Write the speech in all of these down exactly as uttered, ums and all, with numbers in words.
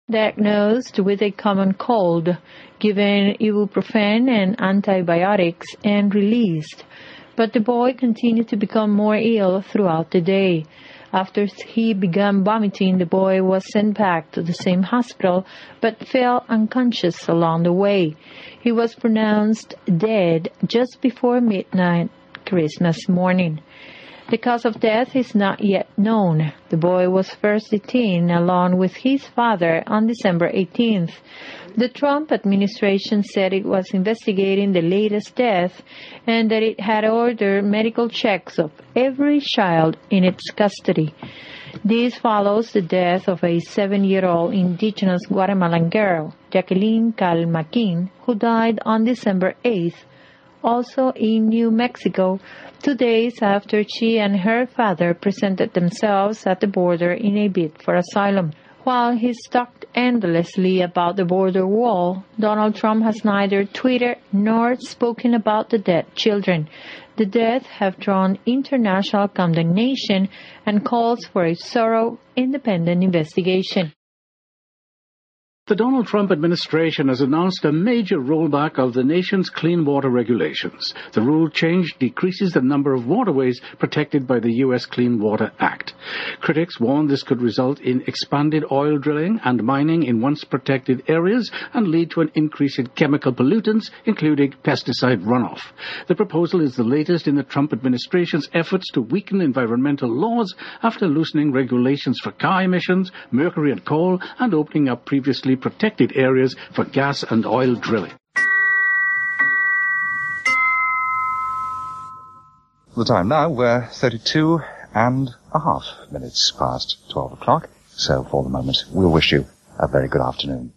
Diagnosed with a common cold, given ibuprofen and antibiotics, and released. But the boy continued to become more ill throughout the day. After he began vomiting, the boy was sent back to the same hospital, but fell unconscious along the way. He was pronounced dead just before midnight Christmas morning. The cause of death is not yet known. The boy was first detained along with his father on December eighteenth. The Trump administration said it was investigating the latest death and that it had ordered medical checks of every child in its custody. This follows the death of a seven-year-old indigenous Guatemalan girl, Jacqueline Calmaquin, who died on December eighth, also in New Mexico, two days after she and her father presented themselves at the border in a bid for asylum. While he's talked endlessly about the border wall, Donald Trump has neither tweeted nor spoken about the dead children. The deaths have drawn international condemnation and calls for a thorough, independent investigation. The Donald Trump administration has announced a major rollback of the nation's clean water regulations. The rule change decreases the number of waterways protected by the U S Clean Water Act. Critics warn this could result in expanded oil drilling and mining in once protected areas and lead to an increase in chemical pollutants, including pesticide runoff. The proposal is the latest in the Trump administration's efforts to weaken environmental laws after loosening regulations for car emissions, mercury and coal, and opening up previously protected areas for gas and oil drilling. The time now, we're thirty-two and a half minutes past twelve o'clock. So for the moment, we'll wish you a very good afternoon.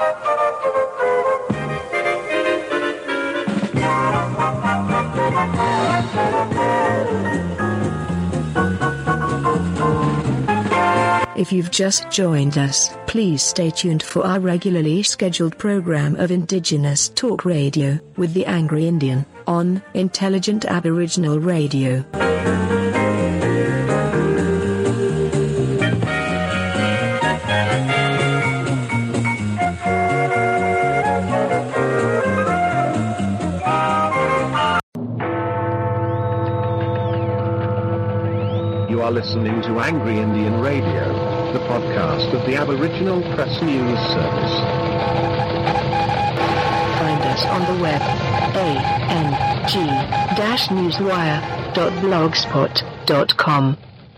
If you've just joined us, please stay tuned for our regularly scheduled program of Indigenous Talk Radio with the Angry Indian on Intelligent Aboriginal Radio. You are listening to Angry Indian Radio, the podcast of the Aboriginal Press News Service. Find us on the web, a n g dash newswire dot blogspot dot com.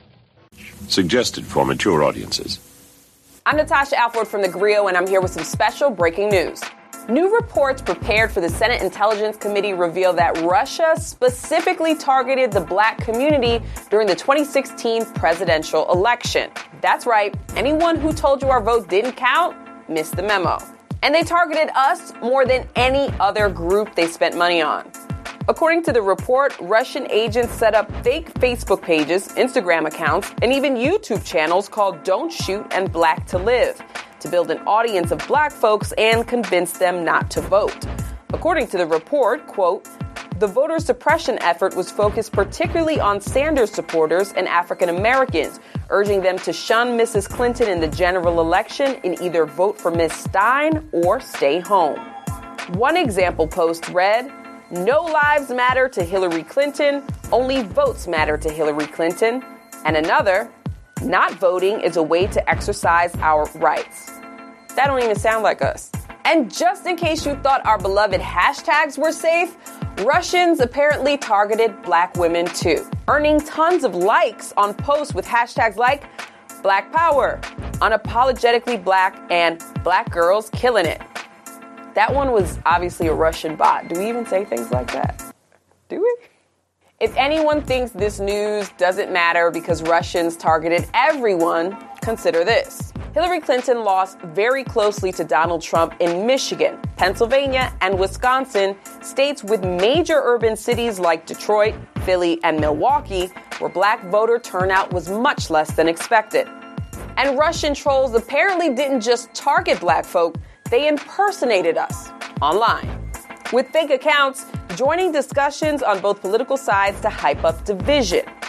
Suggested for mature audiences. I'm Natasha Alford from The Griot, and I'm here with some special breaking news. New reports prepared for the Senate Intelligence Committee reveal that Russia specifically targeted the black community during the twenty sixteen presidential election. That's right, anyone who told you our vote didn't count missed the memo. And they targeted us more than any other group they spent money on. According to the report, Russian agents set up fake Facebook pages, Instagram accounts, and even YouTube channels called Don't Shoot and Black to Live to build an audience of black folks and convince them not to vote. According to the report, quote, the voter suppression effort was focused particularly on Sanders supporters and African Americans, urging them to shun Missus Clinton in the general election and either vote for Miz Stein or stay home. One example post read, no lives matter to Hillary Clinton, only votes matter to Hillary Clinton. And another, not voting is a way to exercise our rights. That don't even sound like us. And just in case you thought our beloved hashtags were safe, Russians apparently targeted black women too, earning tons of likes on posts with hashtags like Black Power, Unapologetically Black, and Black Girls Killing It. That one was obviously a Russian bot. Do we even say things like that? Do we? If anyone thinks this news doesn't matter because Russians targeted everyone, consider this. Hillary Clinton lost very closely to Donald Trump in Michigan, Pennsylvania, and Wisconsin, states with major urban cities like Detroit, Philly, and Milwaukee, where black voter turnout was much less than expected. And Russian trolls apparently didn't just target black folk, they impersonated us online with fake accounts joining discussions on both political sides to hype up division.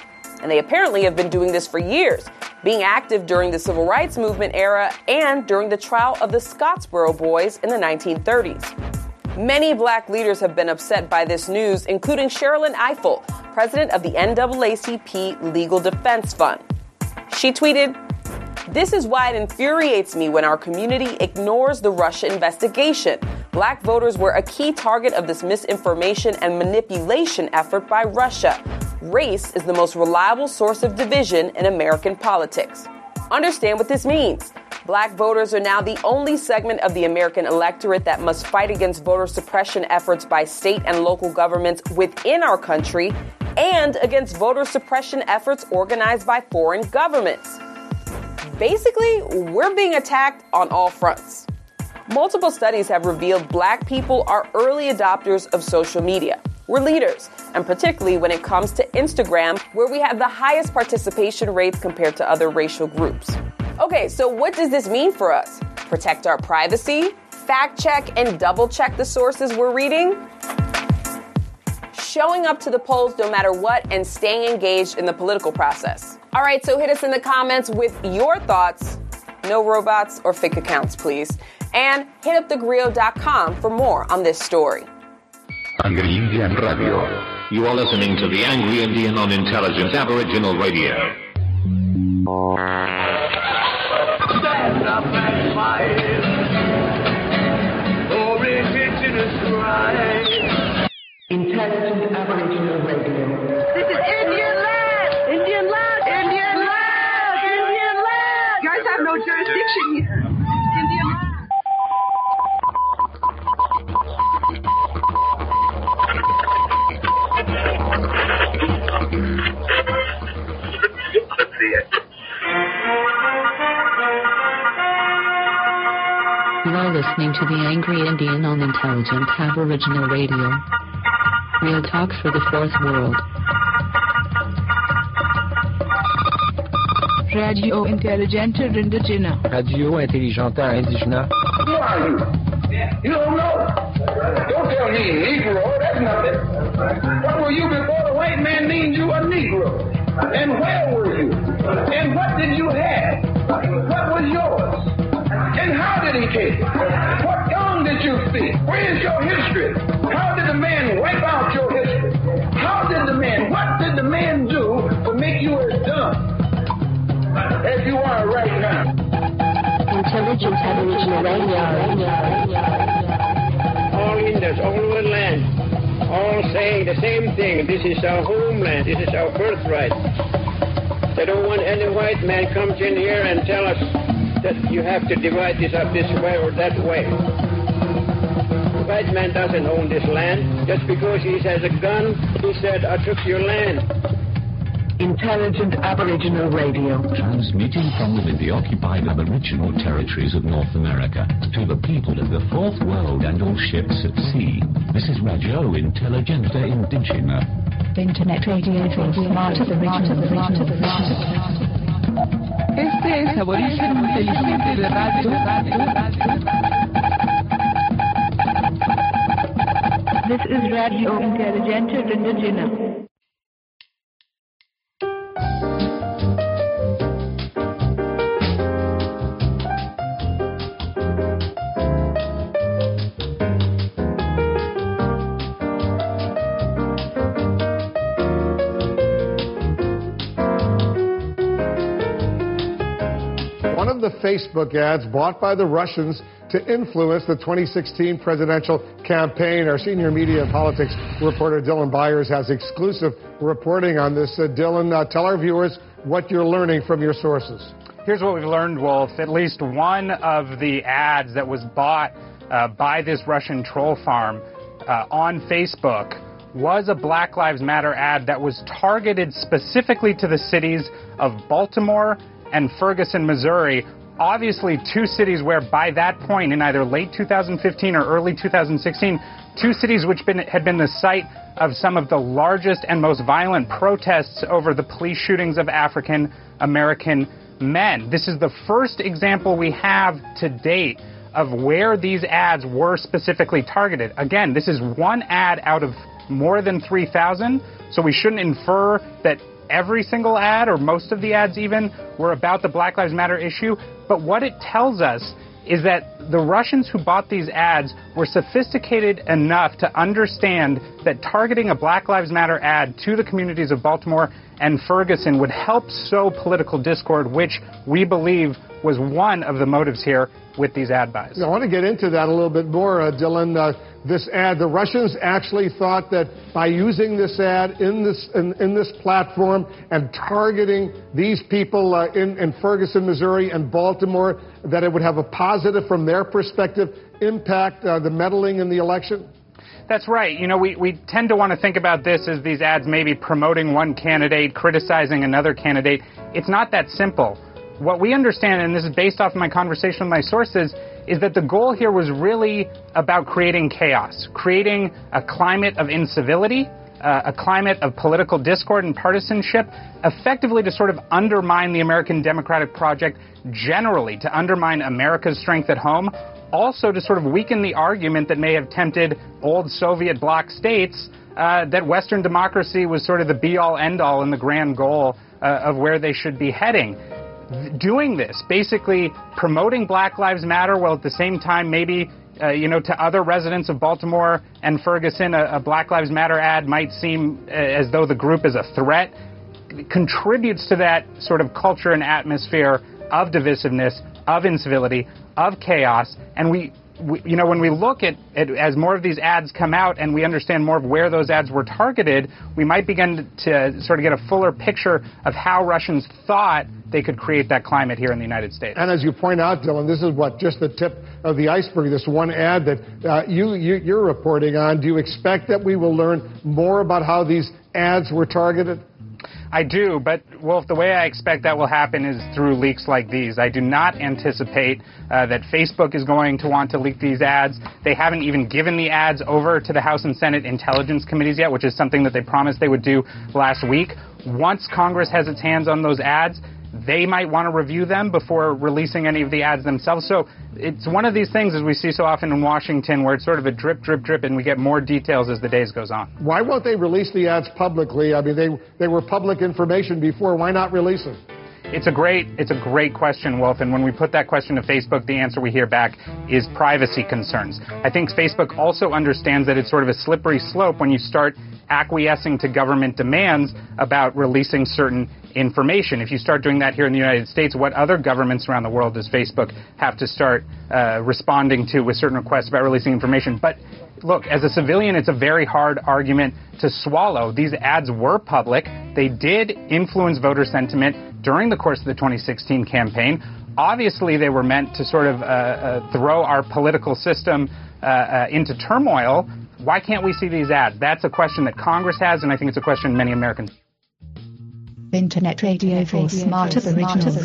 And they apparently have been doing this for years, being active during the civil rights movement era and during the trial of the Scottsboro Boys in the nineteen thirties. Many black leaders have been upset by this news, including Sherrilyn Ifill, president of the N double A C P Legal Defense Fund. She tweeted, "This is why it infuriates me when our community ignores the Russia investigation. Black voters were a key target of this misinformation and manipulation effort by Russia. Race is the most reliable source of division in American politics." Understand what this means. Black voters are now the only segment of the American electorate that must fight against voter suppression efforts by state and local governments within our country and against voter suppression efforts organized by foreign governments. Basically, we're being attacked on all fronts. Multiple studies have revealed black people are early adopters of social media. We're leaders, and particularly when it comes to Instagram, where we have the highest participation rates compared to other racial groups. Okay, so what does this mean for us? Protect our privacy? Fact check and double check the sources we're reading? Showing up to the polls no matter what and staying engaged in the political process. All right, so hit us in the comments with your thoughts. No robots or fake accounts, please. And hit up the griot dot com for more on this story. Angry Indian Radio. You are listening to the Angry Indian on Intelligent Aboriginal Radio. Stand up and fight for indigenous rights. Intelligent Aboriginal Radio. This is Indian land! Indian land! Indian land! Indian land! You guys have no jurisdiction here. Indian land. You are listening to the Angry Indian on Intelligent Aboriginal Radio. Real talk for the fourth world. Radio Intelligente Indigena. Radio Intelligente Indigena. Who are you? You don't know. Don't tell me Negro, that's nothing. What were you before the white man named you a Negro? And where were you? And what did you have? What was yours? And how did he take it? What tongue did you speak? Where is your history? How did the man wipe out your history? How did the man, what did the man do to make you as dumb as you are right now? Intelligent Aboriginal Radio. All Indians, all over the land, all saying the same thing. This is our homeland. This is our birthright. They don't want any white man comes in here and tell us that you have to divide this up this way or that way. The white man doesn't own this land. Just because he has a gun, he said, I took your land. Intelligent Aboriginal Radio. Transmitting from within the occupied Aboriginal territories of North America to the people of the Fourth World and all ships at sea. This is Radio Intelligente Indigena. Internet radio for smart Aboriginal. Este es Aborigen Inteligente de Radio. This is Radio Intelligente Indigena. The Facebook ads bought by the Russians to influence the twenty sixteen presidential campaign. Our senior media and politics reporter Dylan Byers has exclusive reporting on this. Uh, Dylan, uh, tell our viewers what you're learning from your sources. Here's what we've learned, Wolf. At least one of the ads that was bought uh, by this Russian troll farm uh, on Facebook was a Black Lives Matter ad that was targeted specifically to the cities of Baltimore and Ferguson, Missouri, obviously two cities where by that point in either late two thousand fifteen or early two thousand sixteen, two cities which been, had been the site of some of the largest and most violent protests over the police shootings of African American men. This is the first example we have to date of where these ads were specifically targeted. Again, this is one ad out of more than three thousand, so we shouldn't infer that every single ad, or most of the ads even, were about the Black Lives Matter issue. But what it tells us is that the Russians who bought these ads were sophisticated enough to understand that targeting a Black Lives Matter ad to the communities of Baltimore and Ferguson would help sow political discord, which we believe was one of the motives here with these ad buys. I want to get into that a little bit more, uh, Dylan. Uh, this ad, the Russians actually thought that by using this ad in this in, in this platform and targeting these people uh, in, in Ferguson, Missouri, and Baltimore, that it would have a positive, from their perspective, impact uh, the meddling in the election? That's right. You know, we, we tend to want to think about this as these ads maybe promoting one candidate, criticizing another candidate. It's not that simple. What we understand, and this is based off my conversation with my sources, is that the goal here was really about creating chaos, creating a climate of incivility, uh, a climate of political discord and partisanship, effectively to sort of undermine the American democratic project generally, to undermine America's strength at home, also to sort of weaken the argument that may have tempted old Soviet bloc states uh, that Western democracy was sort of the be-all, end-all and the grand goal uh, of where they should be heading. Doing this, basically promoting Black Lives Matter, while at the same time maybe, uh, you know, to other residents of Baltimore and Ferguson, a, a Black Lives Matter ad might seem as though the group is a threat, contributes to that sort of culture and atmosphere of divisiveness, of incivility, of chaos. And we, we you know, when we look at, at as more of these ads come out and we understand more of where those ads were targeted, we might begin to, to sort of get a fuller picture of how Russians thought they could create that climate here in the United States. And as you point out, Dylan, this is what, just the tip of the iceberg, this one ad that uh, you, you, you're reporting on. Do you expect that we will learn more about how these ads were targeted? I do, but, Wolf, the way I expect that will happen is through leaks like these. I do not anticipate uh, that Facebook is going to want to leak these ads. They haven't even given the ads over to the House and Senate Intelligence Committees yet, which is something that they promised they would do last week. Once Congress has its hands on those ads, they might want to review them before releasing any of the ads themselves. So it's one of these things, as we see so often in Washington, where it's sort of a drip, drip, drip, and we get more details as the days goes on. Why won't they release the ads publicly? I mean, they they were public information before. Why not release them? It's a great, it's a great question, Wolf, and when we put that question to Facebook, the answer we hear back is privacy concerns. I think Facebook also understands that it's sort of a slippery slope when you start acquiescing to government demands about releasing certain information. If you start doing that here in the United States, what other governments around the world does Facebook have to start uh, responding to with certain requests about releasing information? But look, as a civilian, it's a very hard argument to swallow. These ads were public. They did influence voter sentiment during the course of the twenty sixteen campaign. Obviously, they were meant to sort of uh, uh, throw our political system uh, uh, into turmoil. Why can't we see these ads? That's a question that Congress has, and I think it's a question many Americans. Internet radio for smart originals.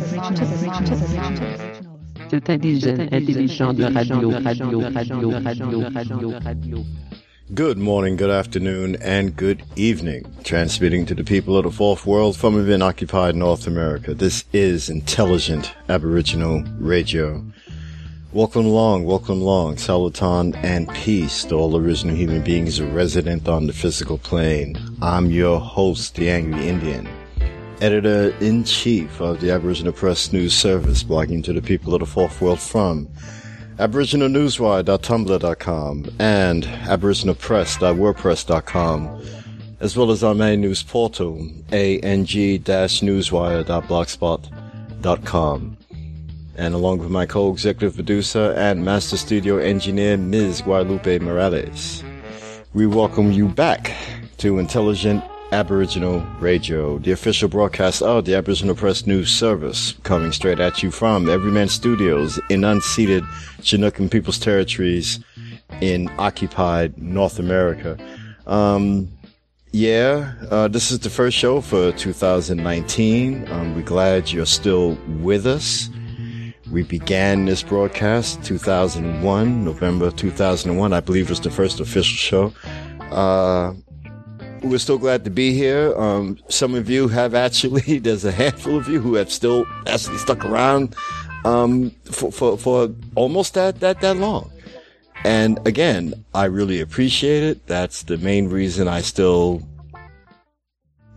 C'est intelligent, intelligent de radio, radio, radio, radio, radio, radio. Good morning, good afternoon, and good evening. Transmitting to the people of the Fourth World from within occupied North America. This is Intelligent Aboriginal Radio. Welcome along, welcome along. Salutation and peace to all original human beings resident on the physical plane. I'm your host, the Angry Indian, Editor-in-Chief of the Aboriginal Press News Service, blogging to the people of the Fourth World from aboriginal newswire dot tumblr dot com and aboriginal press dot wordpress dot com, as well as our main news portal, a n g dash newswire dot blogspot dot com. And along with my co-executive producer and master studio engineer, Miz Guadalupe Morales, we welcome you back to Intelligent Aboriginal Radio, the official broadcast of the Aboriginal Press News Service, coming straight at you from Everyman Studios in unceded Chinook and Peoples Territories in occupied North America. Um, yeah, uh, this is the first show for two thousand nineteen. Um, we're glad you're still with us. We began this broadcast two thousand one, November two thousand one, I believe was the first official show. Uh, we're still glad to be here. Um, some of you have actually, there's a handful of you who have still actually stuck around, um, for, for, for almost that, that, that long. And again, I really appreciate it. That's the main reason I still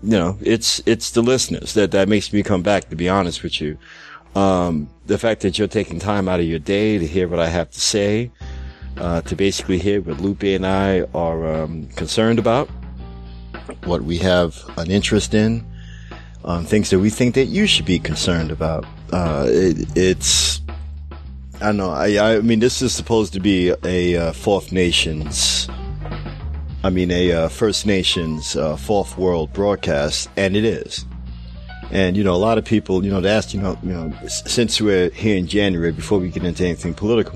you know, it's, it's the listeners that, that makes me come back, to be honest with you. Um, the fact that you're taking time out of your day to hear what I have to say, uh, to basically hear what Lupe and I are, um, concerned about, what we have an interest in, um, things that we think that you should be concerned about. Uh, it, it's, I don't know, I, I mean, this is supposed to be a, uh, Fourth Nations, I mean, a uh, First Nations uh, Fourth World broadcast, and it is. And, you know, a lot of people, you know, they ask, you know, you know, since we're here in January, before we get into anything political,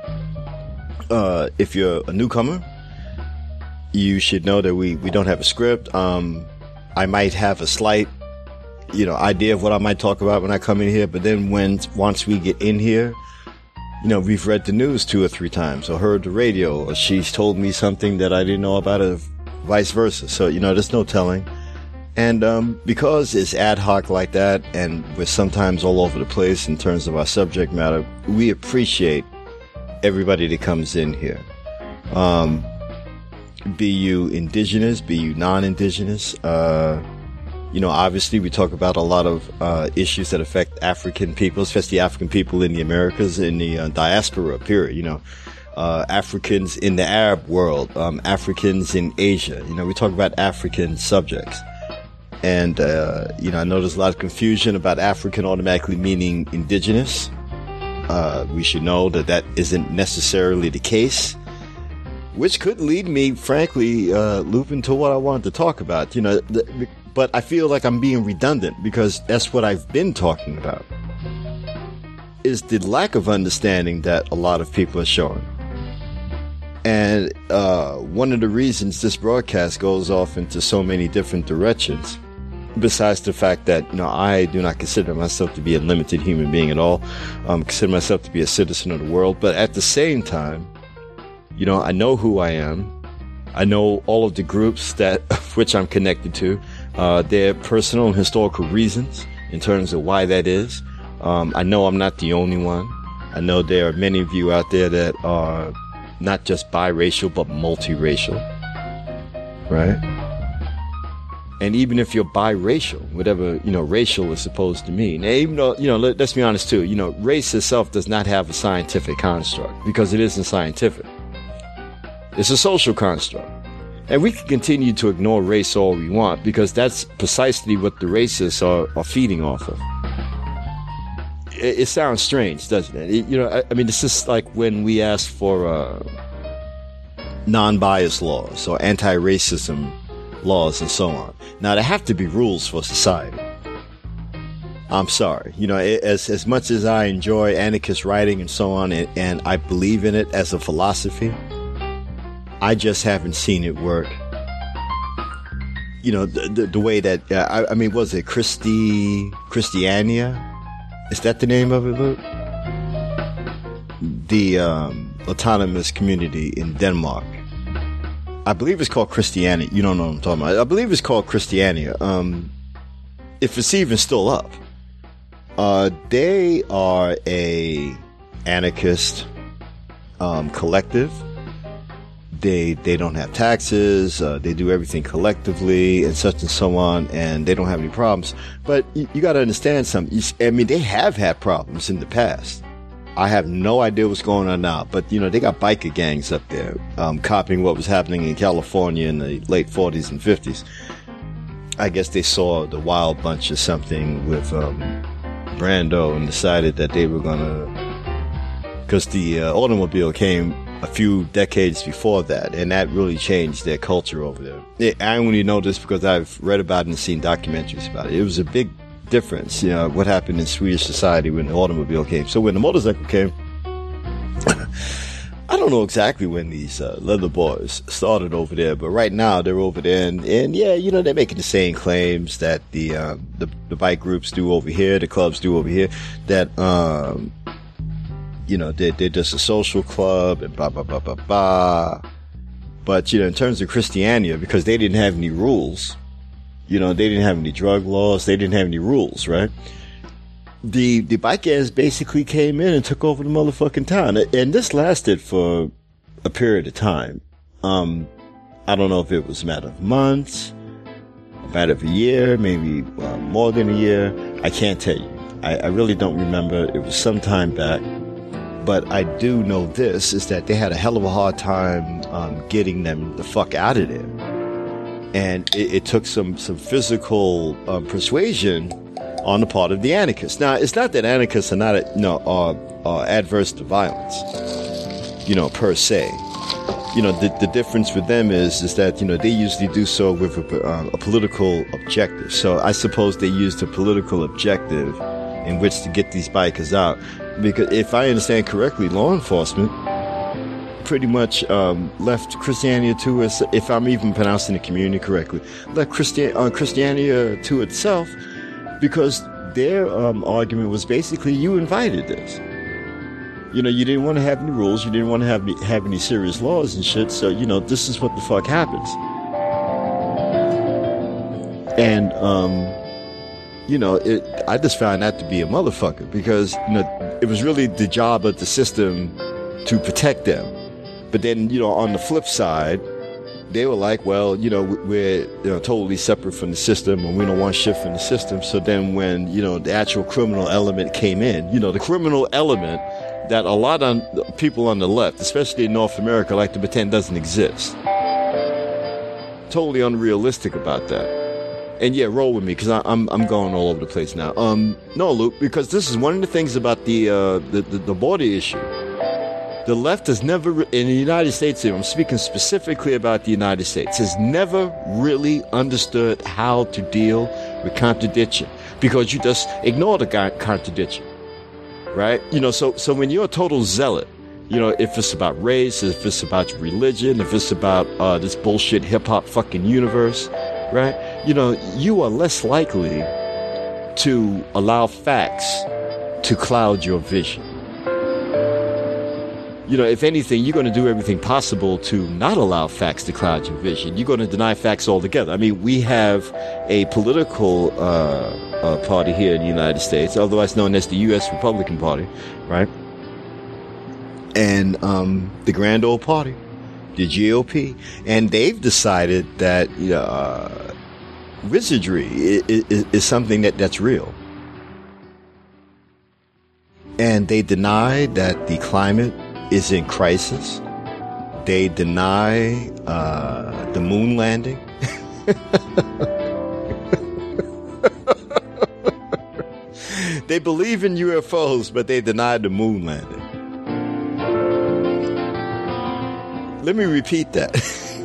uh, if you're a newcomer, you should know that we, we don't have a script. Um, I might have a slight, you know, idea of what I might talk about when I come in here, but then when, once we get in here, you know, we've read the news two or three times, or heard the radio, or she's told me something that I didn't know about, or vice versa. So, you know, there's no telling. And um, because it's ad hoc like that, and we're sometimes all over the place in terms of our subject matter, we appreciate everybody that comes in here. Um, be you indigenous, be you non-indigenous, uh, you know, obviously we talk about a lot of uh, issues that affect African people, especially African people in the Americas, in the uh, diaspora period, you know, uh, Africans in the Arab world, um, Africans in Asia. You know, we talk about African subjects. And, uh, you know, I know there's a lot of confusion about African automatically meaning indigenous. Uh, we should know that that isn't necessarily the case, which could lead me, frankly, uh, loop into what I wanted to talk about, you know, the, but I feel like I'm being redundant because that's what I've been talking about, is the lack of understanding that a lot of people are showing. And uh, one of the reasons this broadcast goes off into so many different directions, besides the fact that, you know, I do not consider myself to be a limited human being at all, um, consider myself to be a citizen of the world, but at the same time, you know, I know who I am. I know all of the groups that which I'm connected to, uh, their personal and historical reasons in terms of why that is. Um, I know I'm not the only one. I know there are many of you out there that are not just biracial, but multiracial, right? And even if you're biracial, whatever, you know, racial is supposed to mean, and even though, you know, let, let's be honest too, you know, race itself does not have a scientific construct because it isn't scientific. It's a social construct. And we can continue to ignore race all we want because that's precisely what the racists are, are feeding off of. It, it sounds strange, doesn't it? it you know, I, I mean, it's just like when we ask for uh, non-bias laws or anti-racism laws and so on. Now, there have to be rules for society. I'm sorry. You know, as as much as I enjoy anarchist writing and so on, and, and I believe in it as a philosophy, I just haven't seen it work. You know, the, the, the way that, uh, I, I mean, was it Christi, Christiania? Is that the name of it, Luke? The um, autonomous community in Denmark. I believe it's called Christiania. You don't know what I'm talking about. I believe it's called Christiania. Um, if it's even still up. Uh, they are a anarchist um, collective. They they don't have taxes. Uh, they do everything collectively and such and so on, and they don't have any problems. But you, you got to understand something. You, I mean, they have had problems in the past. I have no idea what's going on now, but you know, they got biker gangs up there, um, copying what was happening in California in the late forties and fifties. I guess they saw the Wild Bunch or something with um, Brando and decided that they were gonna, because the uh, automobile came a few decades before that, and that really changed their culture over there. Yeah, I only know this because I've read about it and seen documentaries about it. It was a big difference, you know, what happened in Swedish society when the automobile came. So when the motorcycle came, I don't know exactly when these uh, leather boys started over there, but right now they're over there, and, and yeah, you know, they're making the same claims that the, uh, the the bike groups do over here, the clubs do over here, that um, you know, they're, they're just a social club and blah blah blah blah blah. But you know, in terms of Christiania, because they didn't have any rules. You know, they didn't have any drug laws. They didn't have any rules, right? The the bikers basically came in and took over the motherfucking town. And this lasted for a period of time. Um, I don't know if it was a matter of months, matter of a year, maybe uh, more than a year. I can't tell you. I, I really don't remember. It was some time back. But I do know this, is that they had a hell of a hard time um, getting them the fuck out of there. And it, it took some, some physical uh, persuasion on the part of the anarchists. Now, it's not that anarchists are not, you know, are, are adverse to violence, you know, per se. You know, the, the difference with them is, is that, you know, they usually do so with a, uh, a political objective. So I suppose they used a political objective in which to get these bikers out. Because if I understand correctly, law enforcement pretty much um, left Christiania to us, if I'm even pronouncing the community correctly, left Christi- uh, Christiania to itself, because their um, argument was basically, you invited this. You know, you didn't want to have any rules, you didn't want to have any, have any serious laws and shit, so, you know, this is what the fuck happens. And, um, you know, it, I just found that to be a motherfucker, because, you know, it was really the job of the system to protect them. But then, you know, on the flip side, they were like, well, you know, we're, you know, totally separate from the system, and we don't want shit from the system. So then when, you know, the actual criminal element came in, you know, the criminal element that a lot of people on the left, especially in North America, like to pretend doesn't exist. Totally unrealistic about that. And yeah, roll with me, because I'm I'm going all over the place now. Um, no, Luke, because this is one of the things about the uh, the, the, the border issue. The left has never, in the United States here, I'm speaking specifically about the United States, has never really understood how to deal with contradiction, because you just ignore the contradiction, right? You know, so, so when you're a total zealot, you know, if it's about race, if it's about religion, if it's about uh, this bullshit hip-hop fucking universe, right? You know, you are less likely to allow facts to cloud your vision. You know, if anything, you're going to do everything possible to not allow facts to cloud your vision. You're going to deny facts altogether. I mean, we have a political uh, uh, party here in the United States, otherwise known as the U S Republican Party, right? And um, the Grand Old Party, the G O P, and they've decided that you know, uh, wizardry is, is, is something that, that's real. And they deny that the climate is in crisis. They deny uh, the moon landing. They believe in U F Os, but they deny the moon landing. Let me repeat that.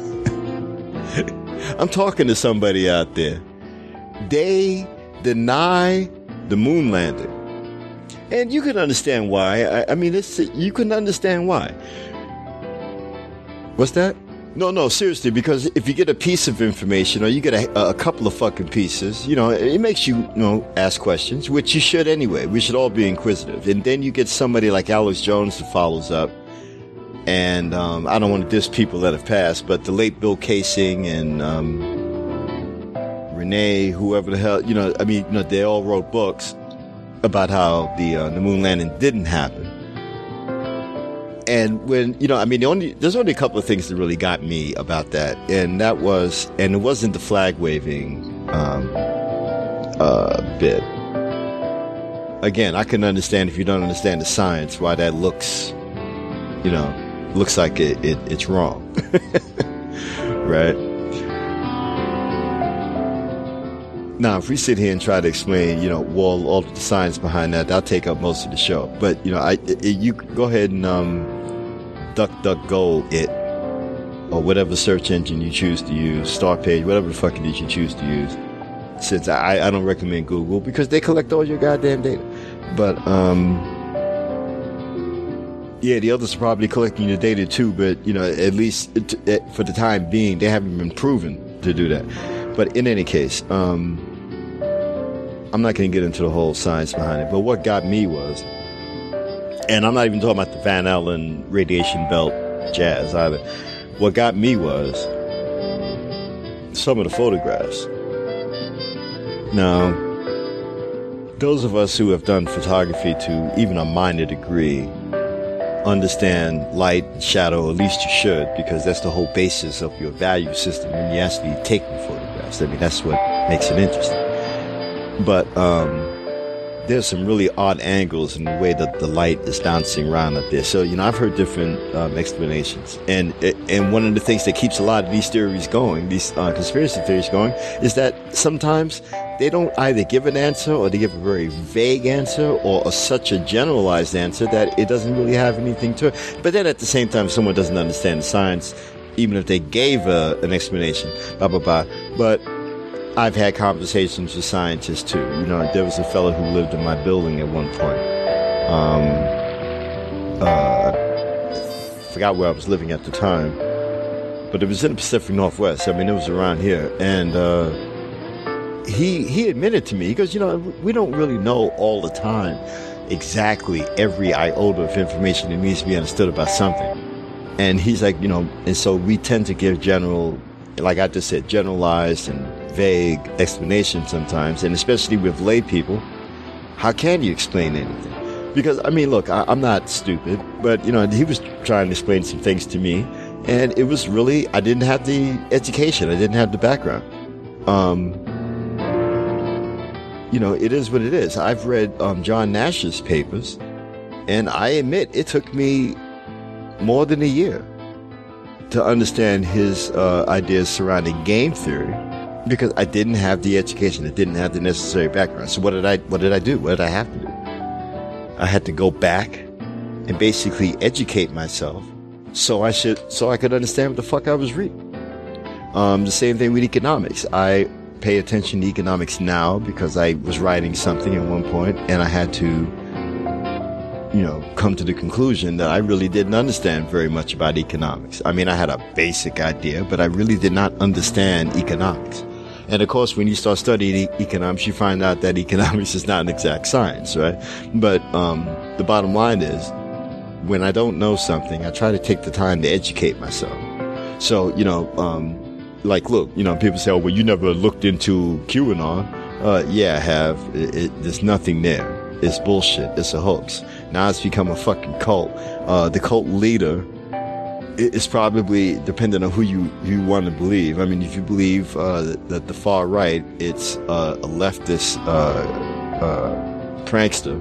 I'm talking to somebody out there. They deny the moon landing. And you can understand why. I, I mean, it's, you can understand why. What's that? No, no, seriously, because if you get a piece of information or you get a, a couple of fucking pieces, you know, it makes you, you know, ask questions, which you should anyway. We should all be inquisitive. And then you get somebody like Alex Jones that follows up. And um, I don't want to diss people that have passed, but the late Bill Kaysing and um, Renee, whoever the hell, you know, I mean, you know, they all wrote books about how the uh, the moon landing didn't happen. And when, you know, I mean, the only there's only a couple of things that really got me about that, and that was, and it wasn't the flag waving um, uh, bit. Again, I can understand if you don't understand the science why that looks, you know, looks like it, it it's wrong, right? Now, if we sit here and try to explain, you know, all, all the science behind that, that'll take up most of the show. But, you know, I, it, you go ahead and um, duck, duck, go it, or whatever search engine you choose to use, Start Page, whatever the fuck it is you choose to use. Since I, I don't recommend Google because they collect all your goddamn data. But, um, yeah, the others are probably collecting your data too, but, you know, at least it, it, for the time being, they haven't been proven to do that. But in any case, um, I'm not going to get into the whole science behind it. But what got me was, and I'm not even talking about the Van Allen radiation belt jazz either. What got me was some of the photographs. Now, those of us who have done photography to even a minor degree understand light and shadow, at least you should, because that's the whole basis of your value system when you actually take the photographs. I mean, that's what makes it interesting. But um, there's some really odd angles in the way that the light is bouncing around up there. So, you know, I've heard different um, explanations. And and one of the things that keeps a lot of these theories going, these uh, conspiracy theories going, is that sometimes they don't either give an answer or they give a very vague answer or a, such a generalized answer that it doesn't really have anything to it. But then at the same time, someone doesn't understand the science, even if they gave a, an explanation, blah, blah, blah. But I've had conversations with scientists too. You know, there was a fellow who lived in my building at one point. Um, uh, forgot where I was living at the time, but it was in the Pacific Northwest. I mean, it was around here. And, uh, He he admitted to me, he goes, you know, we don't really know all the time exactly every iota of information that needs to be understood about something. And he's like, you know, and so we tend to give general, like I just said, generalized and vague explanations sometimes, and especially with lay people. How can you explain anything? Because, I mean, look, I, I'm not stupid, but, you know, he was trying to explain some things to me, and it was really, I didn't have the education, I didn't have the background. Um... You know, it is what it is. I've read um, John Nash's papers, and I admit it took me more than a year to understand his uh, ideas surrounding game theory, because I didn't have the education, I didn't have the necessary background. So what did I what did I do? What did I have to do? I had to go back and basically educate myself so I should so I could understand what the fuck I was reading. Um, the same thing with economics. I pay attention to economics now because I was writing something at one point and I had to, you know, come to the conclusion that I really didn't understand very much about economics. I mean, I had a basic idea, but I really did not understand economics. And of course, when you start studying e- economics, you find out that economics is not an exact science, right? But um, the bottom line is, when I don't know something, I try to take the time to educate myself. So, you know, um, like, look, you know, people say, oh, well, you never looked into QAnon. Uh, yeah, I have. It, it, there's nothing there. It's bullshit. It's a hoax. Now it's become a fucking cult. Uh, the cult leader is probably dependent on who you, you want to believe. I mean, if you believe uh, that the far right, it's uh, a leftist uh, uh, prankster.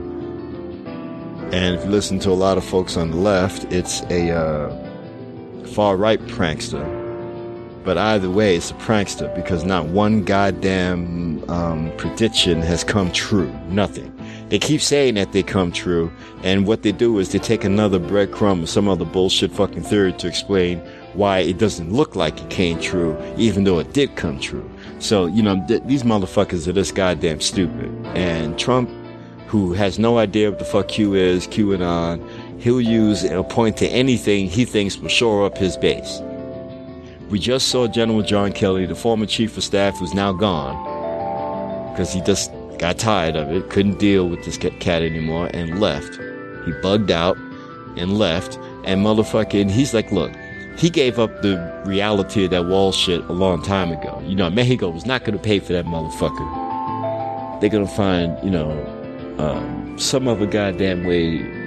And if you listen to a lot of folks on the left, it's a uh, far right prankster. But either way, it's a prankster, because not one goddamn um, prediction has come true. Nothing. They keep saying that they come true, and what they do is they take another breadcrumb or some other bullshit fucking theory to explain why it doesn't look like it came true, even though it did come true. So, you know, th- these motherfuckers are this goddamn stupid. And Trump, who has no idea what the fuck Q is, QAnon, he'll use and point to anything he thinks will shore up his base. We just saw General John Kelly, the former chief of staff, who's now gone because he just got tired of it, couldn't deal with this cat anymore, and left. He bugged out and left, and motherfucking, he's like, look, he gave up the reality of that wall shit a long time ago. You know, Mexico was not going to pay for that motherfucker. They're going to find, you know, um, some other goddamn way,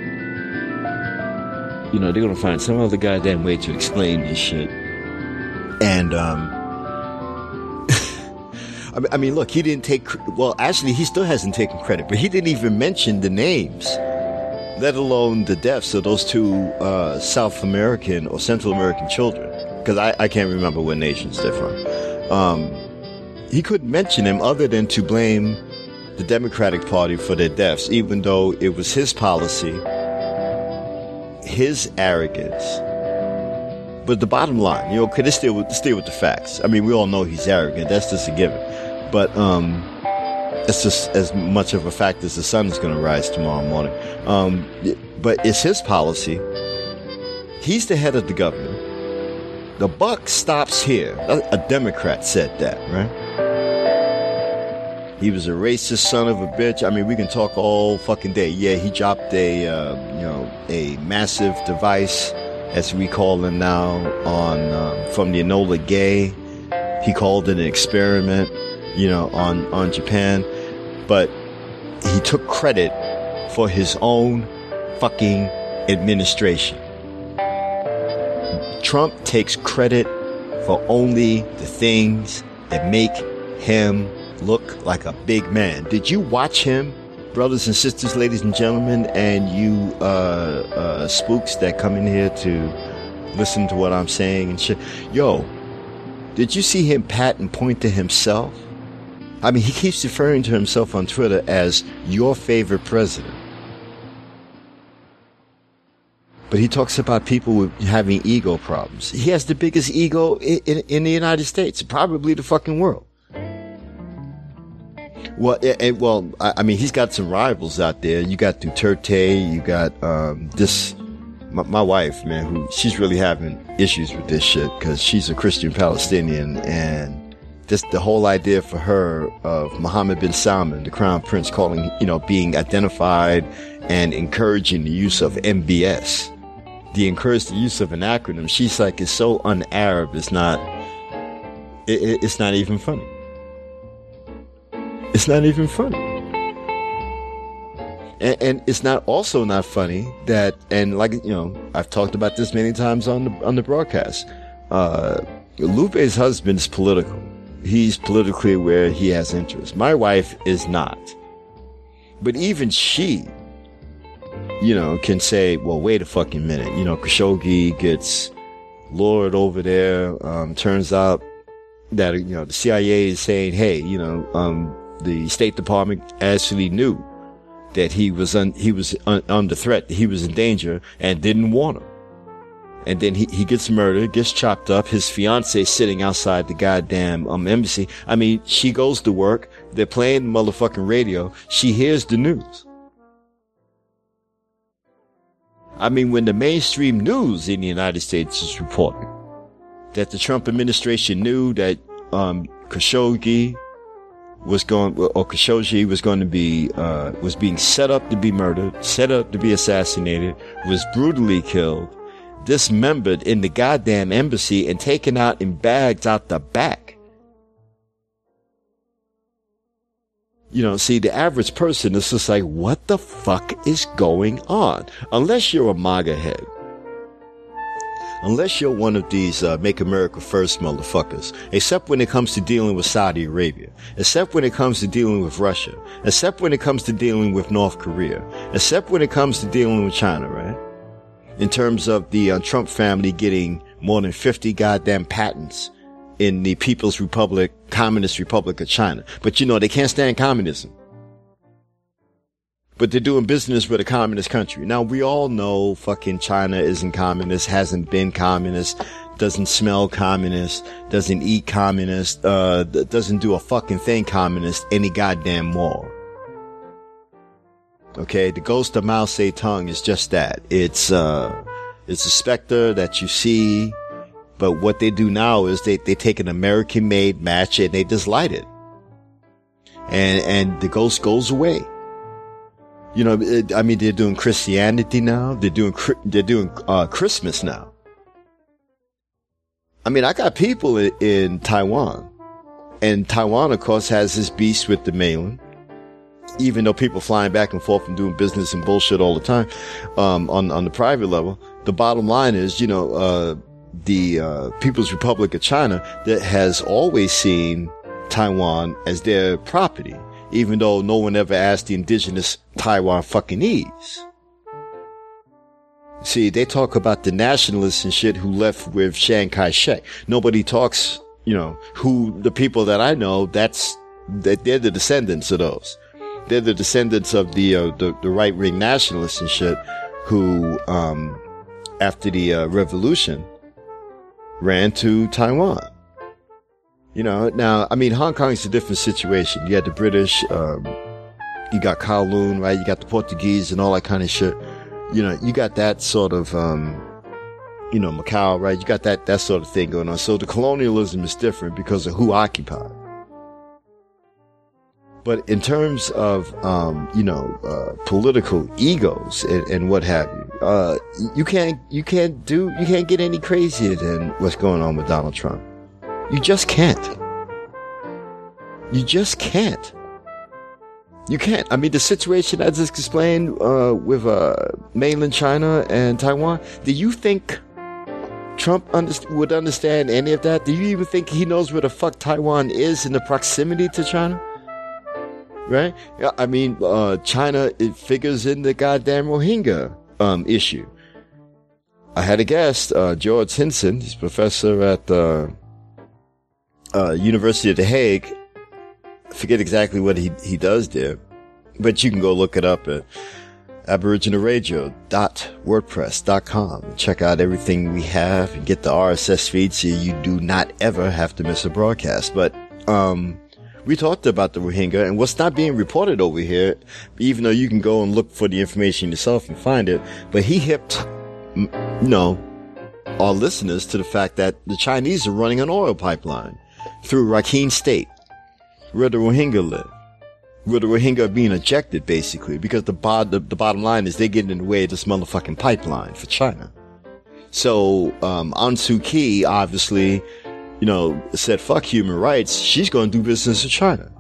you know, they're going to find some other goddamn way to explain this shit. And, um, I mean, look, he didn't take, well, actually, he still hasn't taken credit, but he didn't even mention the names, let alone the deaths of those two, uh, South American or Central American children. Because I, I can't remember what nations they're from. Um, he couldn't mention them other than to blame the Democratic Party for their deaths, even though it was his policy, his arrogance. But the bottom line, you know, okay, let's deal with, let's deal with the facts. I mean, we all know he's arrogant. That's just a given. But um, it's just as much of a fact as the sun is going to rise tomorrow morning. Um, but it's his policy. He's the head of the government. The buck stops here. A, a Democrat said that, right? He was a racist son of a bitch. I mean, we can talk all fucking day. Yeah, he dropped a, uh, you know, a massive device, as we call them now, on um, from the Enola Gay. He called it an experiment, you know, on, on Japan. But he took credit for his own fucking administration. Trump takes credit for only the things that make him look like a big man. Did you watch him, brothers and sisters, ladies and gentlemen, and you uh, uh, spooks that come in here to listen to what I'm saying and shit? Yo, did you see him pat and point to himself? I mean, he keeps referring to himself on Twitter as your favorite president. But he talks about people with having ego problems. He has the biggest ego in, in, in the United States, probably the fucking world. Well, and, well, I mean, he's got some rivals out there. You got Duterte, you got um, this. My, my wife, man, who she's really having issues with this shit because she's a Christian Palestinian, and just the whole idea for her of Mohammed bin Salman, the crown prince, calling, you know, being identified and encouraging the use of M B S, the encourage the use of an acronym. She's like, it's so un-Arab. It's not. It, it's not even funny. It's not even funny. And, and it's not also not funny that, and like, you know, I've talked about this many times on the, on the broadcast. Uh, Lupe's husband is political. He's politically aware. He has interests. My wife is not. But even she, you know, can say, well, wait a fucking minute. You know, Khashoggi gets lured over there. Um, turns out that, you know, the C I A is saying, hey, you know, um, the State Department actually knew that he was un, he was un, under threat, he was in danger, and didn't warn him. And then he, he gets murdered, gets chopped up. His fiance sitting outside the goddamn um, embassy. I mean, she goes to work. They're playing the motherfucking radio. She hears the news. I mean, when the mainstream news in the United States is reporting that the Trump administration knew that um, Khashoggi was going, or Khashoggi was going to be, uh, was being set up to be murdered, set up to be assassinated, was brutally killed, dismembered in the goddamn embassy and taken out in bags out the back. You know, see, the average person is just like, what the fuck is going on? Unless you're a MAGA head. Unless you're one of these uh, Make America First motherfuckers, except when it comes to dealing with Saudi Arabia, except when it comes to dealing with Russia, except when it comes to dealing with North Korea, except when it comes to dealing with China, right? In terms of the uh, Trump family getting more than fifty goddamn patents in the People's Republic, Communist Republic of China. But you know, they can't stand communism. But they're doing business with a communist country. Now, we all know fucking China isn't communist, hasn't been communist, doesn't smell communist, doesn't eat communist, uh, doesn't do a fucking thing communist any goddamn more. Okay, the ghost of Mao Zedong is just that. It's, uh, it's a specter that you see, but what they do now is they, they take an American-made match and they just light it. And, and the ghost goes away. You know, it, I mean, they're doing Christianity now. They're doing, they're doing, uh, Christmas now. I mean, I got people in, in Taiwan, and Taiwan, of course, has this beast with the mainland. Even though people flying back and forth and doing business and bullshit all the time, um, on, on the private level, the bottom line is, you know, uh, the, uh, People's Republic of China that has always seen Taiwan as their property, even though no one ever asked the indigenous Taiwan fucking-ese. See, they talk about the nationalists and shit who left with Chiang Kai-shek. Nobody talks, you know, who the people that I know, that's, that they're the descendants of those. They're the descendants of the, uh, the, the right-wing nationalists and shit who, um, after the, uh, revolution, ran to Taiwan. You know, now, I mean, Hong Kong is a different situation. You had the British, um, you got Kowloon, right? You got the Portuguese and all that kind of shit. You know, you got that sort of, um, you know, Macau, right? You got that, that sort of thing going on. So the colonialism is different because of who occupied. But in terms of, um, you know, uh, political egos and, and what have you, uh, you can't, you can't do, you can't get any crazier than what's going on with Donald Trump. You just can't. You just can't. You can't. I mean, the situation I just explained, uh, with, uh, mainland China and Taiwan, do you think Trump underst- would understand any of that? Do you even think he knows where the fuck Taiwan is in the proximity to China? right? I mean, uh, China, it figures in the goddamn Rohingya, um, issue. I had a guest, uh, George Hinson. He's professor at the, uh, University of The Hague. I forget exactly what he, he does there, but you can go look it up at aboriginal radio dot wordpress dot com. Check out everything we have and get the R S S feed so you do not ever have to miss a broadcast. But, um, we talked about the Rohingya and what's not being reported over here, even though you can go and look for the information yourself and find it. But he hipped, you know, our listeners to the fact that the Chinese are running an oil pipeline through Rakhine State, where the Rohingya live. Where the Rohingya are being ejected, basically, because the, bod- the, the bottom line is they get in the way of this motherfucking pipeline for China. So, um, Aung San Suu Kyi, obviously, you know, said fuck human rights. She's going to do business with China.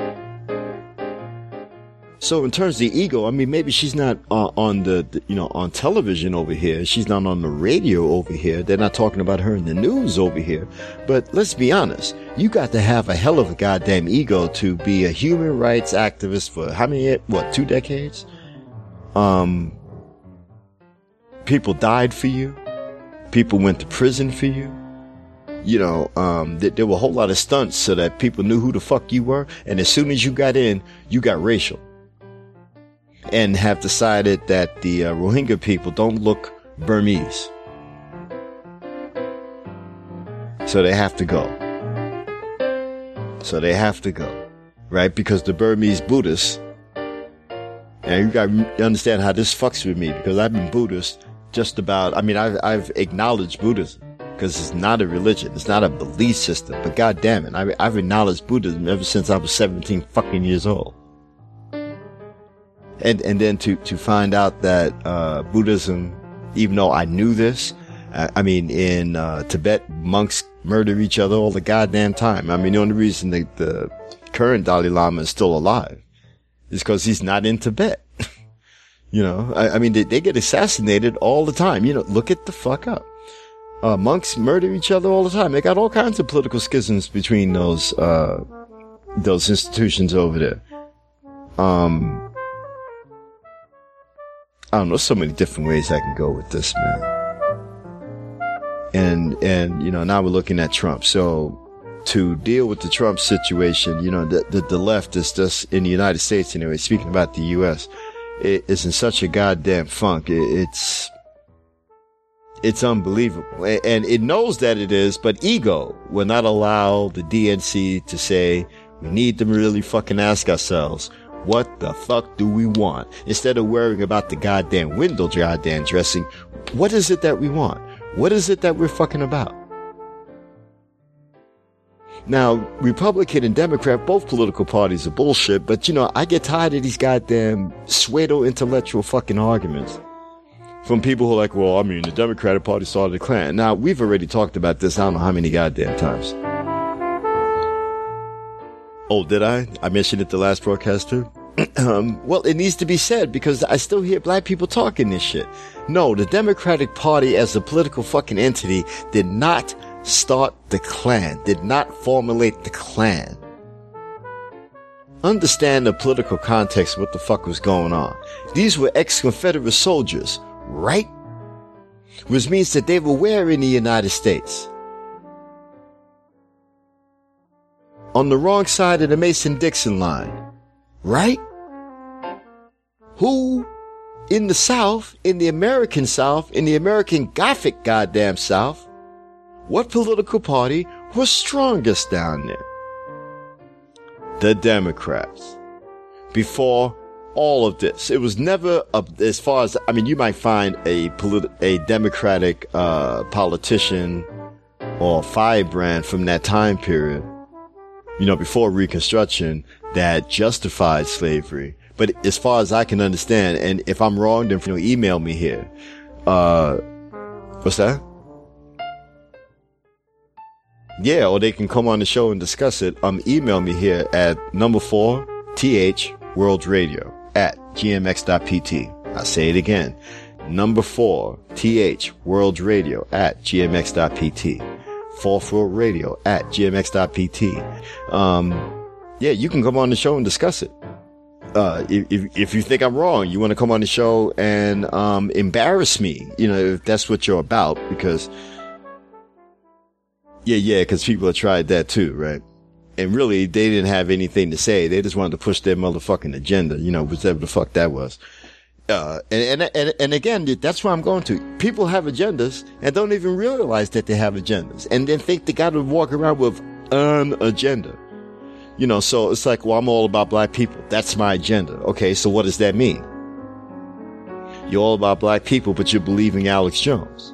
So in terms of the ego, I mean, maybe she's not uh, on the, the, you know, on television over here. She's not on the radio over here. They're not talking about her in the news over here. But let's be honest. You got to have a hell of a goddamn ego to be a human rights activist for how many, what, two decades? Um, people died for you. People went to prison for you. You know, um, th- there were a whole lot of stunts so that people knew who the fuck you were. And as soon as you got in, you got racial. And have decided that the uh, Rohingya people don't look Burmese. So they have to go. So they have to go. Right? Because the Burmese Buddhists, and you gotta understand how this fucks with me, because I've been Buddhist just about, I mean, I've, I've acknowledged Buddhism. Because it's not a religion. It's not a belief system. But God damn it, I, I've acknowledged Buddhism ever since I was seventeen fucking years old. And and then to, to find out that uh, Buddhism, even though I knew this, I, I mean, in uh, Tibet, monks murder each other all the goddamn time. I mean, the only reason the, the current Dalai Lama is still alive is because he's not in Tibet. You know, I, I mean, they, they get assassinated all the time. You know, look it the fuck up. Uh, monks murder each other all the time. They got all kinds of political schisms between those, uh, those institutions over there. Um, I don't know, so many different ways I can go with this, man. And, and, you know, now we're looking at Trump. So to deal with the Trump situation, you know, the, the, the left is just in the United States anyway, speaking about the U S, it is in such a goddamn funk. It, it's, It's unbelievable. And it knows that it is, but ego will not allow the D N C to say, we need to really fucking ask ourselves, what the fuck do we want? Instead of worrying about the goddamn window goddamn dressing, what is it that we want? What is it that we're fucking about? Now, Republican and Democrat, both political parties are bullshit, but you know, I get tired of these goddamn pseudo-intellectual fucking arguments. From people who are like, well, I mean, the Democratic Party started the Klan. Now, we've already talked about this, I don't know how many goddamn times. Oh, did I? I mentioned it the last broadcast too? um, well, it needs to be said because I still hear black people talking this shit. No, the Democratic Party as a political fucking entity did not start the Klan, did not formulate the Klan. Understand the political context of what the fuck was going on. These were ex-Confederate soldiers, right? Which means that they were where in the United States? On the wrong side of the Mason-Dixon line, right? Who in the South, in the American South, in the American Gothic goddamn South, what political party was strongest down there? The Democrats. Before all of this, it was never a, as far as, I mean, you might find a politi- a Democratic uh, politician or firebrand from that time period, you know, before Reconstruction, that justified slavery. But as far as I can understand, and if I'm wrong, then you know, email me here. Uh, what's that? Yeah, or they can come on the show and discuss it. Um, email me here at number four, th, World Radio, at gmx.pt. I'll say it again. Number four, th, World Radio, at gmx.pt. Fourth World Radio, at gmx.pt. Um, yeah, you can come on the show and discuss it. uh, if, if, if you think I'm wrong, you want to come on the show and, um, embarrass me, you know, if that's what you're about, because, yeah, yeah, because people have tried that too, right? And really, they didn't have anything to say. They just wanted to push their motherfucking agenda, you know, whatever the fuck that was. Uh, and, and, and, and again, that's where I'm going to. People have agendas and don't even realize that they have agendas, and then think they got to walk around with an agenda. You know, so it's like, well, I'm all about black people. That's my agenda. Okay, so what does that mean? You're all about black people, but you're believing Alex Jones.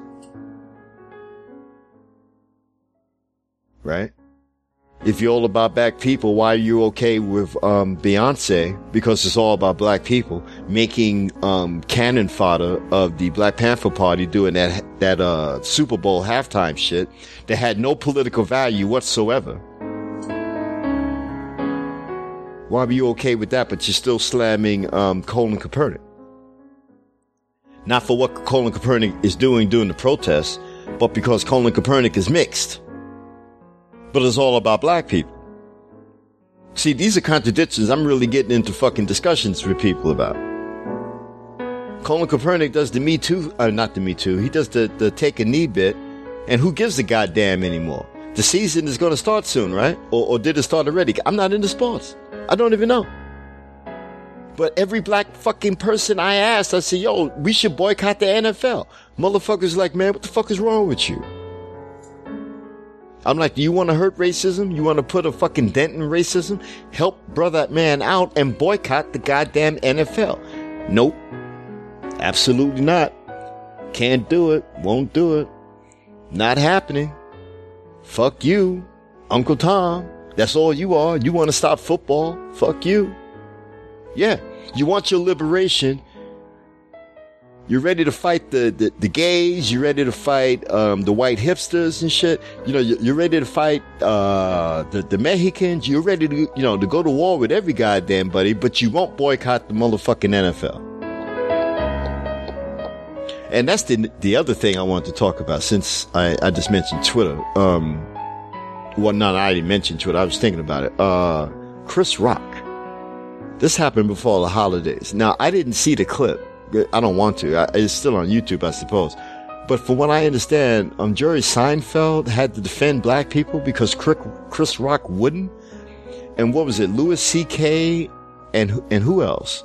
Right? If you're all about black people, why are you okay with um Beyonce, because it's all about black people, making um cannon fodder of the Black Panther Party doing that that uh Super Bowl halftime shit that had no political value whatsoever? Why are you okay with that, but you're still slamming um Colin Kaepernick? Not for what Colin Kaepernick is doing during the protests, but because Colin Kaepernick is mixed. But it's all about black people. See, these are contradictions I'm really getting into fucking discussions with people about. Colin Kaepernick does the Me Too, uh, not the Me Too, he does the, the take a knee bit, and who gives a goddamn anymore? The season is going to start soon, right? Or, or did it start already? I'm not into sports. I don't even know. But every black fucking person I asked, I said, yo, we should boycott the N F L. Motherfuckers like, man, what the fuck is wrong with you? I'm like, do you want to hurt racism? You want to put a fucking dent in racism? Help brother man out and boycott the goddamn N F L. Nope. Absolutely not. Can't do it. Won't do it. Not happening. Fuck you, Uncle Tom. That's all you are. You want to stop football? Fuck you. Yeah. You want your liberation. You're ready to fight the, the, the gays. You're ready to fight um, the white hipsters and shit. You know, you're ready to fight uh, the, the Mexicans. You're ready to, you know, to go to war with every goddamn buddy, but you won't boycott the motherfucking N F L. And that's the the other thing I wanted to talk about, since I, I just mentioned Twitter. Um, well, no, I didn't mention Twitter. I was thinking about it. Uh, Chris Rock. This happened before the holidays. Now, I didn't see the clip. I don't want to. I, it's still on YouTube, I suppose. But from what I understand, um, Jerry Seinfeld had to defend black people because Chris Rock wouldn't. And what was it? Louis C K and and who else?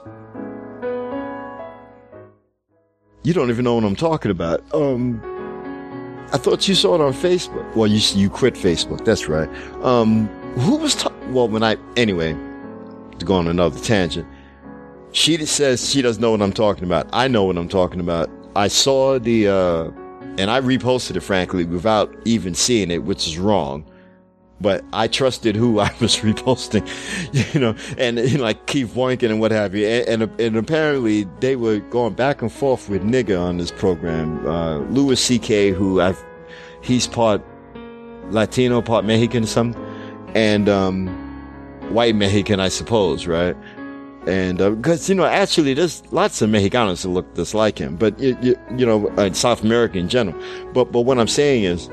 You don't even know what I'm talking about. Um, I thought you saw it on Facebook. Well, you you quit Facebook. That's right. Um, who was talking? Well, when I anyway, to go on another tangent. She says she doesn't know what I'm talking about. I know what I'm talking about. I saw the, uh, and I reposted it, frankly, without even seeing it, which is wrong. But I trusted who I was reposting, you know, and, you know, like Keith Boykin and what have you. And, and, and apparently they were going back and forth with nigga on this program. Uh, Louis C K, who I've, he's part Latino, part Mexican or something. And, um, white Mexican, I suppose, right? And, uh, cause, you know, actually there's lots of Mexicanos that look just like him, but, you, you, you know, uh, South America in general. But, but what I'm saying is,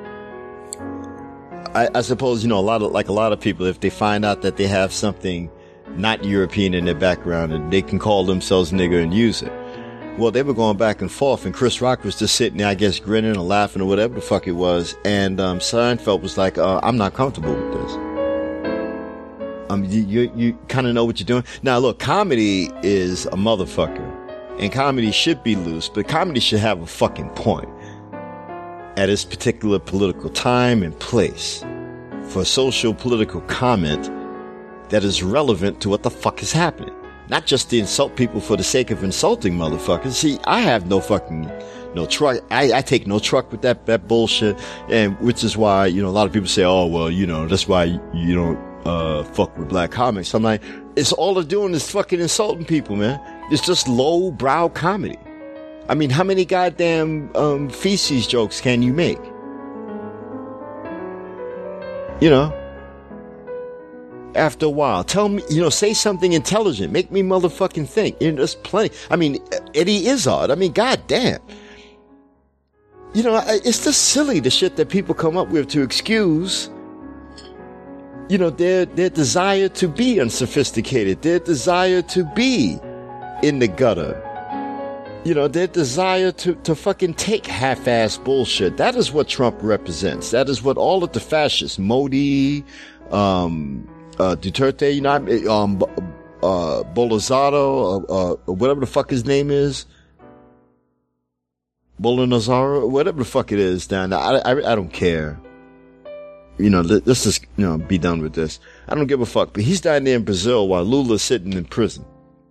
I, I suppose, you know, a lot of, like a lot of people, if they find out that they have something not European in their background, and they can call themselves nigger and use it. Well, they were going back and forth, and Chris Rock was just sitting there, I guess, grinning or laughing or whatever the fuck it was. And, um, Seinfeld was like, uh, I'm not comfortable with this. Um, you, you, you kind of know what you're doing. Now, look, comedy is a motherfucker, and comedy should be loose, but comedy should have a fucking point at its particular political time and place for social political comment that is relevant to what the fuck is happening. Not just to insult people for the sake of insulting motherfuckers. See, I have no fucking, no truck. I, I take no truck with that, that bullshit. And which is why, you know, a lot of people say, oh, well, you know, that's why you don't, uh, fuck with black comics. I'm like, it's all they're doing is fucking insulting people, man. It's just low brow comedy. I mean, how many goddamn, um, feces jokes can you make? You know? After a while, tell me, you know, say something intelligent. Make me motherfucking think. You know, there's plenty. I mean, Eddie Izzard. I mean, goddamn. You know, it's just silly, the shit that people come up with to excuse, you know, their their desire to be unsophisticated, their desire to be in the gutter, you know, their desire to, to fucking take half-ass bullshit. That is what Trump represents. That is what all of the fascists, Modi, um, uh, Duterte, you know, um, uh, Bolsonaro, uh, uh, whatever the fuck his name is, Bolsonaro, whatever the fuck it is down there. I, I, I don't care. You know, let, let's just, you know, be done with this. I don't give a fuck. But he's down there in Brazil while Lula's sitting in prison.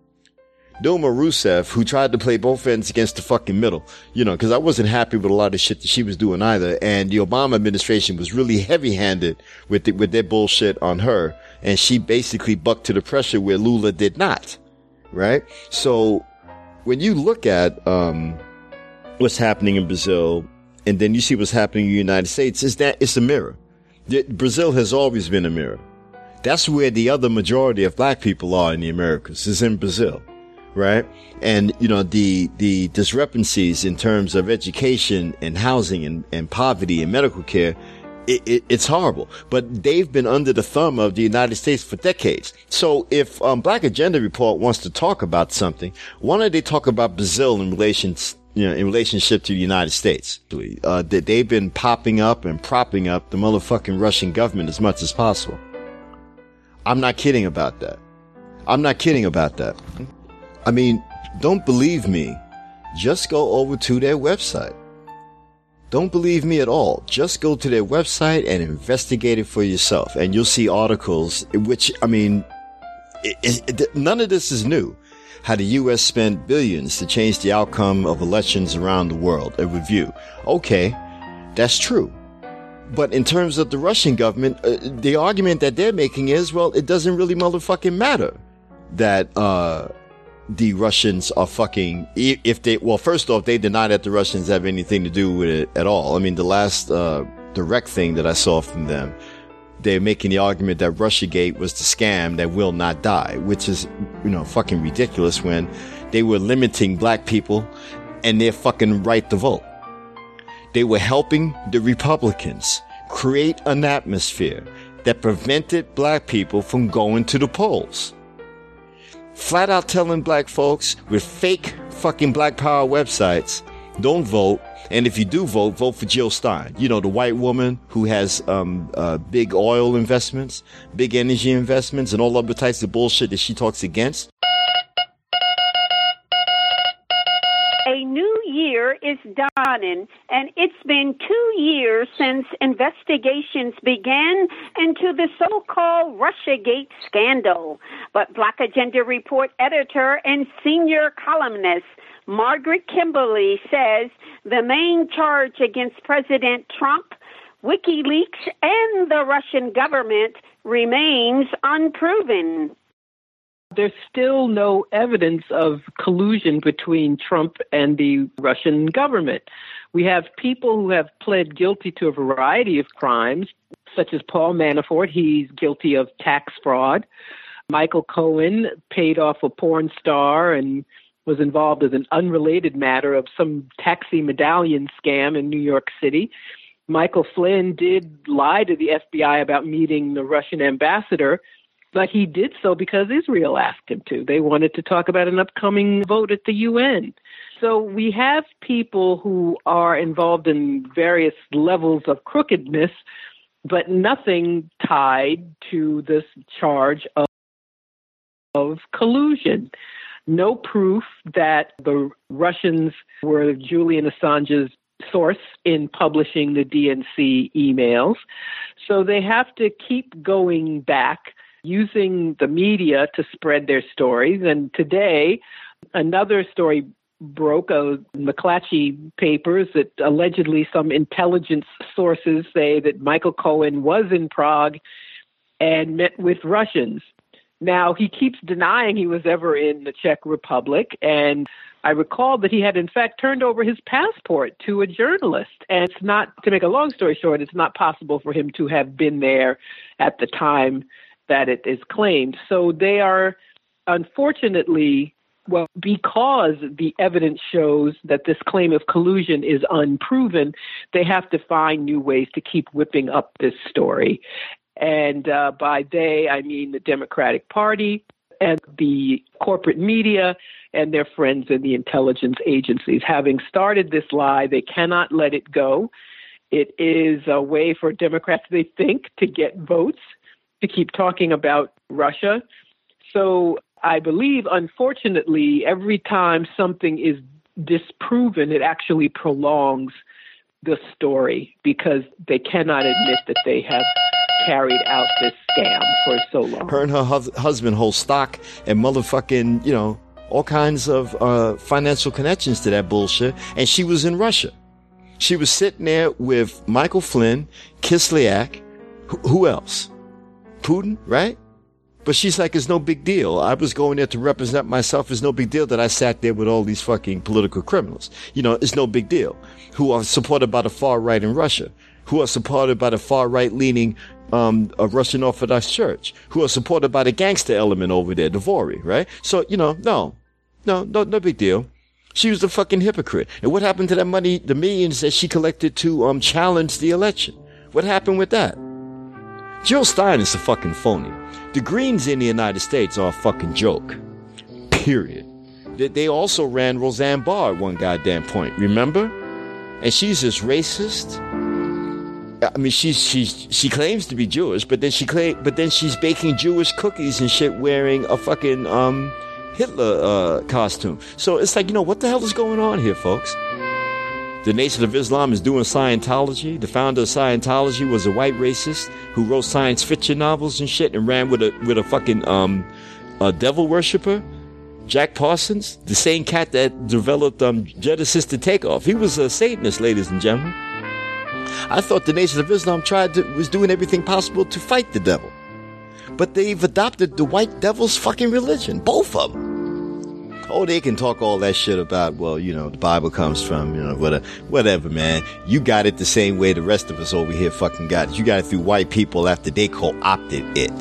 Dilma Rousseff, who tried to play both ends against the fucking middle, you know, because I wasn't happy with a lot of shit that she was doing either. And the Obama administration was really heavy-handed with the, with their bullshit on her. And she basically bucked to the pressure where Lula did not. Right? So when you look at um what's happening in Brazil, and then you see what's happening in the United States, is that it's a mirror. Brazil has always been a mirror. That's where the other majority of black people are in the Americas, is in Brazil, right? And, you know, the, the discrepancies in terms of education and housing and, and poverty and medical care, it, it, it's horrible. But they've been under the thumb of the United States for decades. So if um, Black Agenda Report wants to talk about something, why don't they talk about Brazil in relation to, you know, in relationship to the United States? Uh, that they've been popping up and propping up the motherfucking Russian government as much as possible. I'm not kidding about that. I'm not kidding about that. I mean, don't believe me. Just go over to their website. Don't believe me at all. Just go to their website and investigate it for yourself. And you'll see articles, which, I mean, it, it, none of this is new. How the U S spent billions to change the outcome of elections around the world. A review. Okay, that's true. But in terms of the Russian government, uh, the argument that they're making is, well, it doesn't really motherfucking matter that uh the Russians are fucking, if they, well, first off, they deny that the Russians have anything to do with it at all. I mean, the last uh direct thing that I saw from them, they're making the argument that Russiagate was the scam that will not die, which is, you know, fucking ridiculous when they were limiting black people and their fucking right to vote. They were helping the Republicans create an atmosphere that prevented black people from going to the polls. Flat out telling black folks with fake fucking black power websites, don't vote. And if you do vote, vote for Jill Stein. You know, the white woman who has um uh big oil investments, big energy investments, and all other types of bullshit that she talks against. A new year is dawning, and it's been two years since investigations began into the so-called Russiagate scandal. But Black Agenda Report editor and senior columnist Margaret Kimberly says the main charge against President Trump, WikiLeaks, and the Russian government remains unproven. There's still no evidence of collusion between Trump and the Russian government. We have people who have pled guilty to a variety of crimes, such as Paul Manafort. He's guilty of tax fraud. Michael Cohen paid off a porn star and was involved in an unrelated matter of some taxi medallion scam in New York City. Michael Flynn did lie to the F B I about meeting the Russian ambassador, but he did so because Israel asked him to. They wanted to talk about an upcoming vote at the U N. So we have people who are involved in various levels of crookedness, but nothing tied to this charge of, of collusion. No proof that the Russians were Julian Assange's source in publishing the D N C emails. So they have to keep going back, using the media to spread their stories. And today, another story broke, uh, McClatchy papers, that allegedly some intelligence sources say that Michael Cohen was in Prague and met with Russians. Now, he keeps denying he was ever in the Czech Republic, and I recall that he had, in fact, turned over his passport to a journalist. And it's not, to make a long story short, it's not possible for him to have been there at the time that it is claimed. So they are, unfortunately, well, because the evidence shows that this claim of collusion is unproven, they have to find new ways to keep whipping up this story. And uh, by they, I mean the Democratic Party and the corporate media and their friends in the intelligence agencies. Having started this lie, they cannot let it go. It is a way for Democrats, they think, to get votes, to keep talking about Russia. So I believe, unfortunately, every time something is disproven, it actually prolongs the story because they cannot admit that they have carried out this scam for so long. Her and her hu- husband hold stock and motherfucking, you know, all kinds of uh, financial connections to that bullshit. And she was in Russia. She was sitting there with Michael Flynn, Kislyak, who, who else? Putin, right? But she's like, it's no big deal. I was going there to represent myself. It's no big deal that I sat there with all these fucking political criminals. You know, it's no big deal. Who are supported by the far right in Russia. Who are supported by the far right leaning um, a Russian Orthodox Church. Who are supported by the gangster element over there, the Vori, right? So, you know, no. No, no, no big deal. She was a fucking hypocrite. And what happened to that money, the millions that she collected to um challenge the election? What happened with that? Jill Stein is a fucking phony. The Greens in the United States are a fucking joke. Period. They, they also ran Roseanne Barr at one goddamn point, remember? And she's this racist. I mean, she's she's she claims to be Jewish, but then she claim, but then she's baking Jewish cookies and shit, wearing a fucking um Hitler uh, costume. So it's like, you know, what the hell is going on here, folks? The Nation of Islam is doing Scientology. The founder of Scientology was a white racist who wrote science fiction novels and shit and ran with a with a fucking um a devil worshiper. Jack Parsons, the same cat that developed um Jet Assisted Takeoff. He was a Satanist, ladies and gentlemen. I thought the Nation of Islam tried to was doing everything possible to fight the devil. But they've adopted the white devil's fucking religion. Both of them. Oh, they can talk all that shit about, well, you know, the Bible comes from, you know, whatever, whatever, man. You got it the same way the rest of us over here fucking got it. You got it through white people after they co-opted it.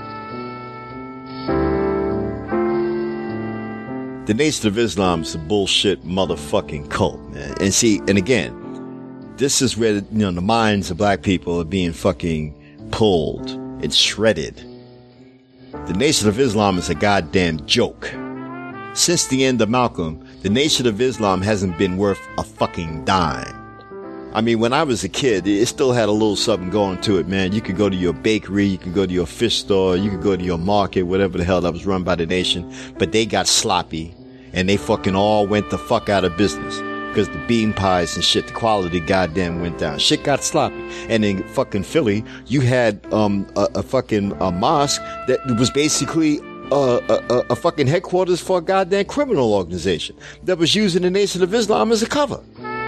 The Nation of Islam is a bullshit motherfucking cult, man. And see, and again, this is where, you know, the minds of black people are being fucking pulled and shredded. The Nation of Islam is a goddamn joke. Since the end of Malcolm, the Nation of Islam hasn't been worth a fucking dime. I mean, when I was a kid, it still had a little something going to it, man. You could go to your bakery, you could go to your fish store, you could go to your market, whatever the hell that was run by the Nation. But they got sloppy, and they fucking all went the fuck out of business. Because the bean pies and shit, the quality goddamn went down. Shit got sloppy. And in fucking Philly, you had um a, a fucking a mosque that was basically uh, a, a, a fucking headquarters for a goddamn criminal organization that was using the Nation of Islam as a cover.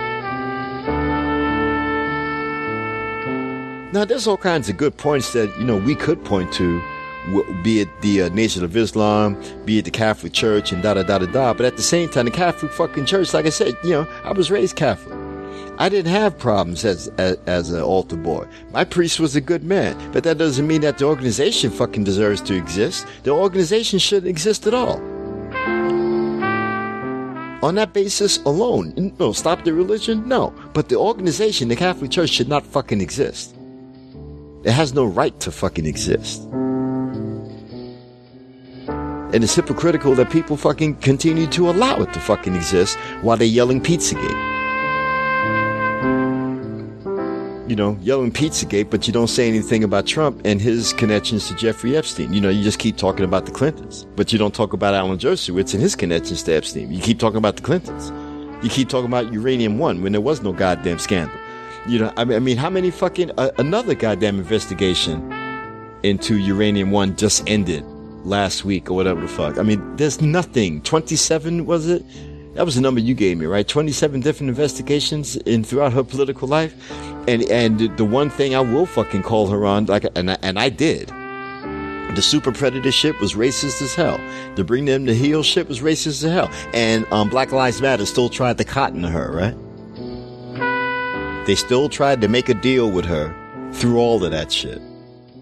Now, there's all kinds of good points that, you know, we could point to, be it the uh, Nation of Islam, be it the Catholic Church, and da-da-da-da-da. But at the same time, the Catholic fucking Church, like I said, you know, I was raised Catholic. I didn't have problems as, as, as an altar boy. My priest was a good man. But that doesn't mean that the organization fucking deserves to exist. The organization shouldn't exist at all. On that basis alone. No, stop the religion? No. But the organization, the Catholic Church, should not fucking exist. It has no right to fucking exist. And it's hypocritical that people fucking continue to allow it to fucking exist while they're yelling Pizzagate. You know, yelling Pizzagate, but you don't say anything about Trump and his connections to Jeffrey Epstein. You know, you just keep talking about the Clintons, but you don't talk about Alan Dershowitz and his connections to Epstein. You keep talking about the Clintons. You keep talking about Uranium One when there was no goddamn scandal. You know, I mean, I mean, how many fucking, uh, another goddamn investigation into Uranium One just ended last week or whatever the fuck. I mean, there's nothing. twenty-seven, was it? That was the number you gave me, right? twenty-seven different investigations in throughout her political life. And and the one thing I will fucking call her on, like, and I, and I did. The super predator shit was racist as hell. The bring them to heel shit was racist as hell. And um, Black Lives Matter still tried to cotton to her, right? They still tried to make a deal with her through all of that shit.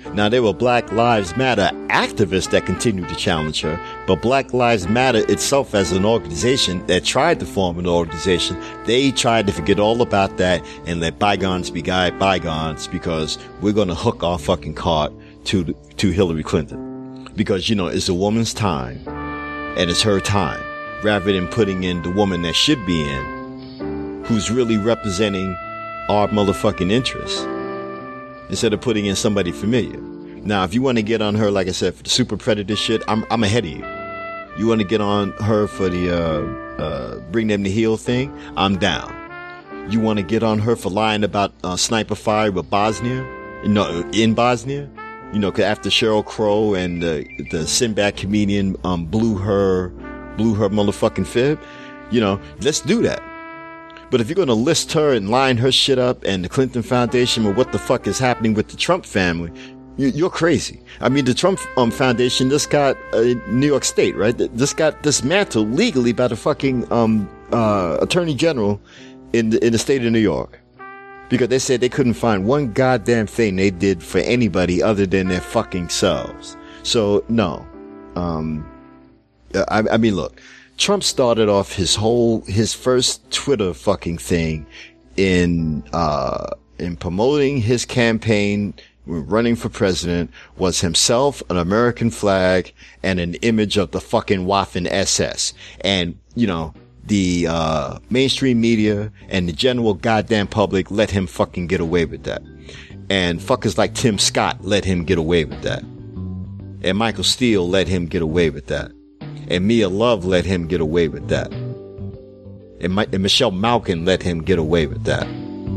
Now, there were Black Lives Matter activists that continued to challenge her, but Black Lives Matter itself as an organization that tried to form an organization, they tried to forget all about that and let bygones be bygones, because we're going to hook our fucking cart to, to Hillary Clinton. Because, you know, it's a woman's time and it's her time, rather than putting in the woman that should be in, who's really representing our motherfucking interests, instead of putting in somebody familiar. Now, if you want to get on her, like I said, for the super predator shit, I'm I'm ahead of you. You want to get on her for the uh, uh, bring them to heel thing, I'm down. You want to get on her for lying about uh, sniper fire with Bosnia, you know, in Bosnia, you know, 'cause after Sheryl Crow and uh, the Sinbad comedian um, blew her blew her motherfucking fib, you know, let's do that. But if you're going to list her and line her shit up and the Clinton Foundation or what the fuck is happening with the Trump family, you, you're crazy. I mean, the Trump um, Foundation just got uh, New York State, right? This got dismantled legally by the fucking um, uh, Attorney General in the, in the state of New York. Because they said they couldn't find one goddamn thing they did for anybody other than their fucking selves. So, no. Um, I, I mean, look. Trump started off his whole, his first Twitter fucking thing in, uh, in promoting his campaign, running for president, was himself, an American flag, and an image of the fucking Waffen S S. And, you know, the, uh, mainstream media and the general goddamn public let him fucking get away with that. And fuckers like Tim Scott let him get away with that. And Michael Steele let him get away with that. And Mia Love let him get away with that. And, My, and Michelle Malkin let him get away with that.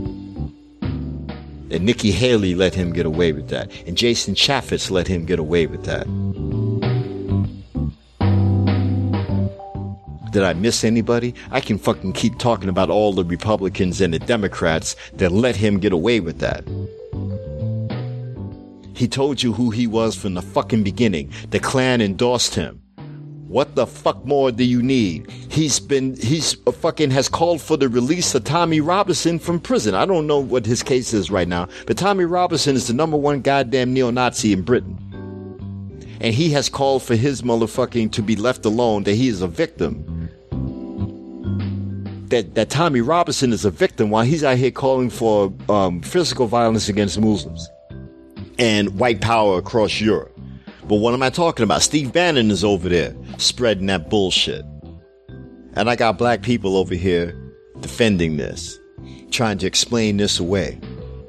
And Nikki Haley let him get away with that. And Jason Chaffetz let him get away with that. Did I miss anybody? I can fucking keep talking about all the Republicans and the Democrats that let him get away with that. He told you who he was from the fucking beginning. The Klan endorsed him. What the fuck more do you need? He's been, he's uh, fucking has called for the release of Tommy Robinson from prison. I don't know what his case is right now, but Tommy Robinson is the number one goddamn neo-Nazi in Britain. And he has called for his motherfucking to be left alone, that he is a victim. That, that Tommy Robinson is a victim while he's out here calling for um, physical violence against Muslims and white power across Europe. But what am I talking about? Steve Bannon is over there spreading that bullshit. And I got black people over here defending this, trying to explain this away.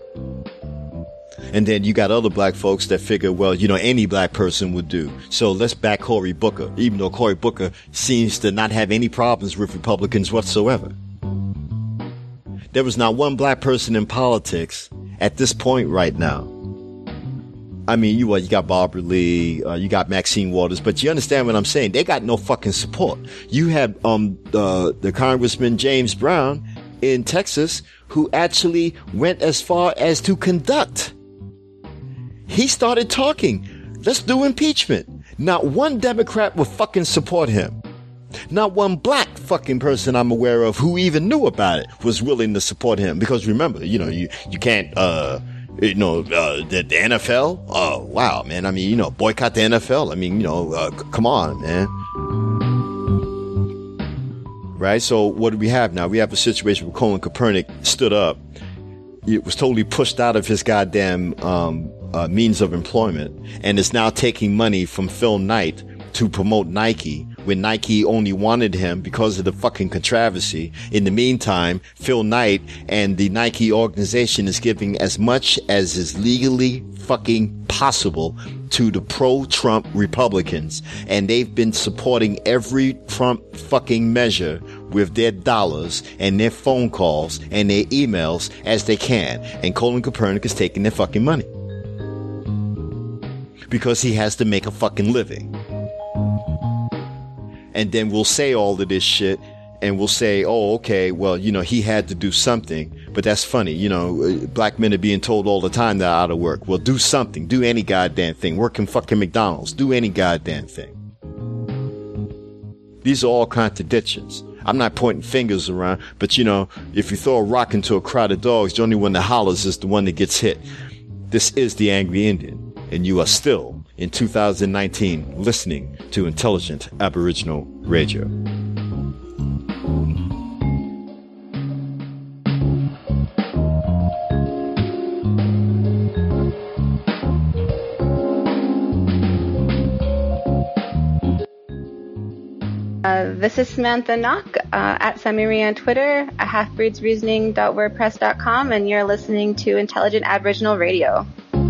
And then you got other black folks that figure, well, you know, any black person would do. So let's back Cory Booker, even though Cory Booker seems to not have any problems with Republicans whatsoever. There was not one black person in politics at this point right now. I mean, you, well, you got Barbara Lee, uh, you got Maxine Waters, but you understand what I'm saying? They got no fucking support. You had, um, uh, the Congressman James Brown in Texas, who actually went as far as to conduct. He started talking. Let's do impeachment. Not one Democrat would fucking support him. Not one black fucking person I'm aware of who even knew about it was willing to support him. Because remember, you know, you, you can't, uh, you know, uh, the, the N F L? Oh, wow, man. I mean, you know, boycott the N F L. I mean, you know, uh, c- come on, man. Right? So what do we have now? We have a situation where Colin Kaepernick stood up. It was totally pushed out of his goddamn, um, uh, means of employment and is now taking money from Phil Knight to promote Nike when Nike only wanted him because of the fucking controversy. In the meantime, Phil Knight and the Nike organization is giving as much as is legally fucking possible to the pro-Trump Republicans. And they've been supporting every Trump fucking measure with their dollars and their phone calls and their emails as they can. And Colin Kaepernick is taking their fucking money. Because he has to make a fucking living. And then we'll say all of this shit and we'll say, oh, okay, well, you know, he had to do something. But that's funny. You know, black men are being told all the time they're out of work. Well, do something. Do any goddamn thing. Work in fucking McDonald's. Do any goddamn thing. These are all contradictions. I'm not pointing fingers around, but you know, if you throw a rock into a crowd of dogs, the only one that hollers is the one that gets hit. This is the Angry Indian. and you are still, in two thousand nineteen, listening to Intelligent Aboriginal Radio. Uh, this is Samantha Knock uh, at Samiri on Twitter, at halfbreedsreasoning dot wordpress dot com, and you're listening to Intelligent Aboriginal Radio.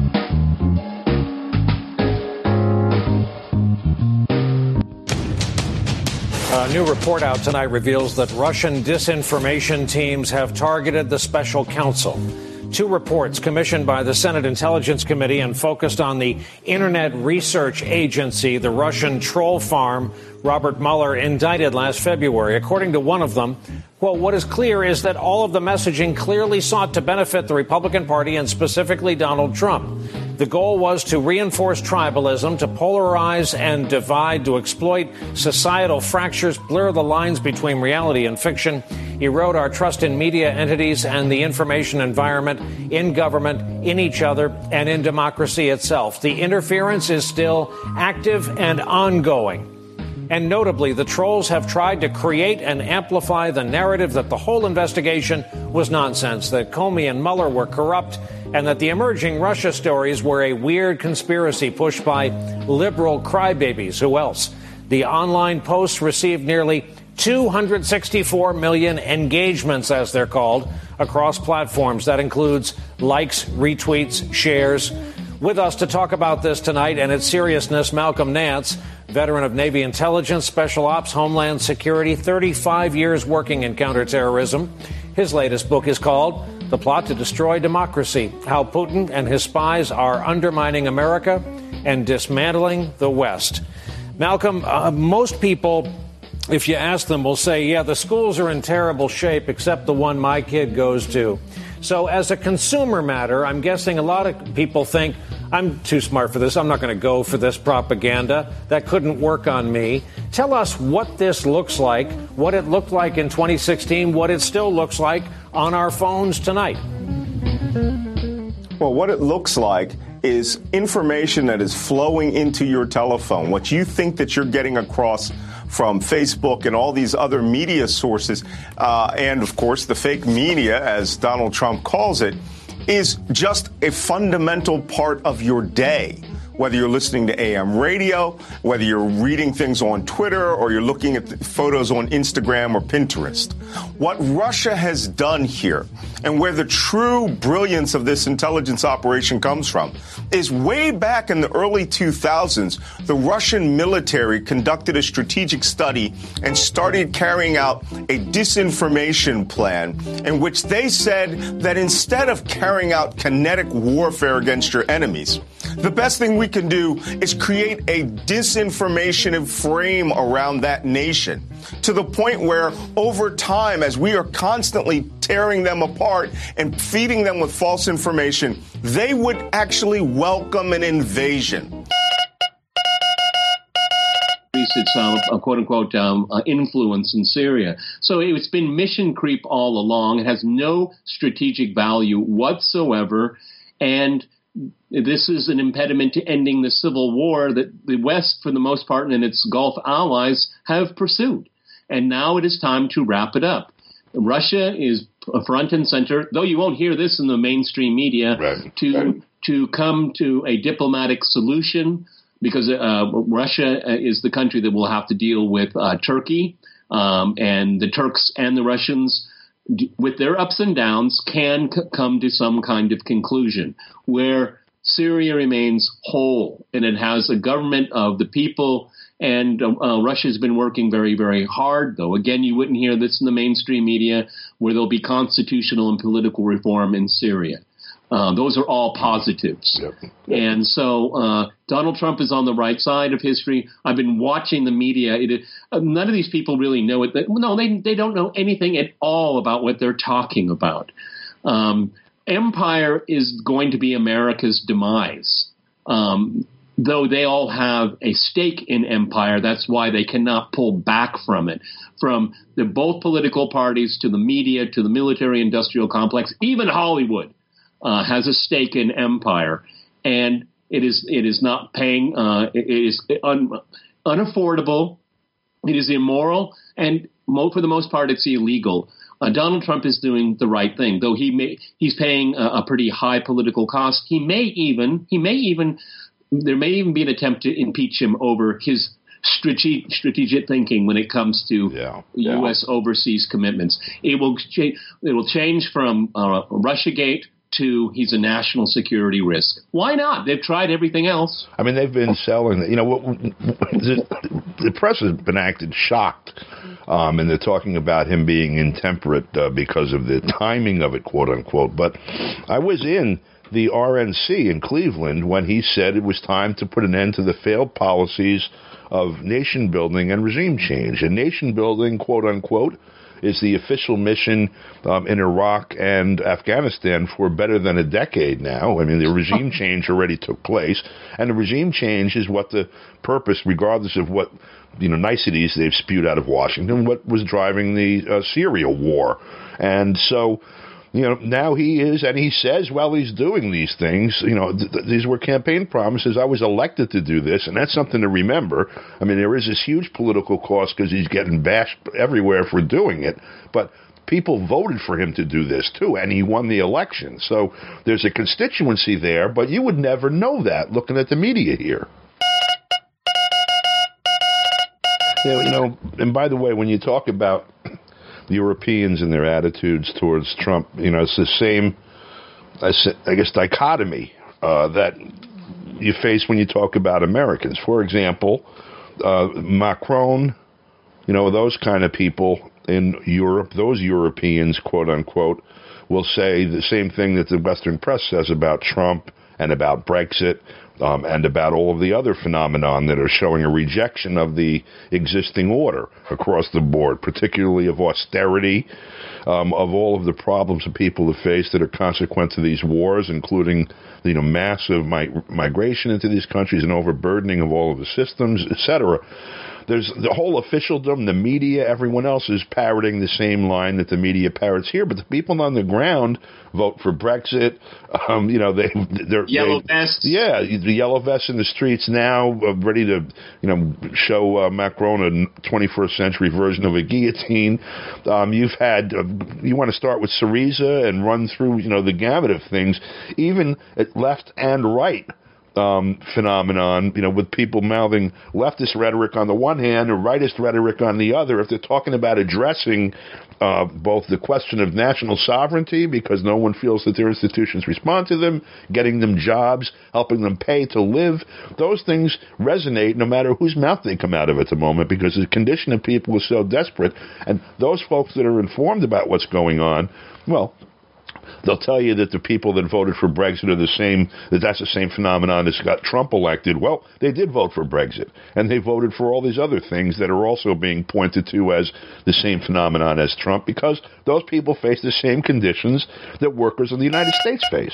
A new report out tonight reveals that Russian disinformation teams have targeted the special counsel. Two reports commissioned by the Senate Intelligence Committee and focused on the Internet Research Agency, the Russian troll farm Robert Mueller indicted last February. According to one of them, quote, what is clear is that all of the messaging clearly sought to benefit the Republican Party and specifically Donald Trump. The goal was to reinforce tribalism, to polarize and divide, to exploit societal fractures, blur the lines between reality and fiction, erode our trust in media entities and the information environment, in government, in each other, and in democracy itself. The interference is still active and ongoing. And notably, the trolls have tried to create and amplify the narrative that the whole investigation was nonsense, that Comey and Mueller were corrupt, and that the emerging Russia stories were a weird conspiracy pushed by liberal crybabies. Who else? The online posts received nearly two hundred sixty-four million engagements, as they're called, across platforms. That includes likes, retweets, shares. With us to talk about this tonight and its seriousness, Malcolm Nance, veteran of Navy intelligence, special ops, homeland security, thirty-five years working in counterterrorism. His latest book is called The Plot to Destroy Democracy: How Putin and His Spies Are Undermining America and Dismantling the West. Malcolm, uh, most people, if you ask them, will say, yeah, the schools are in terrible shape, except the one my kid goes to. So as a consumer matter, I'm guessing a lot of people think, I'm too smart for this. I'm not going to go for this propaganda. That couldn't work on me. Tell us what this looks like, what it looked like in twenty sixteen, what it still looks like on our phones tonight. Well, what it looks like is information that is flowing into your telephone. What you think that you're getting across from Facebook and all these other media sources, uh, and, of course, the fake media, as Donald Trump calls it, is just a fundamental part of your day. Whether you're listening to A M radio, whether you're reading things on Twitter, or you're looking at photos on Instagram or Pinterest. What Russia has done here, and where the true brilliance of this intelligence operation comes from, is way back in the early two thousands, the Russian military conducted a strategic study and started carrying out a disinformation plan in which they said that instead of carrying out kinetic warfare against your enemies, the best thing we can do is create a disinformation frame around that nation, to the point where over time, as we are constantly tearing them apart and feeding them with false information, they would actually welcome an invasion. Its uh, quote-unquote um, uh, influence in Syria. So it's been mission creep all along. It has no strategic value whatsoever, and this is an impediment to ending the civil war that the West, for the most part, and its Gulf allies have pursued. And now it is time to wrap it up. Russia is front and center, though you won't hear this in the mainstream media, right. to right. to come to a diplomatic solution, because uh, Russia is the country that will have to deal with uh, Turkey, um, and the Turks and the Russians, with their ups and downs, can c- come to some kind of conclusion where Syria remains whole and it has a government of the people. And uh, Russia's been working very, very hard, though. Again, you wouldn't hear this in the mainstream media, where there'll be constitutional and political reform in Syria. Uh, those are all positives. Yep. And so uh, Donald Trump is on the right side of history. I've been watching the media. It, uh, none of these people really know it. No, they they don't know anything at all about what they're talking about. Um, empire is going to be America's demise. Um, though they all have a stake in empire, that's why they cannot pull back from it. From the both political parties to the media to the military-industrial complex, even Hollywood Uh, has a stake in empire. And It is it is not paying. Uh, it is un, unaffordable. It is immoral, and mo- for the most part, it's illegal. Uh, Donald Trump is doing the right thing, though he may he's paying a, a pretty high political cost. He may even he may even there may even be an attempt to impeach him over his strategic strategic thinking when it comes to yeah, U S yeah. overseas commitments. It will cha- it will change from uh, Russiagate to he's a national security risk. Why not? They've tried everything else. I mean, they've been selling, you know, what, the, the press has been acted shocked, um, and they're talking about him being intemperate uh, because of the timing of it, quote unquote. But I was in the R N C in Cleveland when he said it was time to put an end to the failed policies of nation building and regime change. And nation building, quote unquote, is the official mission um, in Iraq and Afghanistan for better than a decade now. I mean, the regime change already took place, and the regime change is what the purpose, regardless of what, you know, niceties they've spewed out of Washington, what was driving the uh, Syria war. And so, you know, now he is, and he says, well, he's doing these things. You know, th- th- these were campaign promises. I was elected to do this, and that's something to remember. I mean, there is this huge political cost because he's getting bashed everywhere for doing it, but people voted for him to do this, too, and he won the election. So there's a constituency there, but you would never know that looking at the media here. You know, and by the way, when you talk about Europeans and their attitudes towards Trump, you know, it's the same, I guess, dichotomy uh, that you face when you talk about Americans. For example, uh, Macron, you know, those kind of people in Europe, those Europeans, quote unquote, will say the same thing that the Western press says about Trump and about Brexit. Um, and about all of the other phenomenon that are showing a rejection of the existing order across the board, particularly of austerity, um, of all of the problems that people have faced that are consequent to these wars, including, you know, massive mi- migration into these countries and overburdening of all of the systems, et cetera. There's the whole officialdom, the media, everyone else is parroting the same line that the media parrots here, but the people on the ground vote for Brexit. Um, you know, they they're yellow they, vests. Yeah, the yellow vests in the streets now, uh, ready to, you know, show uh, Macron a twenty-first century version of a guillotine. Um, you've had, uh, you want to start with Syriza and run through, you know, the gamut of things, even at left and right. Um, phenomenon, you know, with people mouthing leftist rhetoric on the one hand or rightist rhetoric on the other. If they're talking about addressing uh, both the question of national sovereignty, because no one feels that their institutions respond to them, getting them jobs, helping them pay to live, those things resonate no matter whose mouth they come out of at the moment, because the condition of people is so desperate. And those folks that are informed about what's going on, well, they'll tell you that the people that voted for Brexit are the same, that that's the same phenomenon that's got Trump elected. Well, they did vote for Brexit, and they voted for all these other things that are also being pointed to as the same phenomenon as Trump, because those people face the same conditions that workers in the United States face.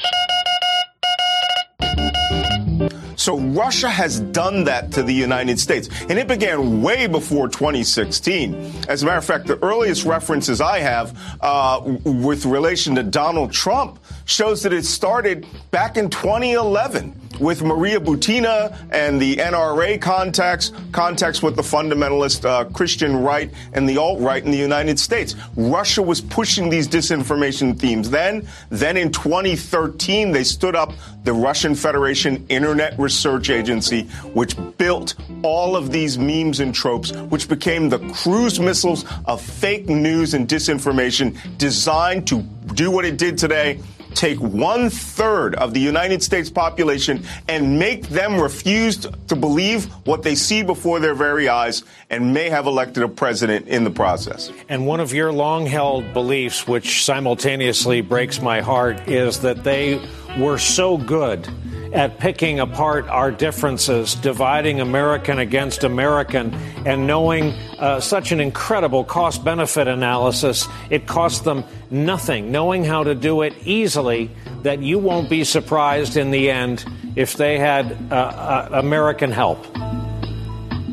So Russia has done that to the United States, and it began way before twenty sixteen. As a matter of fact, the earliest references I have uh, with relation to Donald Trump shows that it started back in twenty eleven with Maria Butina and the N R A contacts, contacts with the fundamentalist uh, Christian right and the alt-right in the United States. Russia was pushing these disinformation themes then. Then in twenty thirteen, they stood up the Russian Federation Internet Research Agency, which built all of these memes and tropes, which became the cruise missiles of fake news and disinformation designed to do what it did today: take one third of the United States population and make them refuse to believe what they see before their very eyes, and may have elected a president in the process. And one of your long-held beliefs, which simultaneously breaks my heart, is that they were so good at picking apart our differences, dividing American against American, and knowing uh, such an incredible cost-benefit analysis, it cost them nothing, knowing how to do it easily, that you won't be surprised in the end if they had uh, uh, American help.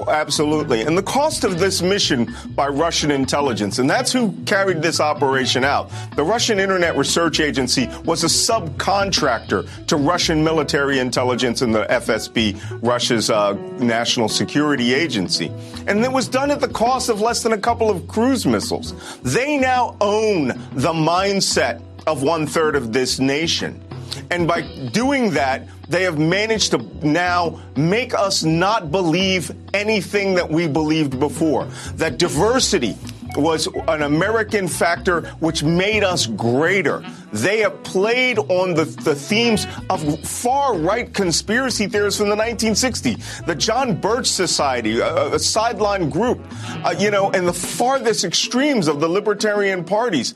absolutely. And the cost of this mission by Russian intelligence, and that's who carried this operation out. The Russian Internet Research Agency was a subcontractor to Russian military intelligence and the F S B, Russia's uh, national security agency. And it was done at the cost of less than a couple of cruise missiles. They now own the mindset of one third of this nation. And by doing that, they have managed to now make us not believe anything that we believed before. That diversity was an American factor which made us greater. They have played on the, the themes of far-right conspiracy theorists from the nineteen sixties, the John Birch Society, a, a sideline group, uh, you know, and the farthest extremes of the libertarian parties.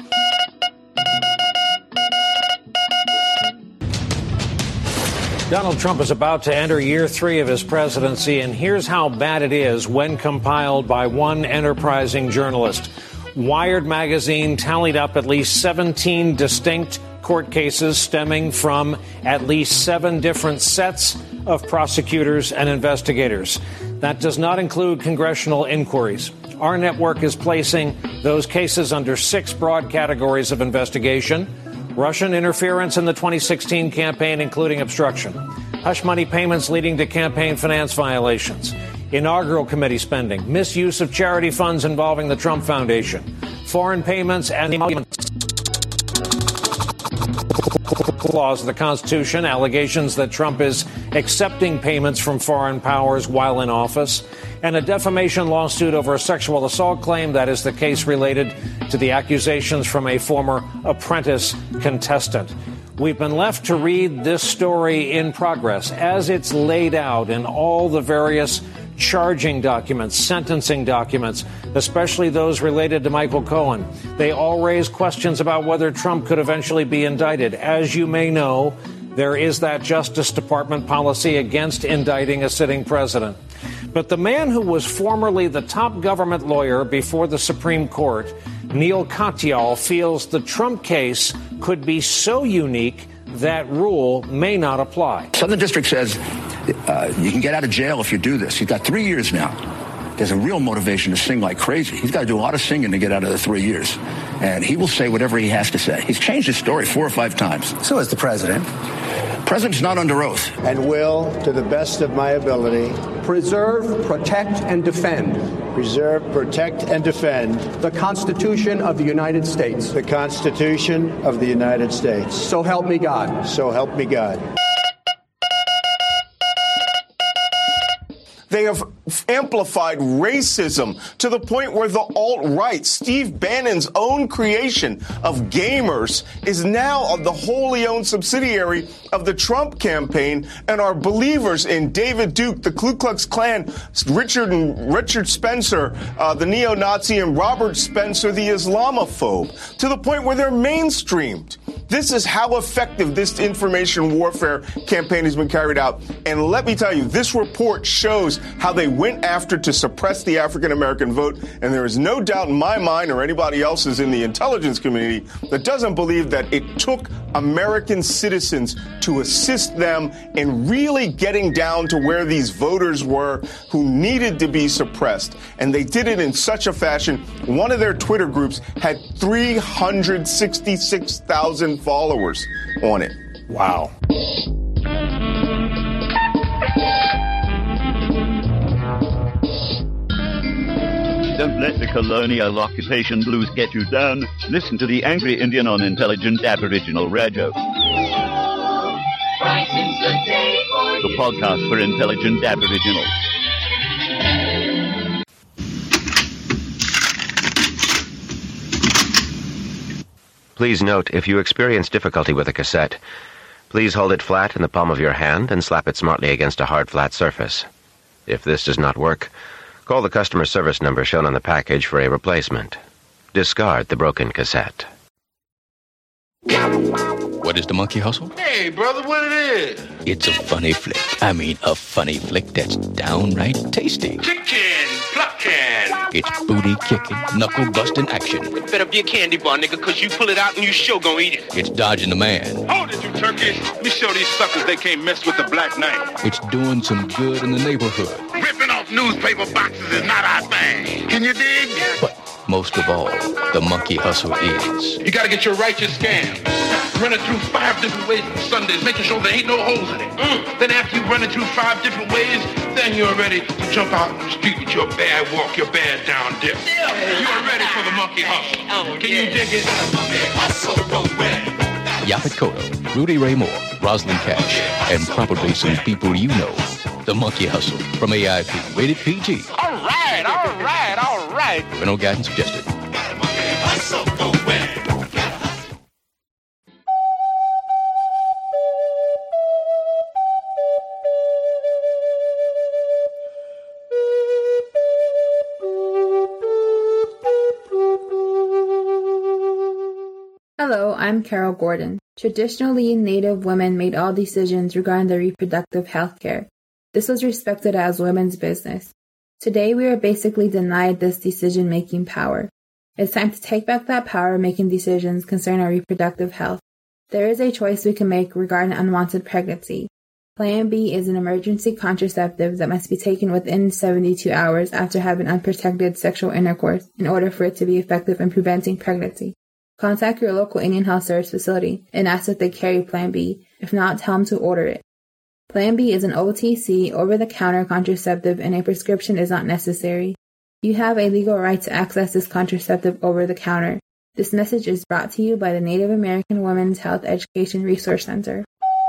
Donald Trump is about to enter year three of his presidency, and here's how bad it is when compiled by one enterprising journalist. Wired magazine tallied up at least seventeen distinct court cases stemming from at least seven different sets of prosecutors and investigators. That does not include congressional inquiries. Our network is placing those cases under six broad categories of investigation: Russian interference in the twenty sixteen campaign, including obstruction, hush money payments leading to campaign finance violations, inaugural committee spending, misuse of charity funds involving the Trump Foundation, foreign payments and the clause of the Constitution, allegations that Trump is accepting payments from foreign powers while in office, and a defamation lawsuit over a sexual assault claim. That is the case related to the accusations from a former Apprentice contestant. We've been left to read this story in progress as it's laid out in all the various charging documents, sentencing documents, especially those related to Michael Cohen. They all raise questions about whether Trump could eventually be indicted. As you may know, there is that Justice Department policy against indicting a sitting president. But the man who was formerly the top government lawyer before the Supreme Court, Neil Katyal, feels the Trump case could be so unique that rule may not apply. Southern District says uh, you can get out of jail if you do this. He's got three years now. There's a real motivation to sing like crazy. He's got to do a lot of singing to get out of the three years. And he will say whatever he has to say. He's changed his story four or five times. So has the president. President's not under oath. And will, to the best of my ability, preserve, protect, and defend. Preserve, protect, and defend. The Constitution of the United States. The Constitution of the United States. So help me God. So help me God. They have amplified racism to the point where the alt-right, Steve Bannon's own creation of Gamers, is now the wholly owned subsidiary of the Trump campaign and are believers in David Duke, the Ku Klux Klan, Richard and Richard Spencer, uh, the neo-Nazi, and Robert Spencer, the Islamophobe, to the point where they're mainstreamed. This is how effective this information warfare campaign has been carried out. And let me tell you, this report shows how they went after to suppress the African-American vote. And there is no doubt in my mind or anybody else's in the intelligence community that doesn't believe that it took American citizens to assist them in really getting down to where these voters were who needed to be suppressed. And they did it in such a fashion. One of their Twitter groups had three hundred sixty-six thousand followers on it. Wow. Don't let the colonial occupation blues get you down. Listen to the Angry Indian on Intelligent Aboriginal Radio. The podcast for intelligent Aboriginals. Please note, if you experience difficulty with a cassette, please hold it flat in the palm of your hand and slap it smartly against a hard, flat surface. If this does not work, call the customer service number shown on the package for a replacement. Discard the broken cassette. What is the Monkey Hustle? Hey, brother, what it is? It's a funny flick. I mean, a funny flick that's downright tasty. Chicken plucking. It's booty kicking, knuckle busting action. It better be a candy bar, nigga, because you pull it out and you sure gonna eat it. It's dodging the man. Hold it, you turkeys. Let me show these suckers they can't mess with the Black Knight. It's doing some good in the neighborhood. Ripping off newspaper boxes is not our thing. Can you dig? But most of all, the monkey hustle is. You gotta get your righteous scam. Run it through five different ways on Sundays, making sure there ain't no holes in it. Mm. Then after you run it through five different ways, then you're ready to jump out in the street with your bad walk, your bad down dip. Yeah. You're ready for the monkey hustle. Oh, Can yeah. you dig it? Yaphet Kotto, Rudy Ray Moore, Rosalind Cash, and probably some people you know. The Monkey Hustle from A I P, rated P G. All right, all right, all right. Parental guidance suggested. Hello, I'm Carol Gordon. Traditionally, Native women made all decisions regarding their reproductive health care. This was respected as women's business. Today, we are basically denied this decision-making power. It's time to take back that power making decisions concerning our reproductive health. There is a choice we can make regarding unwanted pregnancy. Plan B is an emergency contraceptive that must be taken within seventy-two hours after having unprotected sexual intercourse in order for it to be effective in preventing pregnancy. Contact your local Indian Health Service facility and ask if they carry Plan B. If not, tell them to order it. Plan B is an O T C, over-the-counter contraceptive, and a prescription is not necessary. You have a legal right to access this contraceptive over-the-counter. This message is brought to you by the Native American Women's Health Education Resource Center.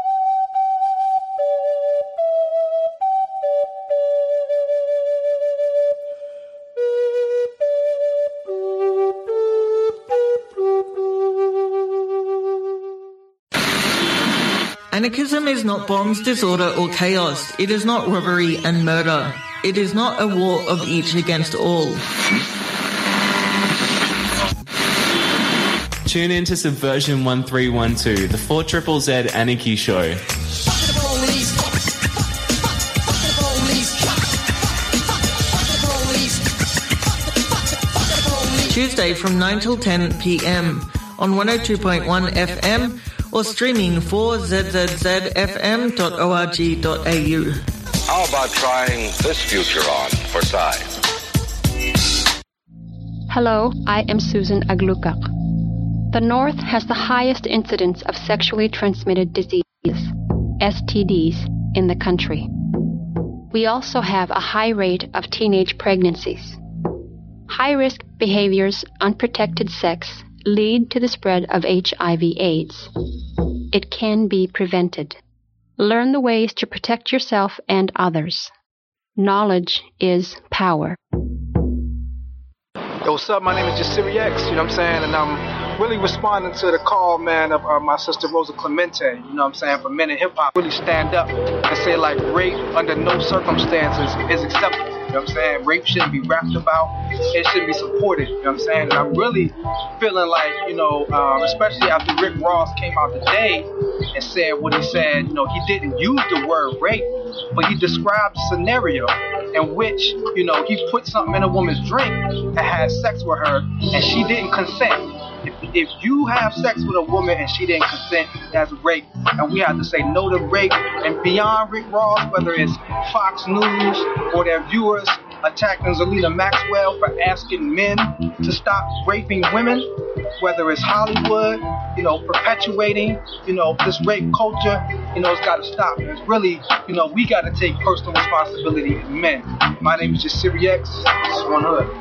Anarchism is not bombs, disorder, or chaos. It is not robbery and murder. It is not a war of each against all. Tune in to Subversion one three one two, the four triple Z Anarchy Show. Tuesday from nine till ten p.m. on one oh two point one F M or streaming for z z z f m dot org dot a u. How about trying this future on for size? Hello, I am Susan Aglukak. The North has the highest incidence of sexually transmitted diseases, S T Ds, in the country. We also have a high rate of teenage pregnancies. High-risk behaviors, unprotected sex, lead to the spread of H I V AIDS. It can be prevented. Learn the ways to protect yourself and others. Knowledge is power. Yo, what's up? My name is Jasiri X, you know what I'm saying? And I'm really responding to the call, man, of uh, my sister Rosa Clemente, you know what I'm saying, for men in hip-hop. Really stand up and say, like, rape under no circumstances is acceptable. You know what I'm saying? Rape shouldn't be rapped about. It should be supported. You know what I'm saying? And I'm really feeling like, you know, um, especially after Rick Ross came out today and said what he said, you know, he didn't use the word rape, but he described a scenario in which, you know, he put something in a woman's drink and had sex with her and she didn't consent. If, if you have sex with a woman and she didn't consent, that's rape. And we have to say no to rape. And beyond Rick Ross, whether it's Fox News or their viewers attacking Zelina Maxwell for asking men to stop raping women, whether it's Hollywood, you know, perpetuating, you know, this rape culture, you know, it's got to stop. And it's really, you know, we got to take personal responsibility as men. My name is Jasiri X. This is One Hood.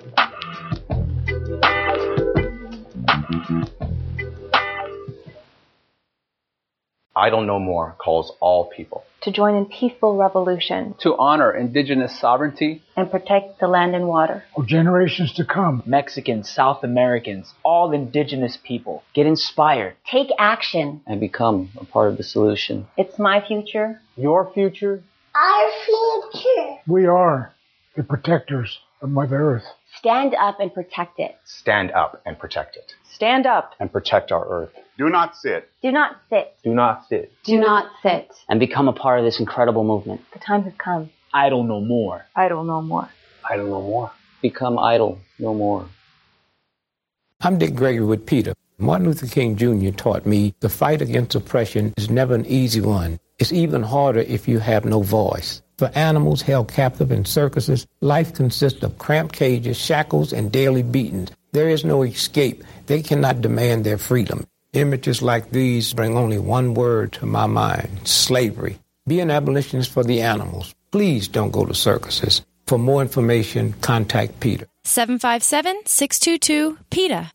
Idle No More calls all people to join in peaceful revolution, to honor indigenous sovereignty, and protect the land and water for generations to come. Mexicans, South Americans, all indigenous people, get inspired, take action, and become a part of the solution. It's my future, your future, our future. We are the protectors of Mother Earth. Stand up and protect it. Stand up and protect it. Stand up and protect our Earth. Do not sit. Do not sit. Do not sit. Do not sit. And become a part of this incredible movement. The time has come. Idle no more. Idle no more. Idle no more. Become idle no more. I'm Dick Gregory with PETA. Martin Luther King Junior taught me the fight against oppression is never an easy one. It's even harder if you have no voice. For animals held captive in circuses, life consists of cramped cages, shackles, and daily beatings. There is no escape. They cannot demand their freedom. Images like these bring only one word to my mind: slavery. Be an abolitionist for the animals. Please don't go to circuses. For more information, contact Peter. seven five seven, six two two, PETA.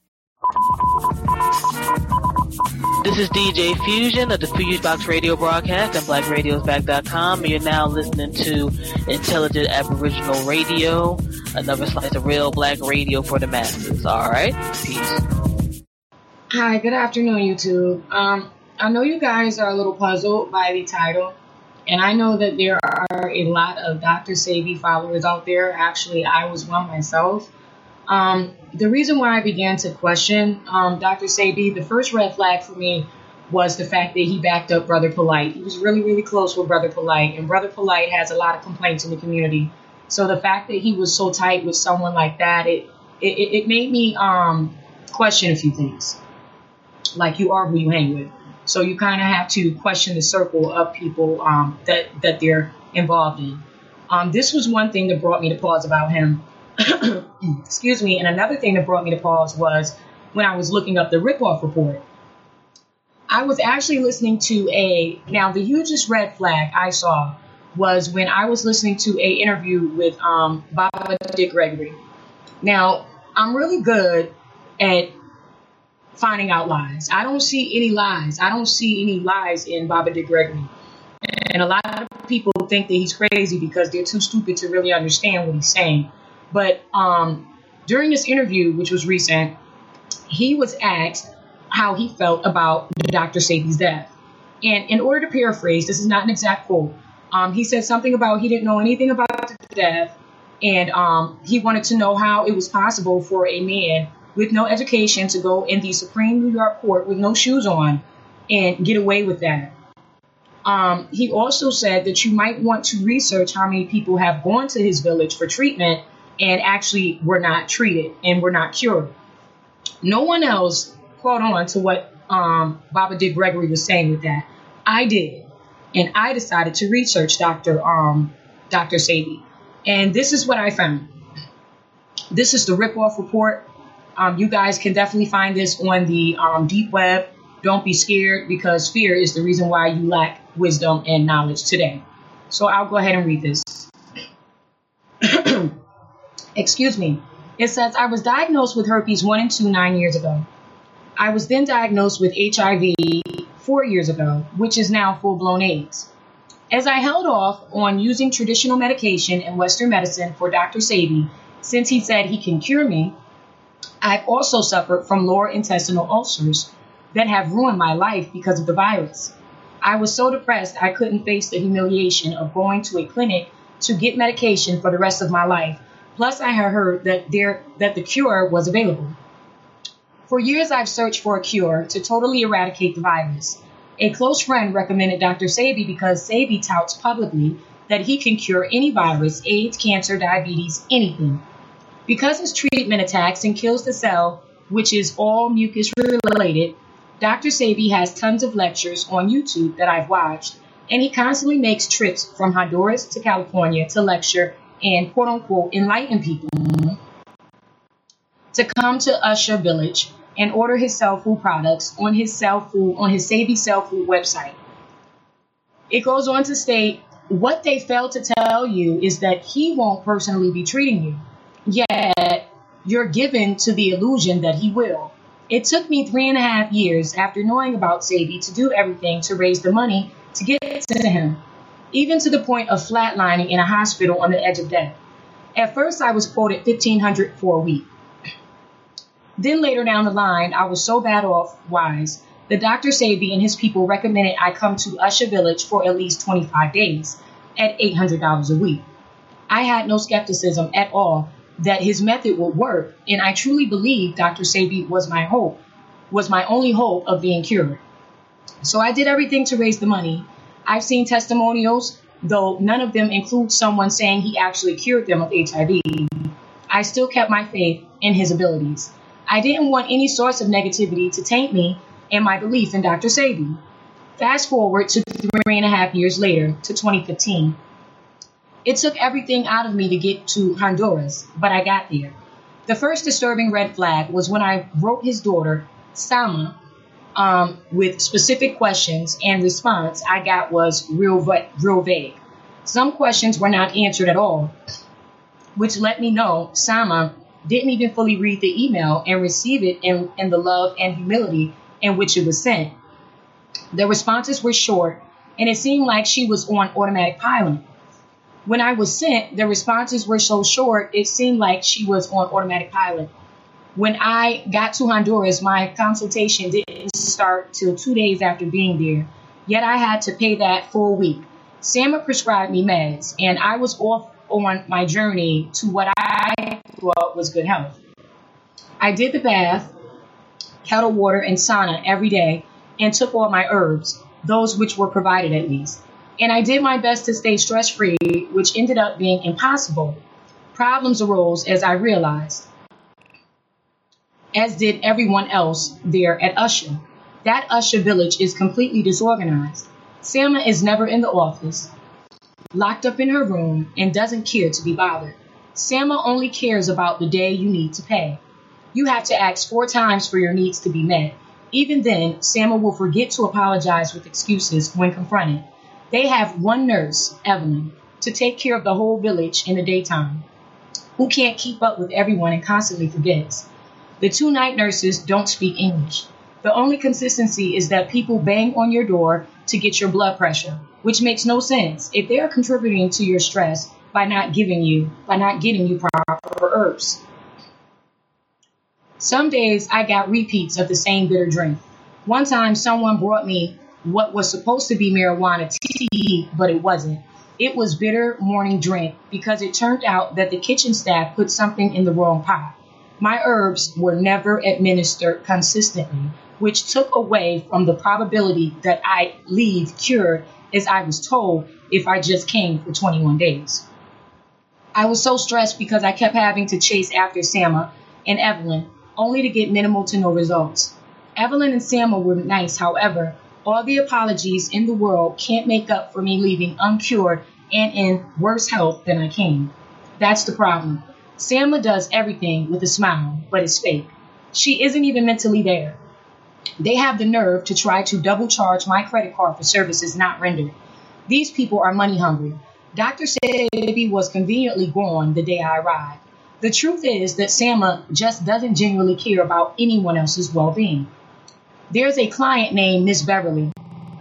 This is D J Fusion of the Fusebox Radio broadcast at black radios back dot com. You're now listening to Intelligent Aboriginal Radio, another slice of real black radio for the masses. All right? Peace. Hi, good afternoon, YouTube. Um, I know you guys are a little puzzled by the title, and I know that there are a lot of Doctor Sebi followers out there. Actually, I was one myself. Um, the reason why I began to question um, Doctor Sebi, the first red flag for me was the fact that he backed up Brother Polite. He was really, really close with Brother Polite, and Brother Polite has a lot of complaints in the community. So the fact that he was so tight with someone like that, it it, it made me um, question a few things. Like, you are who you hang with. So you kind of have to question the circle of people um, that, that they're involved in. Um, this was one thing that brought me to pause about him. Excuse me. And another thing that brought me to pause was when I was looking up the ripoff report. I was actually listening to a, now the hugest red flag I saw was when I was listening to a interview with um, Baba Dick Gregory. Now, I'm really good at finding out lies. I don't see any lies. I don't see any lies in Baba Dick Gregory. And a lot of people think that he's crazy because they're too stupid to really understand what he's saying. But um, during this interview, which was recent, he was asked how he felt about Doctor Sebi's death. And in order to paraphrase, this is not an exact quote, um, he said something about he didn't know anything about the death, and um, he wanted to know how it was possible for a man with no education to go in the Supreme New York Court with no shoes on and get away with that. Um, he also said that you might want to research how many people have gone to his village for treatment and actually were not treated and were not cured. No one else caught on to what um, Baba Dick Gregory was saying with that. I did. And I decided to research Doctor Um, Doctor Sebi. And this is what I found. This is the ripoff report. Um, you guys can definitely find this on the um, deep web. Don't be scared, because fear is the reason why you lack wisdom and knowledge today. So I'll go ahead and read this. Excuse me. It says, I was diagnosed with herpes one and two nine years ago. I was then diagnosed with H I V four years ago, which is now full-blown AIDS. As I held off on using traditional medication and Western medicine for Doctor Sebi, since he said he can cure me, I've also suffered from lower intestinal ulcers that have ruined my life because of the virus. I was so depressed I couldn't face the humiliation of going to a clinic to get medication for the rest of my life. Plus, I had heard that there that the cure was available. For years, I've searched for a cure to totally eradicate the virus. A close friend recommended Doctor Sebi because Sebi touts publicly that he can cure any virus, AIDS, cancer, diabetes, anything. Because his treatment attacks and kills the cell, which is all mucus related, Doctor Sebi has tons of lectures on YouTube that I've watched, and he constantly makes trips from Honduras to California to lecture and quote-unquote enlighten people to come to Usher Village and order his cell food products on his cell food on his Sebi Cell Food website. It goes on to state, what they fail to tell you is that he won't personally be treating you, yet you're given to the illusion that he will. It took me three and a half years after knowing about Sebi to do everything to raise the money to get to him, even to the point of flatlining in a hospital on the edge of death. At first, I was quoted fifteen hundred dollars for a week. Then later down the line, I was so bad off wise that Doctor Sebi and his people recommended I come to Usher Village for at least twenty-five days at eight hundred dollars a week. I had no skepticism at all that his method would work, and I truly believed Doctor Sebi was my hope, was my only hope of being cured. So I did everything to raise the money. I've seen testimonials, though none of them include someone saying he actually cured them of H I V. I still kept my faith in his abilities. I didn't want any source of negativity to taint me and my belief in Doctor Sebi. Fast forward to three and a half years later, to twenty fifteen. It took everything out of me to get to Honduras, but I got there. The first disturbing red flag was when I wrote his daughter, Sama, um, with specific questions, and response I got was real, va- real vague. Some questions were not answered at all, which let me know Sama didn't even fully read the email and receive it in, in the love and humility in which it was sent. The responses were short, and it seemed like she was on automatic pilot. When I was sent, the responses were so short, it seemed like she was on automatic pilot. When I got to Honduras, my consultation didn't start till two days after being there, yet I had to pay that full week. Sama prescribed me meds, and I was off on my journey to what I thought was good health. I did the bath, kettle water, and sauna every day, and took all my herbs, those which were provided at least. And I did my best to stay stress-free, which ended up being impossible. Problems arose as I realized, as did everyone else there at Usher. That Usher village is completely disorganized. Sama is never in the office, locked up in her room, and doesn't care to be bothered. Sama only cares about the day you need to pay. You have to ask four times for your needs to be met. Even then, Sama will forget to apologize with excuses when confronted. They have one nurse, Evelyn, to take care of the whole village in the daytime, who can't keep up with everyone and constantly forgets. The two night nurses don't speak English. The only consistency is that people bang on your door to get your blood pressure, which makes no sense if they are contributing to your stress by not giving you, by not getting you proper herbs. Some days I got repeats of the same bitter drink. One time someone brought me what was supposed to be marijuana tea, but it wasn't. It was bitter morning drink because it turned out that the kitchen staff put something in the wrong pot. My herbs were never administered consistently, which took away from the probability that I'd leave cured, as I was told, if I just came for twenty-one days. I was so stressed because I kept having to chase after Sama and Evelyn, only to get minimal to no results. Evelyn and Sama were nice, however. All the apologies in the world can't make up for me leaving uncured and in worse health than I came. That's the problem. Sama does everything with a smile, but it's fake. She isn't even mentally there. They have the nerve to try to double charge my credit card for services not rendered. These people are money hungry. Doctor Sebi was conveniently gone the day I arrived. The truth is that Sama just doesn't genuinely care about anyone else's well-being. There's a client named Miss Beverly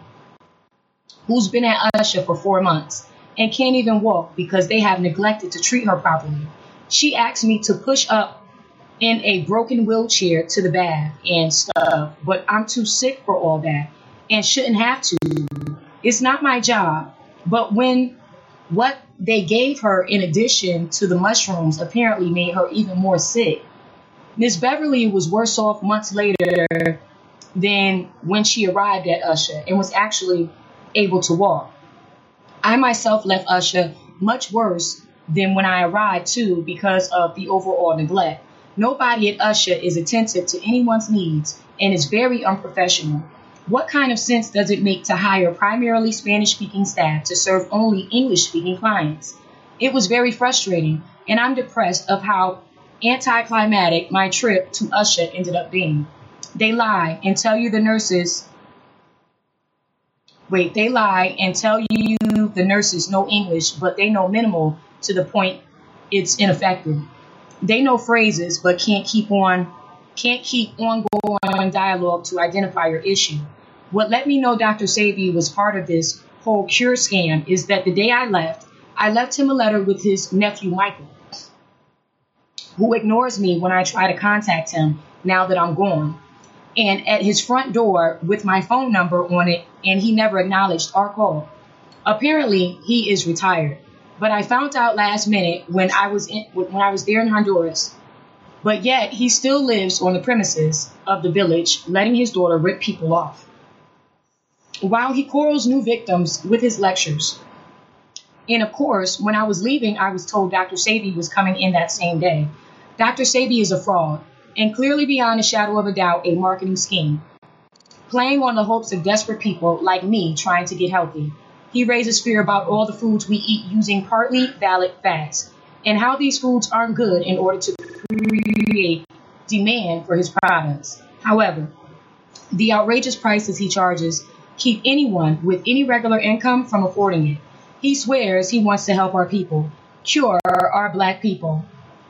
who's been at Usher for four months and can't even walk because they have neglected to treat her properly. She asked me to push up in a broken wheelchair to the bath and stuff, but I'm too sick for all that and shouldn't have to. It's not my job. But when what they gave her in addition to the mushrooms apparently made her even more sick. Miss Beverly was worse off months later than when she arrived at Usher and was actually able to walk. I myself left Usher much worse than when I arrived too because of the overall neglect. Nobody at Usher is attentive to anyone's needs and is very unprofessional. What kind of sense does it make to hire primarily Spanish-speaking staff to serve only English-speaking clients? It was very frustrating, and I'm depressed of how anticlimactic my trip to Usher ended up being. They lie and tell you the nurses... Wait, they lie and tell you the nurses know English, but they know minimal to the point it's ineffective. They know phrases, but can't keep on, can't keep ongoing dialogue to identify your issue. What let me know Doctor Sebi was part of this whole cure scam is that the day I left, I left him a letter with his nephew Michael, who ignores me when I try to contact him now that I'm gone, and at his front door with my phone number on it, and he never acknowledged our call. Apparently, he is retired, but I found out last minute when I was in, when I was there in Honduras. But yet, he still lives on the premises of the village, letting his daughter rip people off, while he corals new victims with his lectures. And of course, when I was leaving, I was told Doctor Sebi was coming in that same day. Doctor Sebi is a fraud, and clearly beyond a shadow of a doubt, a marketing scheme, playing on the hopes of desperate people like me trying to get healthy. He raises fear about all the foods we eat using partly valid facts and how these foods aren't good in order to create demand for his products. However, the outrageous prices he charges keep anyone with any regular income from affording it. He swears he wants to help our people, cure our black people,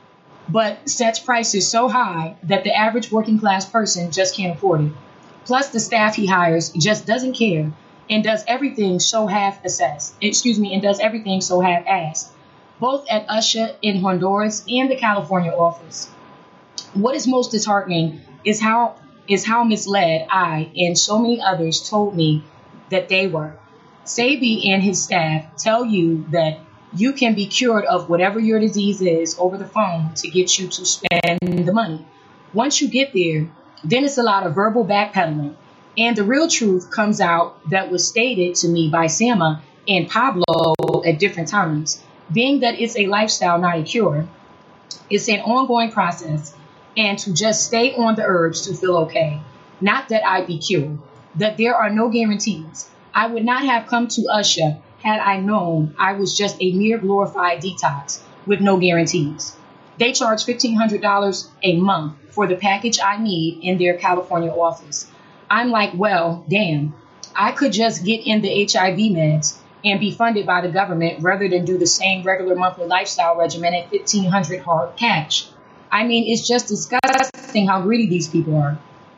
but sets prices so high that the average working class person just can't afford it. Plus, the staff he hires just doesn't care and does everything so half-assessed. Excuse me, and does everything so half-assed, both at Usher in Honduras and the California office. What is most disheartening is how is how misled I and so many others told me that they were. Sebi and his staff tell you that you can be cured of whatever your disease is over the phone to get you to spend the money. Once you get there, then it's a lot of verbal backpedaling. And the real truth comes out that was stated to me by Sama and Pablo at different times, being that it's a lifestyle, not a cure. It's an ongoing process, and to just stay on the herbs to feel okay. Not that I'd be cured, that there are no guarantees. I would not have come to Usher had I known I was just a mere glorified detox with no guarantees. They charge fifteen hundred dollars a month for the package I need in their California office. I'm like, well, damn, I could just get in the H I V meds and be funded by the government rather than do the same regular monthly lifestyle regimen at fifteen hundred dollars hard cash. I mean, it's just disgusting how greedy these people are.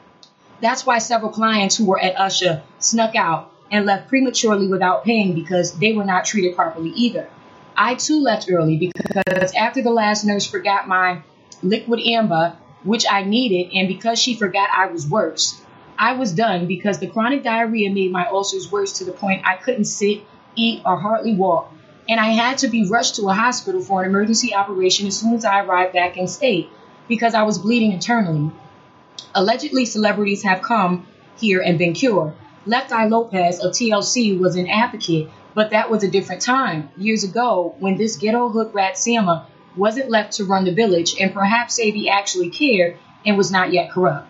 That's why several clients who were at Usher snuck out and left prematurely without paying because they were not treated properly either. I too left early because after the last nurse forgot my liquid amber, which I needed, and because she forgot I was worse, I was done because the chronic diarrhea made my ulcers worse to the point I couldn't sit, eat, or hardly walk. And I had to be rushed to a hospital for an emergency operation as soon as I arrived back in state because I was bleeding internally. Allegedly, celebrities have come here and been cured. Left Eye Lopez of T L C was an advocate, but that was a different time, years ago, when this ghetto hood rat Sama wasn't left to run the village, and perhaps Sebi actually cared and was not yet corrupt.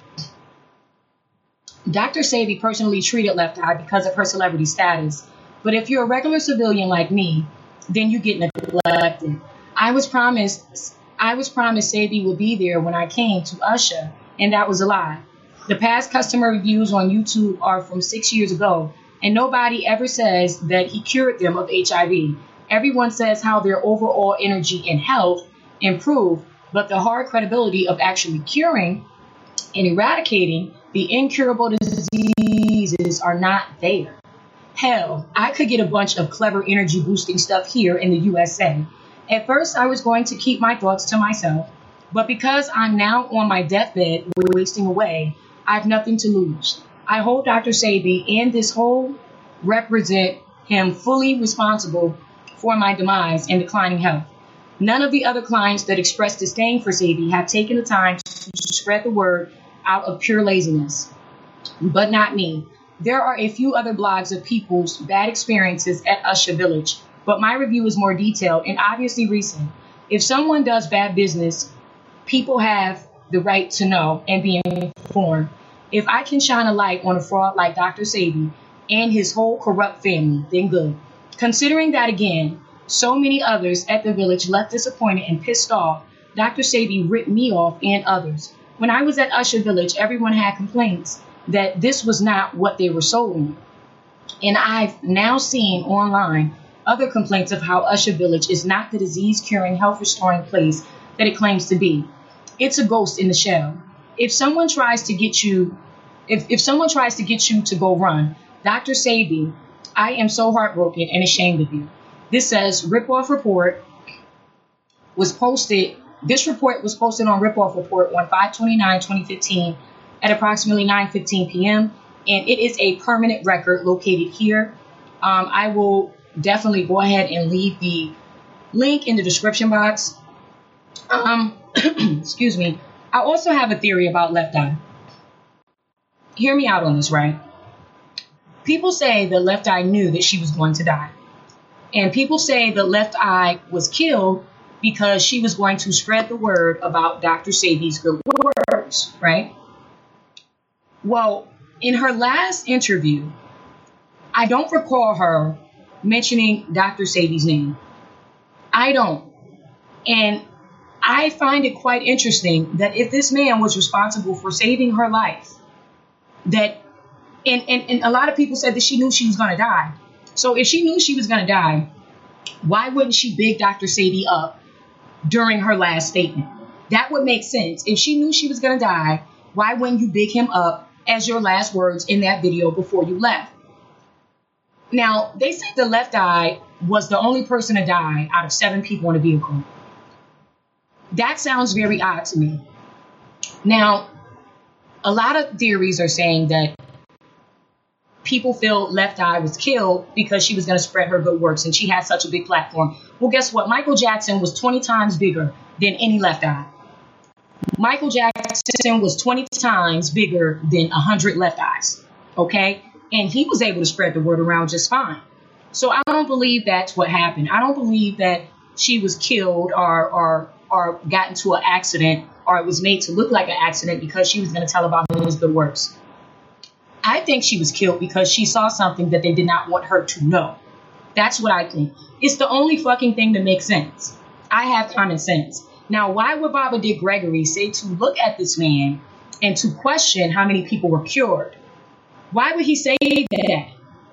Doctor Sebi personally treated Left Eye because of her celebrity status, but if you're a regular civilian like me, then you get neglected. I was promised, I was promised Sebi would be there when I came to Usher, and that was a lie. The past customer reviews on YouTube are from six years ago, and nobody ever says that he cured them of H I V. Everyone says how their overall energy and health improved, but the hard credibility of actually curing and eradicating the incurable diseases are not there. Hell, I could get a bunch of clever energy boosting stuff here in the U S A. At first, I was going to keep my thoughts to myself, but because I'm now on my deathbed wasting away, I've nothing to lose. I hold Doctor Sebi and this whole represent him fully responsible for my demise and declining health. None of the other clients that expressed disdain for Sebi have taken the time to spread the word out of pure laziness. But not me. There are a few other blogs of people's bad experiences at Usher Village, but my review is more detailed and obviously recent. If someone does bad business, people have the right to know and be informed. If I can shine a light on a fraud like Doctor Sebi and his whole corrupt family, then good. Considering that, again, so many others at the village left disappointed and pissed off, Doctor Sebi ripped me off and others. When I was at Usher Village, everyone had complaints that this was not what they were sold on. And I've now seen online other complaints of how Usher Village is not the disease-curing, health-restoring place that it claims to be. It's a ghost in the shell. If someone tries to get you, if, if someone tries to get you to go run, Doctor Sebi, I am so heartbroken and ashamed of you. This says Ripoff Report was posted. This report was posted on Ripoff Report on five twenty-nine twenty fifteen at approximately nine fifteen p.m. and it is a permanent record located here. Um, I will definitely go ahead and leave the link in the description box. Um, excuse me. I also have a theory about Left Eye. Hear me out on this, right? People say that Left Eye knew that she was going to die. And people say that Left Eye was killed because she was going to spread the word about Doctor Sebi's good words, right? Well, in her last interview, I don't recall her mentioning Doctor Sebi's name. I don't. And I find it quite interesting that if this man was responsible for saving her life, that, and, and, and a lot of people said that she knew she was going to die. So if she knew she was going to die, why wouldn't she big Doctor Sebi up during her last statement? That would make sense. If she knew she was going to die, why wouldn't you big him up as your last words in that video before you left? Now, they said the left eye was the only person to die out of seven people in a vehicle. That sounds very odd to me. Now, a lot of theories are saying that people feel Left Eye was killed because she was going to spread her good works and she had such a big platform. Well, guess what? Michael Jackson was twenty times bigger than any Left Eye. Michael Jackson was twenty times bigger than one hundred Left Eyes. Okay? And he was able to spread the word around just fine. So I don't believe that's what happened. I don't believe that she was killed or or or got into an accident or it was made to look like an accident because she was going to tell about his good works. I think she was killed because she saw something that they did not want her to know. That's what I think. It's the only fucking thing that makes sense. I have common sense. Now, why would Baba Dick Gregory say to look at this man and to question how many people were cured? Why would he say that?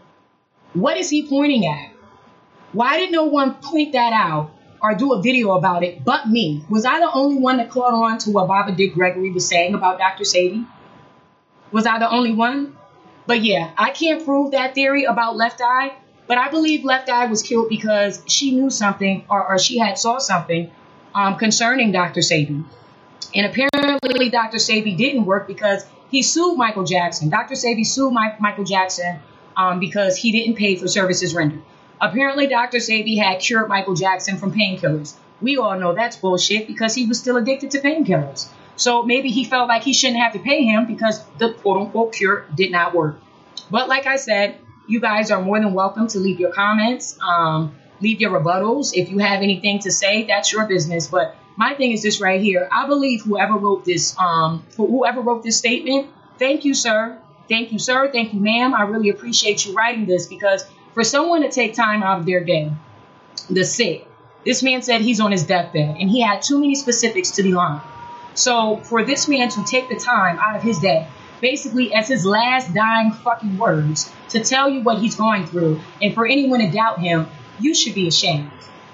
What is he pointing at? Why did no one point that out or do a video about it but me? Was I the only one that caught on to what Baba Dick Gregory was saying about Doctor Sebi? Was I the only one? But yeah, I can't prove that theory about Left Eye, but I believe Left Eye was killed because she knew something or, or she had saw something um, concerning Doctor Sebi. And apparently Doctor Sebi didn't work because he sued Michael Jackson. Doctor Sebi sued Mike, Michael Jackson um, because he didn't pay for services rendered. Apparently Doctor Sebi had cured Michael Jackson from painkillers. We all know that's bullshit because he was still addicted to painkillers. So maybe he felt like he shouldn't have to pay him because the quote-unquote cure did not work. But like I said, you guys are more than welcome to leave your comments, um, leave your rebuttals. If you have anything to say, that's your business. But my thing is this right here. I believe whoever wrote this, um, whoever wrote this statement, thank you, sir. Thank you, sir. Thank you, ma'am. I really appreciate you writing this because for someone to take time out of their day, the sick, this man said he's on his deathbed and he had too many specifics to be on. So for this man to take the time out of his day, basically as his last dying fucking words, to tell you what he's going through, and for anyone to doubt him, you should be ashamed.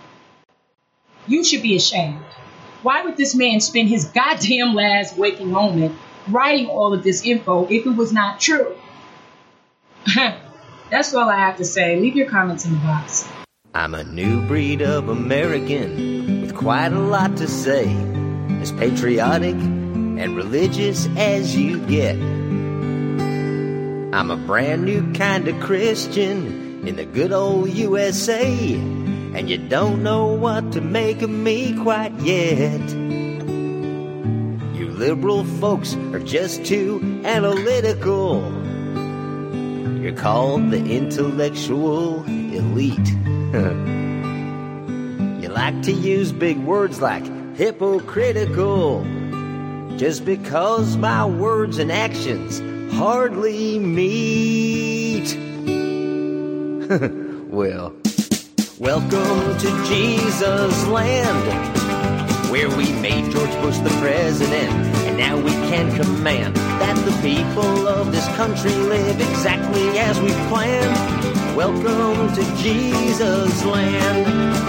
You should be ashamed. Why would this man spend his goddamn last waking moment writing all of this info if it was not true? That's all I have to say. Leave your comments in the box. I'm a new breed of American with quite a lot to say. As patriotic and religious as you get. I'm a brand new kind of Christian in the good old U S A, and you don't know what to make of me quite yet. You liberal folks are just too analytical. You're called the intellectual elite. You like to use big words like hypocritical, just because my words and actions hardly meet. Well, welcome to Jesus land, where we made George Bush the president, and now we can command that the people of this country live exactly as we planned. Welcome to Jesus land.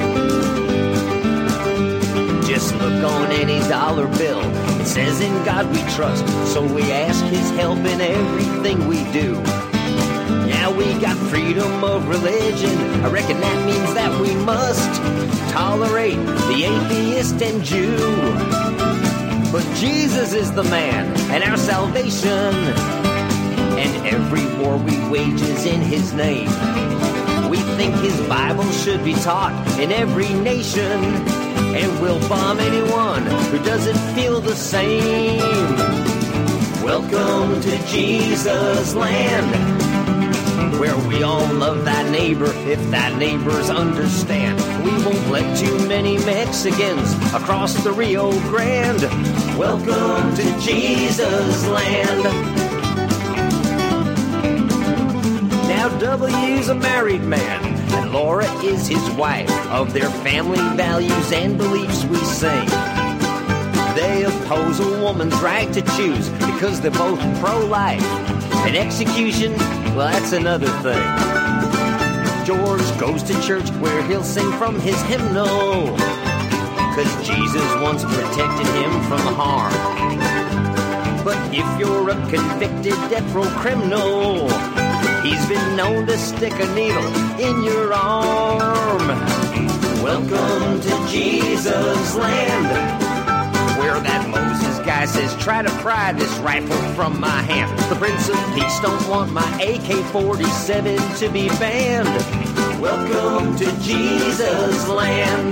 Just look on any dollar bill. It says in God we trust, so we ask his help in everything we do. Now we got freedom of religion. I reckon that means that we must tolerate the atheist and Jew. But Jesus is the man and our salvation, and every war we wage is in his name. We think his Bible should be taught in every nation, and we'll bomb anyone who doesn't feel the same. Welcome to Jesus land, where we all love thy neighbor if thy neighbors understand. We won't let too many Mexicans across the Rio Grande. Welcome to Jesus land. Now Now W's a married man, and Laura is his wife. Of their family values and beliefs we sing. They oppose a woman's right to choose because they're both pro-life. And execution, well, that's another thing. George goes to church where he'll sing from his hymnal, cause Jesus once protected him from harm. But if you're a convicted death row criminal, he's been known to stick a needle in your arm. Welcome to Jesus land, where that Moses guy says, try to pry this rifle from my hand. The Prince of Peace don't want my A K forty-seven to be banned. Welcome to Jesus land.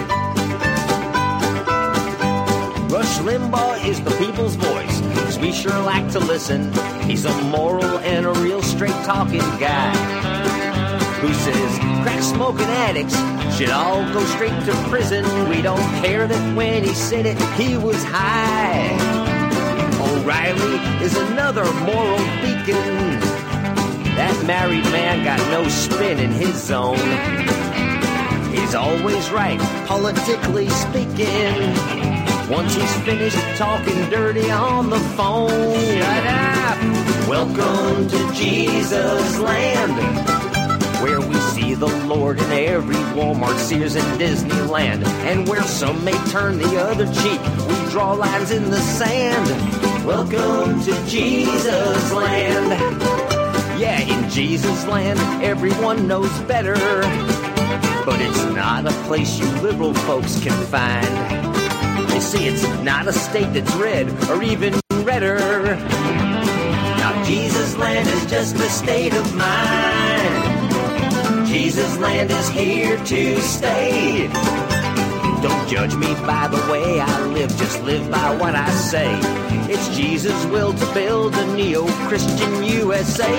Rush Limbaugh is the people's voice, cause we sure like to listen. He's a moral and a real straight-talking guy who says crack-smoking addicts should all go straight to prison. We don't care that when he said it, he was high. O'Reilly is another moral beacon. That married man got no spin in his zone. He's always right, politically speaking. Once he's finished talking dirty on the phone. Shut up! Welcome to Jesus land, where we see the Lord in every Walmart, Sears, and Disneyland. And where some may turn the other cheek, we draw lines in the sand. Welcome to Jesus land. Yeah, in Jesus land, everyone knows better. But it's not a place you liberal folks can find. You see, it's not a state that's red or even redder. Now, Jesus land is just a state of mind. Jesus land is here to stay. Don't judge me by the way I live, just live by what I say. It's Jesus' will to build a neo-Christian U S A.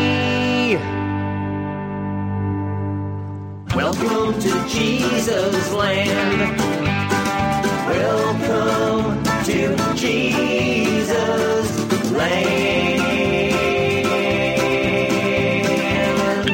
Welcome to Jesus land. Welcome to Jesus land.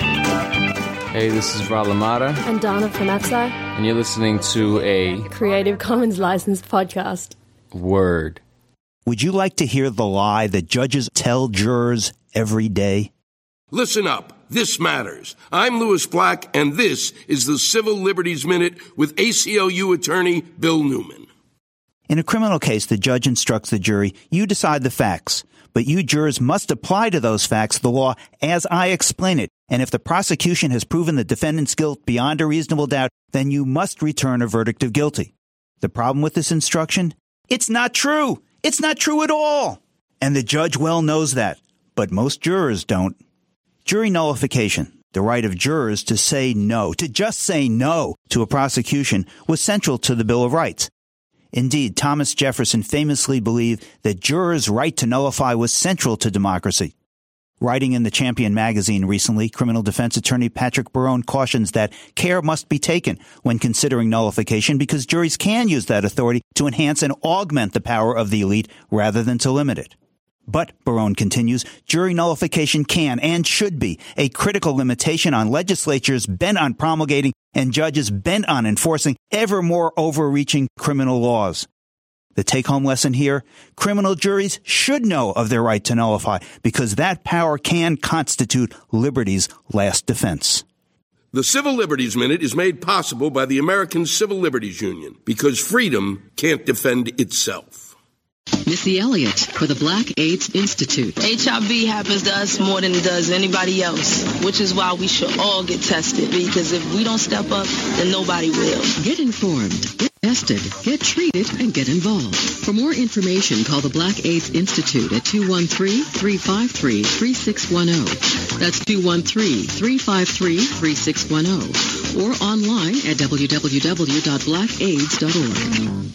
Hey, this is Ralamada. And Donna from Outside. And you're listening to a Creative Commons licensed podcast. Word. Would you like to hear the lie that judges tell jurors every day? Listen up. This matters. I'm Louis Black, and this is the Civil Liberties Minute with A C L U attorney Bill Newman. In a criminal case, the judge instructs the jury, you decide the facts, but you jurors must apply to those facts the law as I explain it. And if the prosecution has proven the defendant's guilt beyond a reasonable doubt, then you must return a verdict of guilty. The problem with this instruction? It's not true. It's not true at all. And the judge well knows that, but most jurors don't. Jury nullification, the right of jurors to say no, to just say no to a prosecution, was central to the Bill of Rights. Indeed, Thomas Jefferson famously believed that jurors' right to nullify was central to democracy. Writing in the Champion magazine recently, criminal defense attorney Patrick Barone cautions that care must be taken when considering nullification because juries can use that authority to enhance and augment the power of the elite rather than to limit it. But, Barone continues, jury nullification can and should be a critical limitation on legislatures bent on promulgating and judges bent on enforcing ever more overreaching criminal laws. The take-home lesson here, criminal juries should know of their right to nullify because that power can constitute liberty's last defense. The Civil Liberties Minute is made possible by the American Civil Liberties Union because freedom can't defend itself. Missy Elliott for the Black AIDS Institute. H I V happens to us more than it does anybody else, which is why we should all get tested, because if we don't step up, then nobody will. Get informed, get tested, get treated, and get involved. For more information, call the Black AIDS Institute at two one three, three five three, three six one zero. That's two one three, three five three, three six one zero. Or online at w w w dot black aids dot org.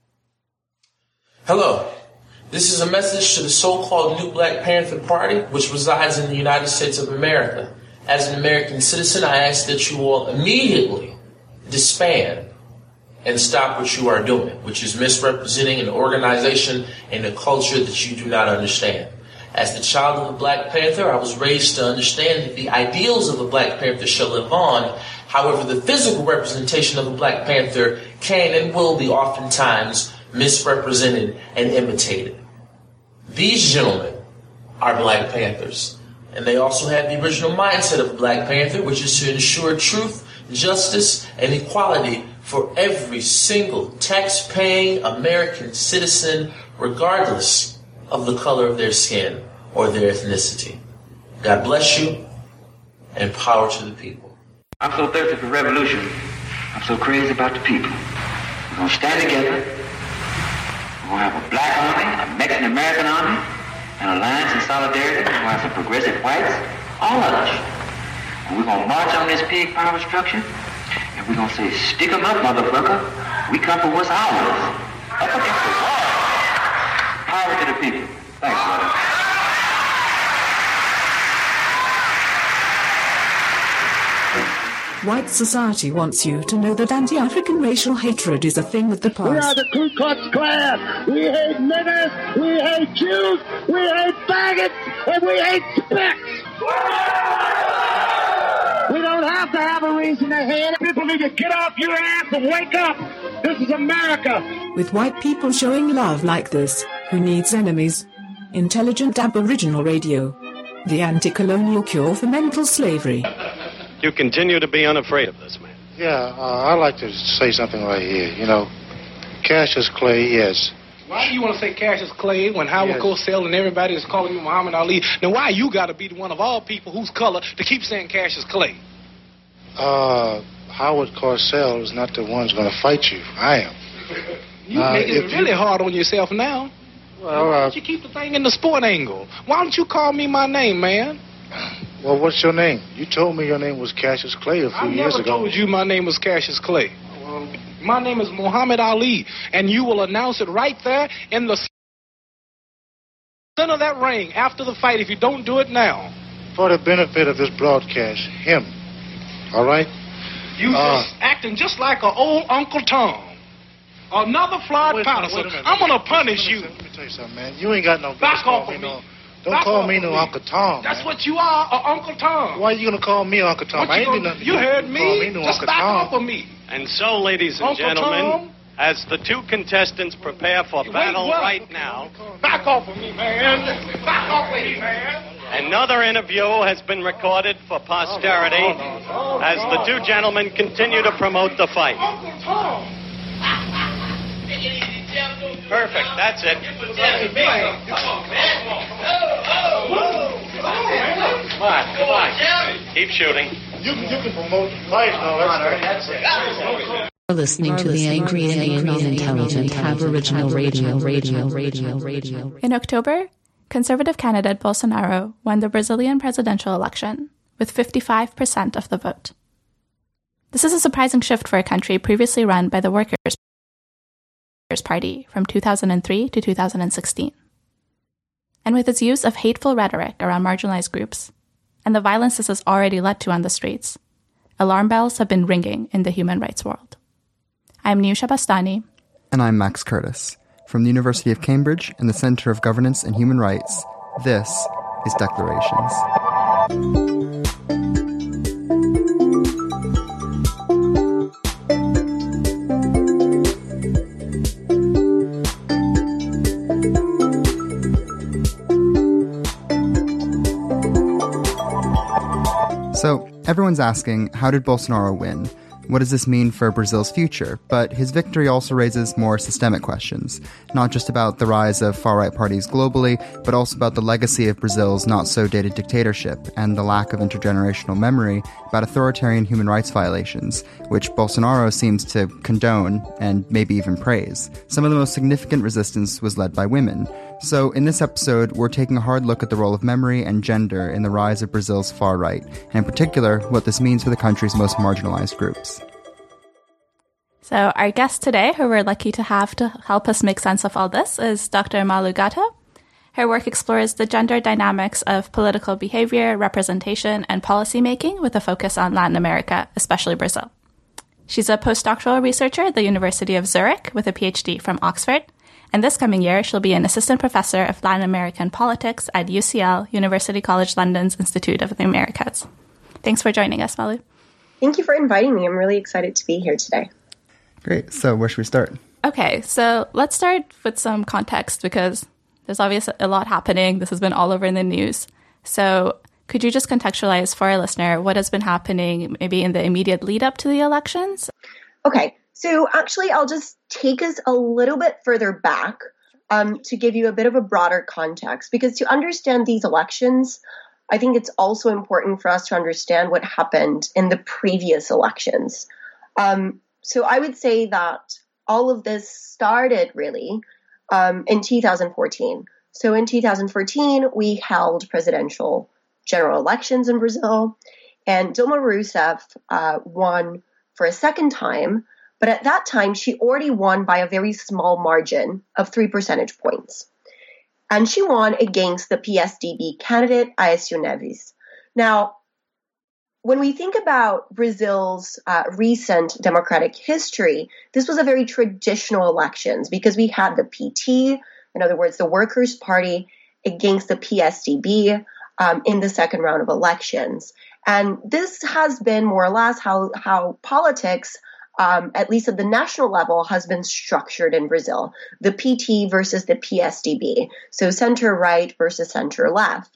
Hello. This is a message to the so-called New Black Panther Party, which resides in the United States of America. As an American citizen, I ask that you all immediately disband and stop what you are doing, which is misrepresenting an organization and a culture that you do not understand. As the child of a Black Panther, I was raised to understand that the ideals of a Black Panther shall live on. However, the physical representation of a Black Panther can and will be oftentimes misrepresented and imitated. These gentlemen are Black Panthers, and they also have the original mindset of a Black Panther, which is to ensure truth, justice, and equality for every single tax-paying American citizen, regardless of the color of their skin or their ethnicity. God bless you, and power to the people. I'm so thirsty for revolution. I'm so crazy about the people. We're going to stand together. We're going to have a black army, a Mexican-American army, an alliance and solidarity. We're going to have some progressive whites, all of us. And we're going to march on this pig power structure, and we're going to say, stick 'em up, motherfucker. We come for what's ours. Up against the wall. Power to the people. Thanks, brother. White society wants you to know that anti-African racial hatred is a thing of the past. We are the Ku Klux Klan. We hate niggers, we hate Jews, we hate faggots, and we hate specks. We don't have to have a reason to hate it. People need to get off your ass and wake up. This is America. With white people showing love like this, who needs enemies? Intelligent Aboriginal Radio. The anti-colonial cure for mental slavery. You continue to be unafraid of this, man. Yeah, uh, I'd like to say something right here. You know, Cassius Clay, yes. Why do you want to say Cassius Clay when Howard Yes. Cosell and everybody is calling you Muhammad Ali? Now, why you got to be the one of all people whose color to keep saying Cassius Clay? Uh, Howard Cosell is not the one who's going to fight you. I am. You Uh, making it if really you- hard on yourself now. Well, Why uh, don't you keep the thing in the sport angle? Why don't you call me my name, man? well, what's your name? You told me your name was Cassius Clay a few I years never ago. told you my name was Cassius Clay. My name is Muhammad Ali, and you will announce it right there in the center of that ring after the fight if you don't do it now. For the benefit of this broadcast, him. All right? You Uh, just acting just like an old Uncle Tom. Another Floyd Wait a minute, Patterson. wait a minute. I'm gonna Wait a punish minute, you. Let me tell you something, man. You ain't got no... Back call off of me. No, don't Back call off me of no me. Uncle Tom, That's man. what you are, a Uncle Tom. Why you gonna call me Uncle Tom? What I you ain't do gonna- nothing. You heard Call me. me no Just Uncle back Tom. off of me. And so, ladies and Uncle gentlemen, Tom? as the two contestants prepare for Wait, battle what? right now, Back off of me, man. Back off of me, man. another interview has been recorded for posterity as the two gentlemen continue to promote the fight. Uncle Tom. Perfect, that's it. Come on, come on. Keep shooting. You can, you can promote the fight and all that stuff. You're listening to the Angry Indian Intelligent Aboriginal Radio, Radio, Radio, Radio. In October, conservative candidate Bolsonaro won the Brazilian presidential election with fifty-five percent of the vote. This is a surprising shift for a country previously run by the Workers' Party from two thousand three to two thousand sixteen. And with its use of hateful rhetoric around marginalized groups, and the violence this has already led to on the streets, alarm bells have been ringing in the human rights world. I'm Nusha Bastani. And I'm Max Curtis. From the University of Cambridge and the Center of Governance and Human Rights, this is Declarations. So, everyone's asking, how did Bolsonaro win? What does this mean for Brazil's future? But his victory also raises more systemic questions, not just about the rise of far-right parties globally, but also about the legacy of Brazil's not-so-dated dictatorship and the lack of intergenerational memory about authoritarian human rights violations, which Bolsonaro seems to condone and maybe even praise. Some of the most significant resistance was led by women. So in this episode, we're taking a hard look at the role of memory and gender in the rise of Brazil's far right, and in particular, what this means for the country's most marginalized groups. So our guest today, who we're lucky to have to help us make sense of all this, is Doctor Malu Gata. Her work explores the gender dynamics of political behavior, representation, and policymaking with a focus on Latin America, especially Brazil. She's a postdoctoral researcher at the University of Zurich with a PhD from Oxford, And this coming year, she'll be an assistant professor of Latin American politics at U C L, University College London's Institute of the Americas. Thanks for joining us, Malu. Thank you for inviting me. I'm really excited to be here today. Great. So where should we start? Okay, so let's start with some context because there's obviously a lot happening. This has been all over in the news. So could you just contextualize for our listener what has been happening maybe in the immediate lead up to the elections? Okay, so actually I'll just take us a little bit further back um, to give you a bit of a broader context, because to understand these elections, I think it's also important for us to understand what happened in the previous elections. Um, so I would say that all of this started really um, in two thousand fourteen. So in two thousand fourteen, we held presidential general elections in Brazil, and Dilma Rousseff uh, won for a second time. But at that time, she already won by a very small margin of three percentage points. And she won against the P S D B candidate, Aécio Neves. Now, when we think about Brazil's uh, recent democratic history, this was a very traditional elections because we had the P T, in other words, the Workers' Party, against the P S D B um, in the second round of elections. And this has been more or less how, how politics, um, at least at the national level, has been structured in Brazil. The P T versus the P S D B, so center-right versus center-left.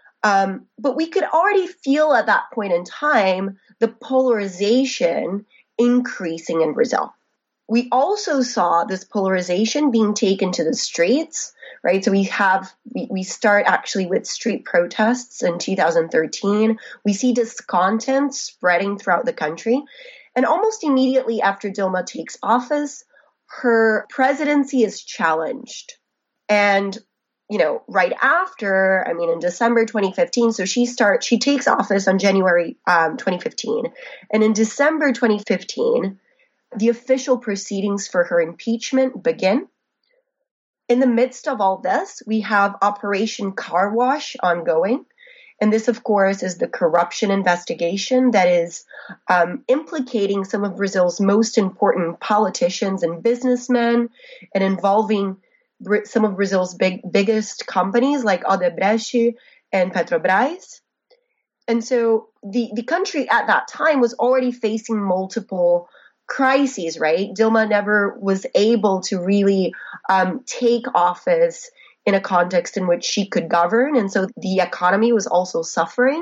Um, but we could already feel at that point in time the polarization increasing in Brazil. We also saw this polarization being taken to the streets, right? So we have, we, we start actually with street protests in two thousand thirteen. We see discontent spreading throughout the country. And almost immediately after Dilma takes office, her presidency is challenged. And you know, right after, I mean, in December twenty fifteen, so she starts, she takes office on January um, twenty fifteen. And in December twenty fifteen, the official proceedings for her impeachment begin. In the midst of all this, we have Operation Car Wash ongoing. And this, of course, is the corruption investigation that is um, implicating some of Brazil's most important politicians and businessmen and involving some of Brazil's big, biggest companies like Odebrecht and Petrobras. And so the, the country at that time was already facing multiple crises, right? Dilma never was able to really um, take office in a context in which she could govern. And so the economy was also suffering.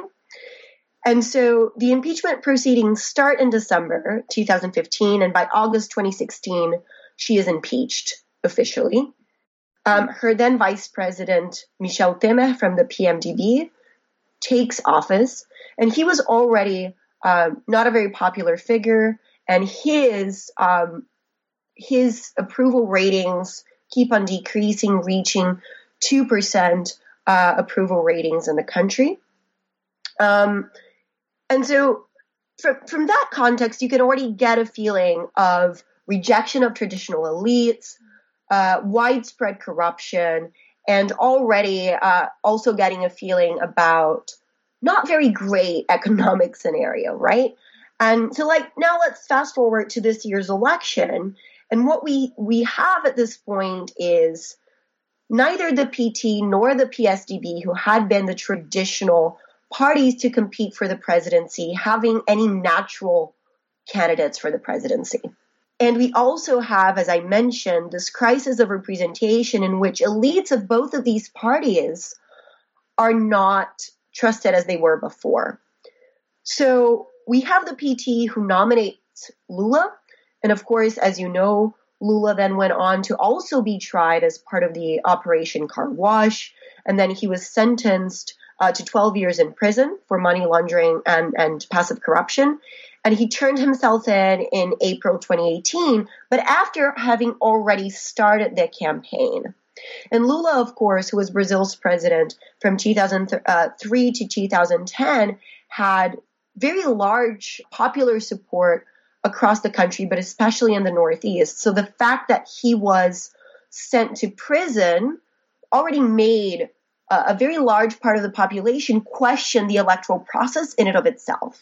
And so the impeachment proceedings start in December two thousand fifteen, and by August twenty sixteen, she is impeached officially. Um, her then vice president, Michel Temer from the P M D B, takes office, and he was already um, not a very popular figure, and his um, his approval ratings keep on decreasing, reaching two percent uh, approval ratings in the country. Um, and so from, from that context, you can already get a feeling of rejection of traditional elites, Uh, widespread corruption, and already uh, also getting a feeling about not very great economic scenario, right? And so, like, now let's fast forward to this year's election, and what we we have at this point is neither the P T nor the P S D B, who had been the traditional parties to compete for the presidency, having any natural candidates for the presidency. And we also have, as I mentioned, this crisis of representation in which elites of both of these parties are not trusted as they were before. So we have the P T who nominates Lula. And of course, as you know, Lula then went on to also be tried as part of the Operation Car Wash. And then he was sentenced uh, to twelve years in prison for money laundering and, and passive corruption. And he turned himself in in April twenty eighteen, but after having already started the campaign. And Lula, of course, who was Brazil's president from two thousand three to two thousand ten, had very large popular support across the country, but especially in the Northeast. So the fact that he was sent to prison already made a, a very large part of the population question the electoral process in and of itself.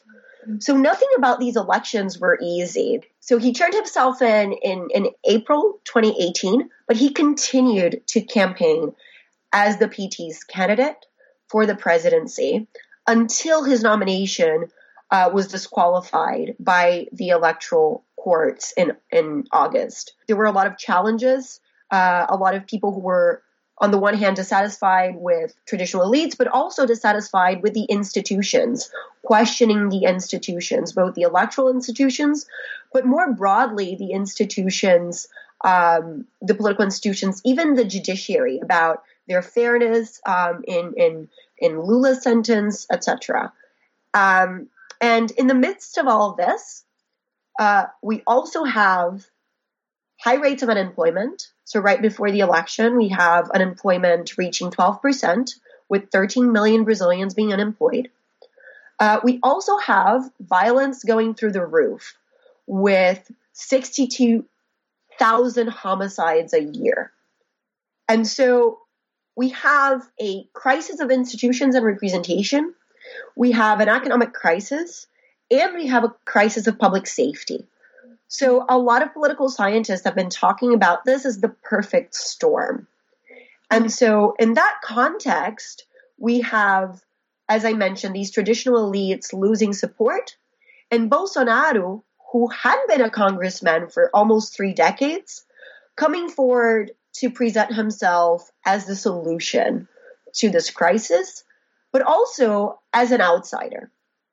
So nothing about these elections were easy. So he turned himself in in, in April twenty eighteen, but he continued to campaign as the P T's candidate for the presidency until his nomination uh, was disqualified by the electoral courts in, in August. There were a lot of challenges, uh, a lot of people who were, on the one hand, dissatisfied with traditional elites, but also dissatisfied with the institutions, questioning the institutions, both the electoral institutions, but more broadly, the institutions, um, the political institutions, even the judiciary, about their fairness um, in, in, in Lula's sentence, et cetera. Um, and in the midst of all of this, uh, we also have high rates of unemployment. So right before the election, we have unemployment reaching twelve percent, with thirteen million Brazilians being unemployed. Uh, we also have violence going through the roof, with sixty-two thousand homicides a year. And so we have a crisis of institutions and representation. We have an economic crisis, and we have a crisis of public safety. So a lot of political scientists have been talking about this as the perfect storm. And so in that context, we have, as I mentioned, these traditional elites losing support, and Bolsonaro, who had been a congressman for almost three decades, coming forward to present himself as the solution to this crisis, but also as an outsider.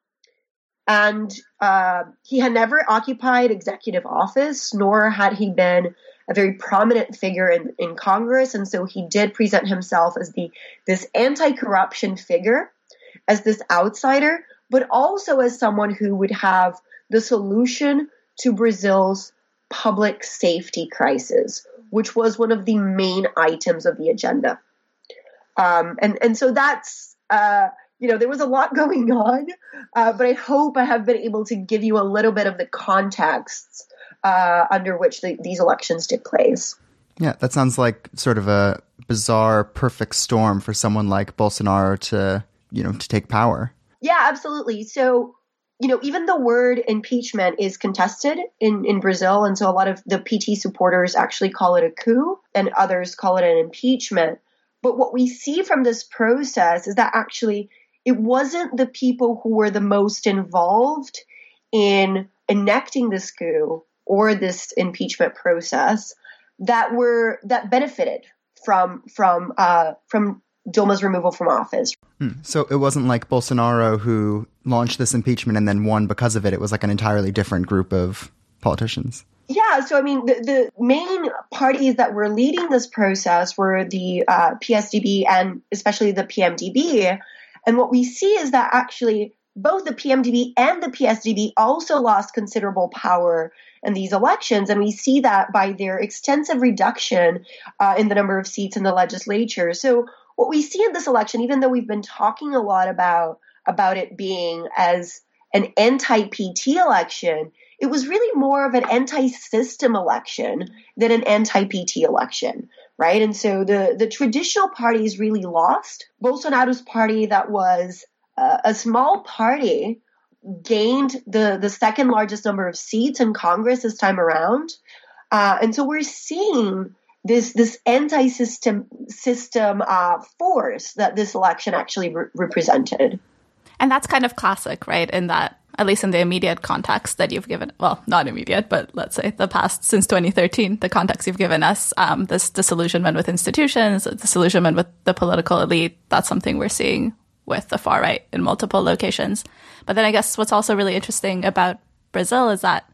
And uh, he had never occupied executive office, nor had he been a very prominent figure in, in Congress. And so he did present himself as the this anti-corruption figure, as this outsider, but also as someone who would have the solution to Brazil's public safety crisis, which was one of the main items of the agenda. Um, and, and so that's... Uh, You know, there was a lot going on, uh, but I hope I have been able to give you a little bit of the contexts uh, under which the, these elections took place. Yeah, that sounds like sort of a bizarre, perfect storm for someone like Bolsonaro to, you know, to take power. Yeah, absolutely. So, you know, even the word impeachment is contested in, in Brazil. And so a lot of the P T supporters actually call it a coup and others call it an impeachment. But what we see from this process is that actually it wasn't the people who were the most involved in enacting this coup or this impeachment process that were that benefited from from uh, from Dilma's removal from office. Hmm. So it wasn't like Bolsonaro who launched this impeachment and then won because of it. It was like an entirely different group of politicians. Yeah, so I mean, the, the main parties that were leading this process were the uh, P S D B and especially the P M D B. And what we see is that actually both the P M D B and the P S D B also lost considerable power in these elections. And we see that by their extensive reduction uh, in the number of seats in the legislature. So what we see in this election, even though we've been talking a lot about, about it being as an anti-P T election, it was really more of an anti-system election than an anti-P T election, right? And so the, the traditional parties really lost. Bolsonaro's party, that was uh, a small party, gained the, the second largest number of seats in Congress this time around. Uh, and so we're seeing this this anti-system system uh, force that this election actually re- represented. And that's kind of classic, right? In that, at least in the immediate context that you've given, well, not immediate, but let's say the past since twenty thirteen, the context you've given us, um, this disillusionment with institutions, disillusionment with the political elite, that's something we're seeing with the far right in multiple locations. But then I guess what's also really interesting about Brazil is that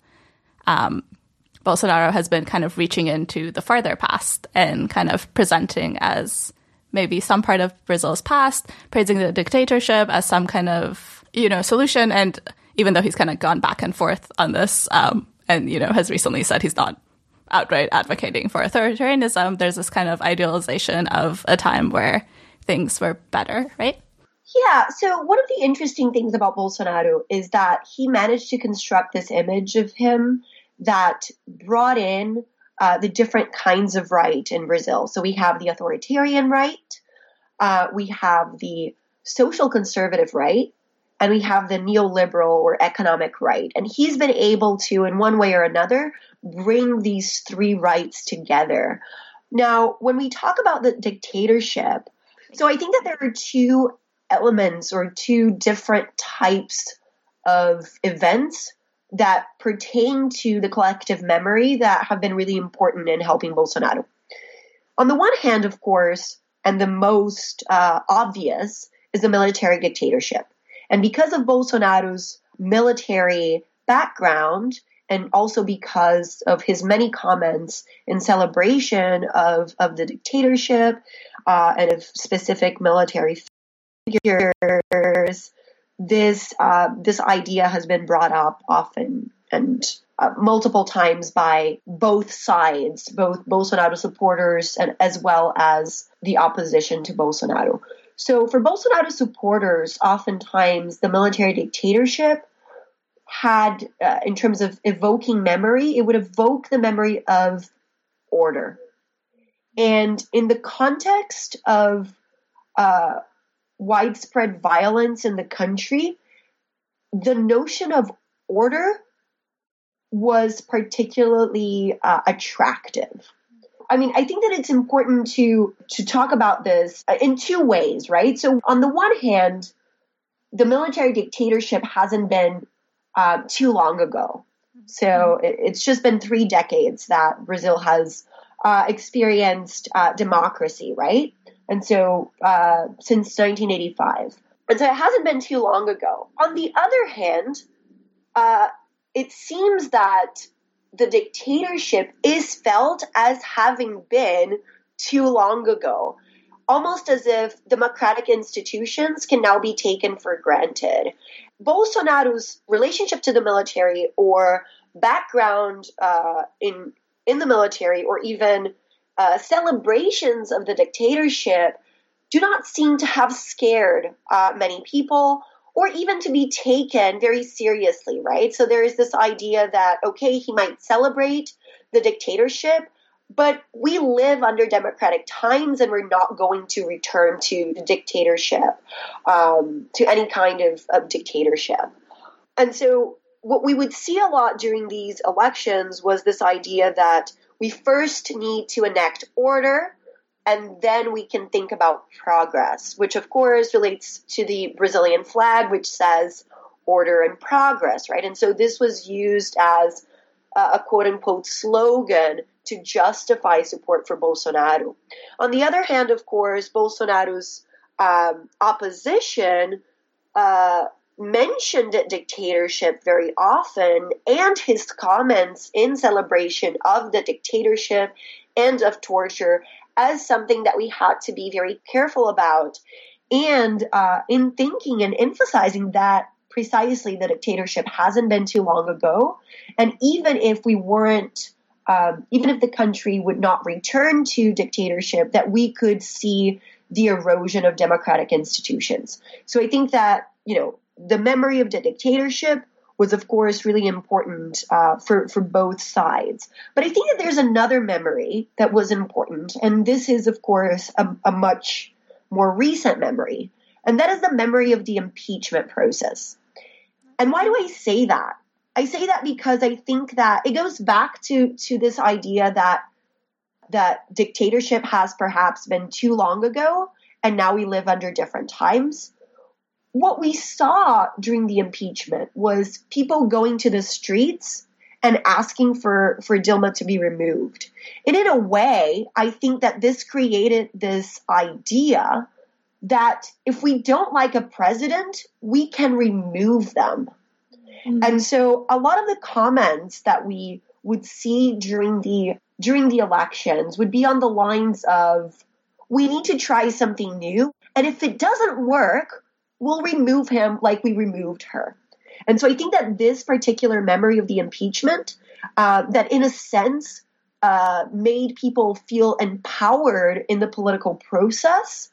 um, Bolsonaro has been kind of reaching into the farther past and kind of presenting as maybe some part of Brazil's past, praising the dictatorship as some kind of, you know, solution. And even though he's kind of gone back and forth on this um, and, you know, has recently said he's not outright advocating for authoritarianism, there's this kind of idealization of a time where things were better, right? Yeah. So one of the interesting things about Bolsonaro is that he managed to construct this image of him that brought in uh, the different kinds of right in Brazil. So we have the authoritarian right, uh, we have the social conservative right, and we have the neoliberal or economic right. And he's been able to, in one way or another, bring these three rights together. Now, when we talk about the dictatorship, so I think that there are two elements or two different types of events that pertain to the collective memory that have been really important in helping Bolsonaro. On the one hand, of course, and the most uh, obvious, is the military dictatorship. And because of Bolsonaro's military background, and also because of his many comments in celebration of, of the dictatorship uh, and of specific military figures, this uh, this idea has been brought up often and uh, multiple times by both sides, both Bolsonaro supporters and as well as the opposition to Bolsonaro. So for Bolsonaro supporters, oftentimes the military dictatorship had, uh, in terms of evoking memory, it would evoke the memory of order. And in the context of uh, widespread violence in the country, the notion of order was particularly uh, attractive. I mean, I think that it's important to to talk about this in two ways, right? So on the one hand, the military dictatorship hasn't been uh, too long ago. So it, it's just been three decades that Brazil has uh, experienced uh, democracy, right? And so uh, since nineteen eighty-five. And so it hasn't been too long ago. On the other hand, uh, it seems that the dictatorship is felt as having been too long ago, almost as if democratic institutions can now be taken for granted. Bolsonaro's relationship to the military or background uh, in in the military or even uh, celebrations of the dictatorship do not seem to have scared uh, many people or even to be taken very seriously, right? So there is this idea that, okay, he might celebrate the dictatorship, but we live under democratic times and we're not going to return to the dictatorship, um, to any kind of, of dictatorship. And so what we would see a lot during these elections was this idea that we first need to enact order, and then we can think about progress, which of course relates to the Brazilian flag, which says order and progress, right? And so this was used as a quote-unquote slogan to justify support for Bolsonaro. On the other hand, of course, Bolsonaro's um, opposition uh, mentioned dictatorship very often, and his comments in celebration of the dictatorship and of torture as something that we had to be very careful about. And uh, in thinking and emphasizing that precisely the dictatorship hasn't been too long ago, and even if we weren't, um, even if the country would not return to dictatorship, that we could see the erosion of democratic institutions. So I think that, you know, the memory of the dictatorship was, of course, really important uh, for, for both sides. But I think that there's another memory that was important, and this is, of course, a, a much more recent memory, and that is the memory of the impeachment process. And why do I say that? I say that because I think that it goes back to, to this idea that that dictatorship has perhaps been too long ago, and now we live under different times. What we saw during the impeachment was people going to the streets and asking for, for Dilma to be removed. And in a way, I think that this created this idea that if we don't like a president, we can remove them. Mm-hmm. And so a lot of the comments that we would see during the during the elections would be on the lines of, we need to try something new, and if it doesn't work, we'll remove him like we removed her. And so I think that this particular memory of the impeachment, uh, that in a sense uh, made people feel empowered in the political process,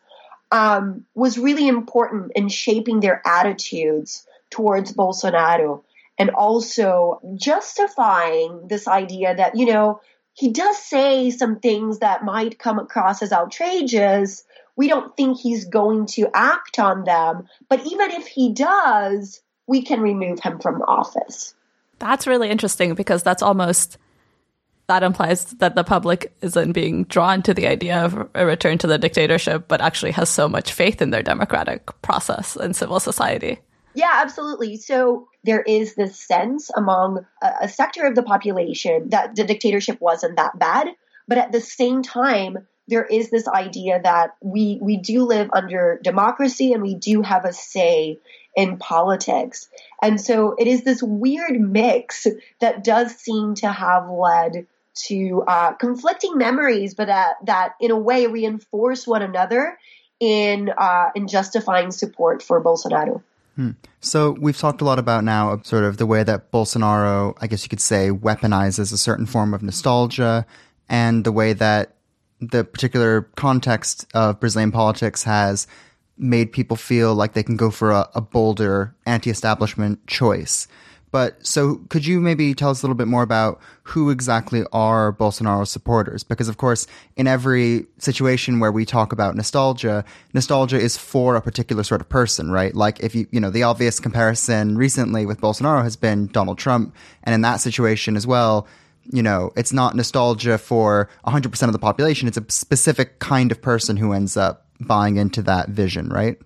um, was really important in shaping their attitudes towards Bolsonaro, and also justifying this idea that, you know, he does say some things that might come across as outrageous we don't think he's going to act on them. But even if he does, we can remove him from office. That's really interesting because that's almost, that implies that the public isn't being drawn to the idea of a return to the dictatorship, but actually has so much faith in their democratic process and civil society. Yeah, absolutely. So there is this sense among a, a sector of the population that the dictatorship wasn't that bad. But at the same time, there is this idea that we, we do live under democracy and we do have a say in politics. And so it is this weird mix that does seem to have led to uh, conflicting memories, but that, that in a way reinforce one another in, uh, in justifying support for Bolsonaro. Hmm. So we've talked a lot about now sort of the way that Bolsonaro, I guess you could say, weaponizes a certain form of nostalgia, and the way that the particular context of Brazilian politics has made people feel like they can go for a, a bolder anti-establishment choice. But so could you maybe tell us a little bit more about who exactly are Bolsonaro's supporters? Because, of course, in every situation where we talk about nostalgia, nostalgia is for a particular sort of person, right? Like if you, you know, the obvious comparison recently with Bolsonaro has been Donald Trump. And in that situation as well, you know, it's not nostalgia for one hundred percent of the population. It's a specific kind of person who ends up buying into that vision, right?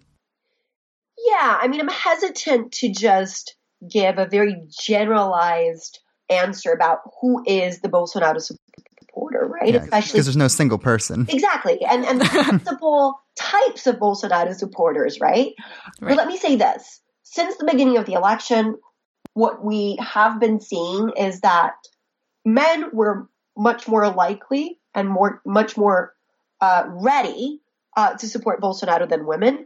Yeah, I mean, I'm hesitant to just give a very generalized answer about who is the Bolsonaro supporter, right? Yeah, especially because there's no single person. Exactly. And and multiple types of Bolsonaro supporters, right? right? But let me say this. Since the beginning of the election, what we have been seeing is that men were much more likely and more much more uh, ready uh, to support Bolsonaro than women.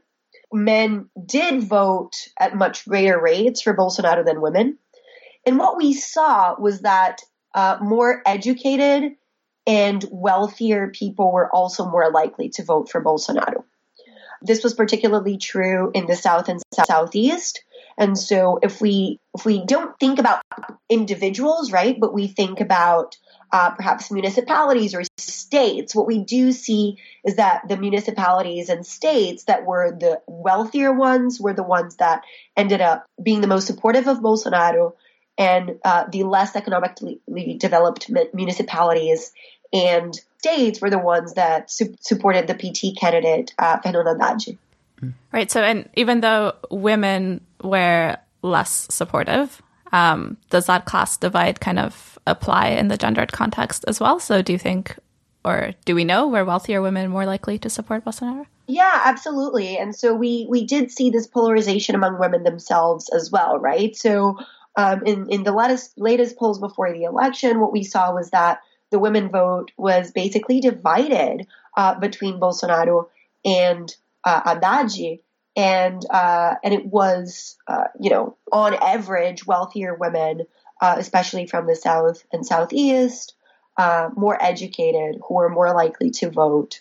Men did vote at much greater rates for Bolsonaro than women. And what we saw was that uh, more educated and wealthier people were also more likely to vote for Bolsonaro. This was particularly true in the South and Southeast. And so if we if we don't think about individuals, right, but we think about uh, perhaps municipalities or states, what we do see is that the municipalities and states that were the wealthier ones were the ones that ended up being the most supportive of Bolsonaro, and uh, the less economically developed municipalities and states were the ones that su- supported the P T candidate, uh, Fernando Haddad. Right. So, and even though women were less supportive, um, does that class divide kind of apply in the gendered context as well? So do you think, or do we know, were wealthier women more likely to support Bolsonaro? Yeah, absolutely. And so we, we did see this polarization among women themselves as well, right? So um, in, in the latest, latest polls before the election, what we saw was that the women vote was basically divided uh, between Bolsonaro and uh, Haddad. And uh, and it was, uh, you know, on average, wealthier women, uh, especially from the South and Southeast, uh, more educated, who were more likely to vote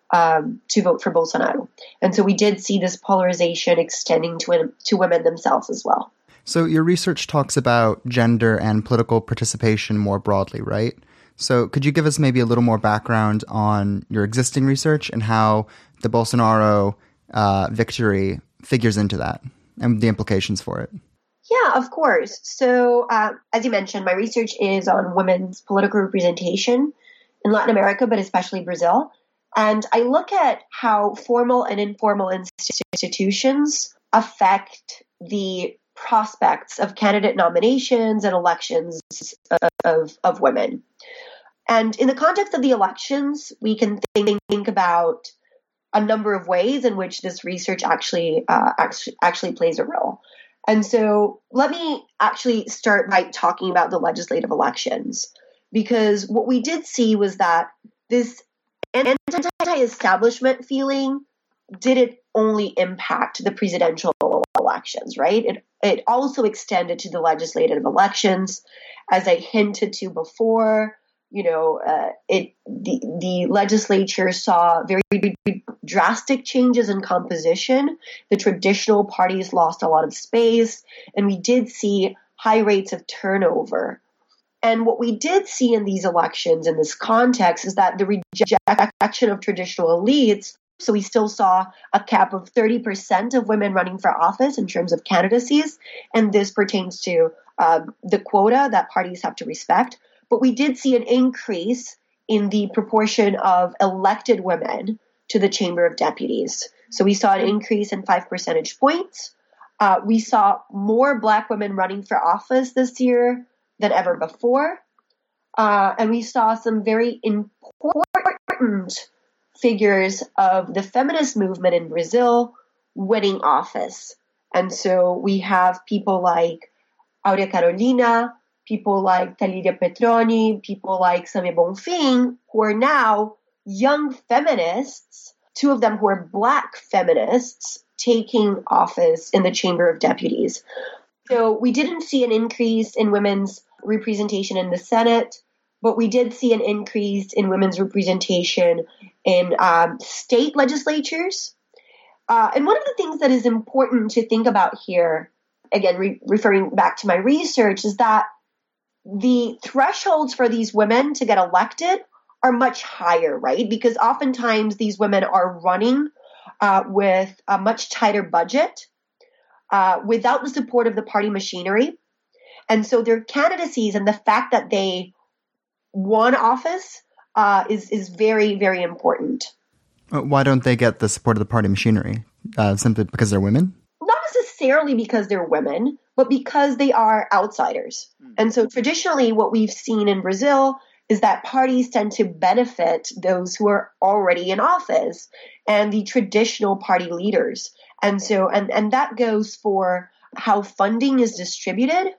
um, to vote for Bolsonaro. And so we did see this polarization extending to to women themselves as well. So your research talks about gender and political participation more broadly, right? So could you give us maybe a little more background on your existing research and how the Bolsonaro uh, victory figures into that and the implications for it? Yeah, of course. So uh, as you mentioned, my research is on women's political representation in Latin America, but especially Brazil. And I look at how formal and informal institutions affect the prospects of candidate nominations and elections of, of, of women. And in the context of the elections, we can think, think about a number of ways in which this research actually, uh, actually actually plays a role. And so let me actually start by talking about the legislative elections, because what we did see was that this anti-establishment feeling didn't only impact the presidential elections, right? It it also extended to the legislative elections. As I hinted to before, you know, uh, it the the legislature saw very, very drastic changes in composition. The traditional parties lost a lot of space, and we did see high rates of turnover. And what we did see in these elections in this context is that the rejection of traditional elites So we still saw a cap of thirty percent of women running for office in terms of candidacies. And this pertains to uh, the quota that parties have to respect. But we did see an increase in the proportion of elected women to the Chamber of Deputies. So we saw an increase in five percentage points. Uh, we saw more Black women running for office this year than ever before. Uh, and we saw some very important figures of the feminist movement in Brazil winning office. And so we have people like Áurea Carolina, people like Thalíria Petroni, people like Samia Bonfim, who are now young feminists, two of them who are Black feminists, taking office in the Chamber of Deputies. So we didn't see an increase in women's representation in the Senate, but we did see an increase in women's representation in um, state legislatures. Uh, and one of the things that is important to think about here, again, re- referring back to my research, is that the thresholds for these women to get elected are much higher, right? Because oftentimes these women are running uh, with a much tighter budget, uh, without the support of the party machinery. And so their candidacies and the fact that they won office uh, is, is very, very important. Why don't they get the support of the party machinery? Uh, simply because they're women? Not necessarily because they're women, but because they are outsiders. Mm. And so traditionally what we've seen in Brazil is that parties tend to benefit those who are already in office and the traditional party leaders. And so, and, and that goes for how funding is distributed,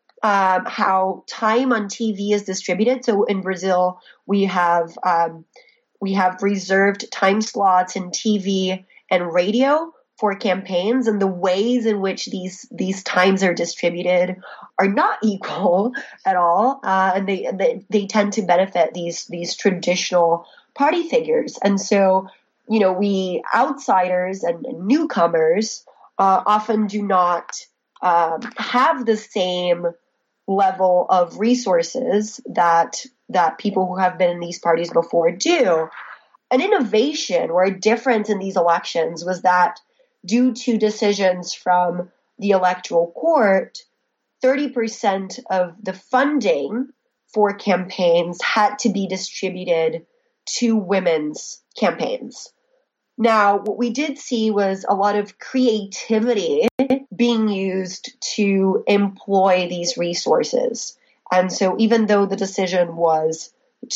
um, how time on T V is distributed. So in Brazil, we have, um, we have reserved time slots in T V and radio for campaigns, and the ways in which these these times are distributed are not equal at all, uh, and they, they they tend to benefit these these traditional party figures. And so, you know, we outsiders and, and newcomers uh, often do not um, have the same level of resources that that people who have been in these parties before do. An innovation or a difference in these elections was that due to decisions from the Electoral Court, thirty percent of the funding for campaigns had to be distributed to women's campaigns. Now, what we did see was a lot of creativity being used to employ these resources. And so even though the decision was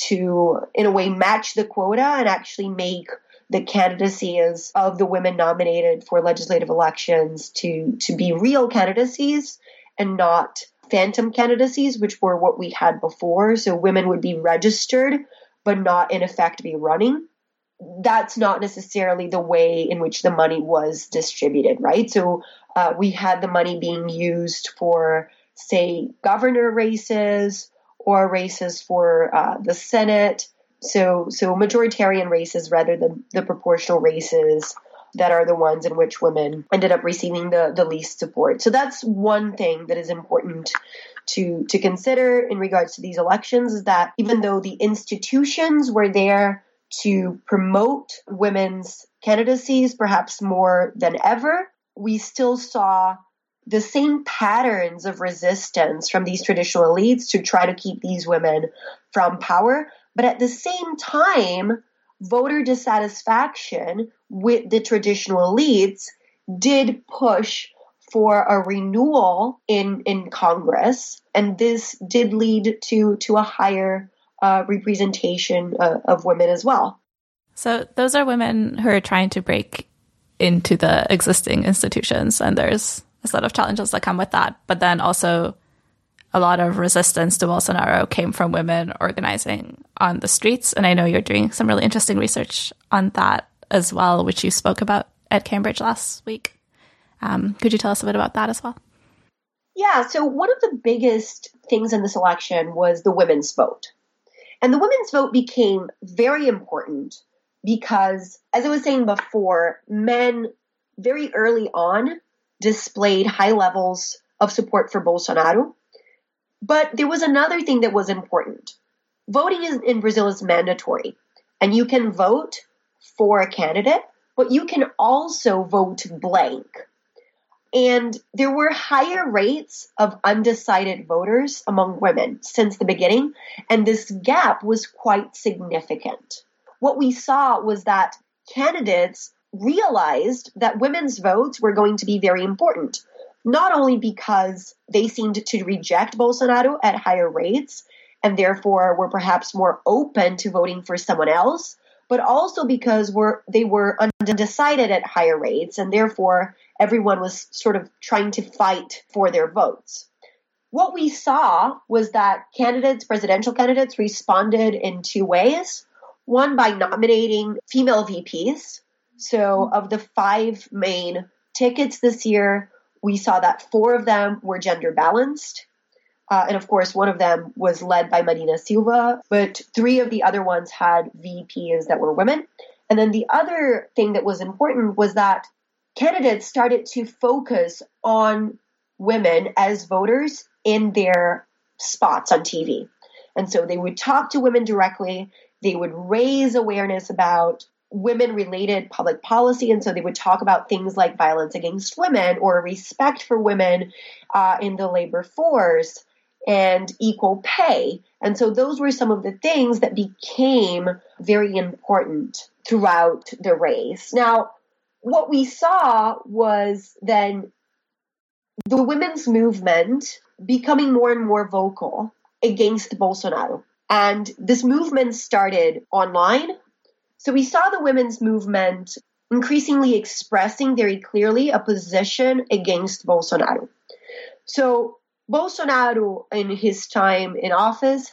to, in a way, match the quota and actually make the candidacies of the women nominated for legislative elections to, to be real candidacies and not phantom candidacies, which were what we had before. So women would be registered, but not in effect be running. That's not necessarily the way in which the money was distributed, right? So uh, we had the money being used for, say, governor races or races for uh, the Senate. So, so majoritarian races rather than the proportional races that are the ones in which women ended up receiving the, the least support. So that's one thing that is important to, to consider in regards to these elections, is that even though the institutions were there to promote women's candidacies perhaps more than ever, we still saw the same patterns of resistance from these traditional elites to try to keep these women from power. But at the same time, voter dissatisfaction with the traditional elites did push for a renewal in, in Congress. And this did lead to, to a higher uh, representation uh, of women as well. So those are women who are trying to break into the existing institutions, and there's a set of challenges that come with that. But then also a lot of resistance to Bolsonaro came from women organizing on the streets. And I know you're doing some really interesting research on that as well, which you spoke about at Cambridge last week. Um, could you tell us a bit about that as well? Yeah, so one of the biggest things in this election was the women's vote. And the women's vote became very important because, as I was saying before, men very early on displayed high levels of support for Bolsonaro. But there was another thing that was important. Voting is, in Brazil is mandatory, and you can vote for a candidate but you can also vote blank. And there were higher rates of undecided voters among women since the beginning, and this gap was quite significant. What we saw was that candidates realized that women's votes were going to be very important, not only because they seemed to reject Bolsonaro at higher rates, and therefore were perhaps more open to voting for someone else, but also because we're, they were undecided at higher rates, and therefore everyone was sort of trying to fight for their votes. What we saw was that candidates, presidential candidates, responded in two ways. One, by nominating female V Ps. So of the five main tickets this year, we saw that four of them were gender balanced. Uh, and of course, one of them was led by Marina Silva, but three of the other ones had V Ps that were women. And then the other thing that was important was that candidates started to focus on women as voters in their spots on T V. And so they would talk to women directly. They would raise awareness about women-related public policy. And so they would talk about things like violence against women or respect for women uh, in the labor force and equal pay. And so those were some of the things that became very important throughout the race. Now, what we saw was then the women's movement becoming more and more vocal against Bolsonaro. And this movement started online. So we saw the women's movement increasingly expressing very clearly a position against Bolsonaro. So Bolsonaro, in his time in office,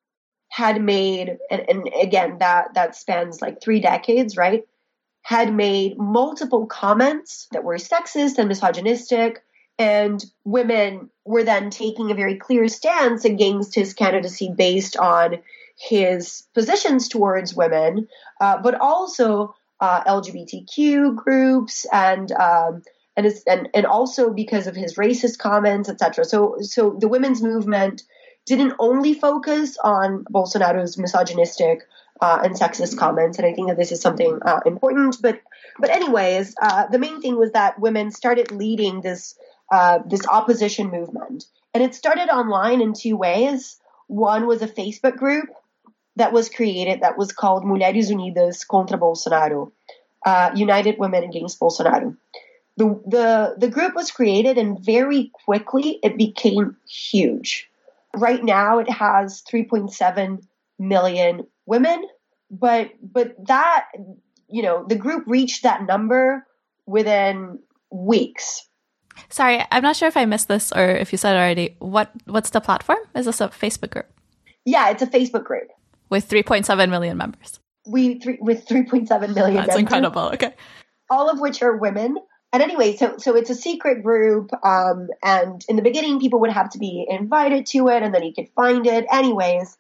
had made, and, and again, that, that spans like three decades, right? Had made multiple comments that were sexist and misogynistic, and women were then taking a very clear stance against his candidacy based on his positions towards women, uh, but also uh, L G B T Q groups and um, and, it's, and and also because of his racist comments, et cetera. So so the women's movement didn't only focus on Bolsonaro's misogynistic uh, and sexist comments, and I think that this is something uh, important. But but anyways, uh, the main thing was that women started leading this uh, this opposition movement, and it started online in two ways. One was a Facebook group that was created that was called Mulheres Unidas contra Bolsonaro, uh, United Women Against Bolsonaro. The, the, the group was created, and very quickly it became huge. Right now it has three point seven million women, but but that, you know, the group reached that number within weeks. Sorry, I'm not sure if I missed this or if you said it already. What What's the platform? Is this a Facebook group? Yeah, it's a Facebook group. With three point seven million members. We th- With three point seven million That's members. incredible. Okay. All of which are women. And anyway, so so it's a secret group, um, and in the beginning, people would have to be invited to it, and then you could find it. Anyways,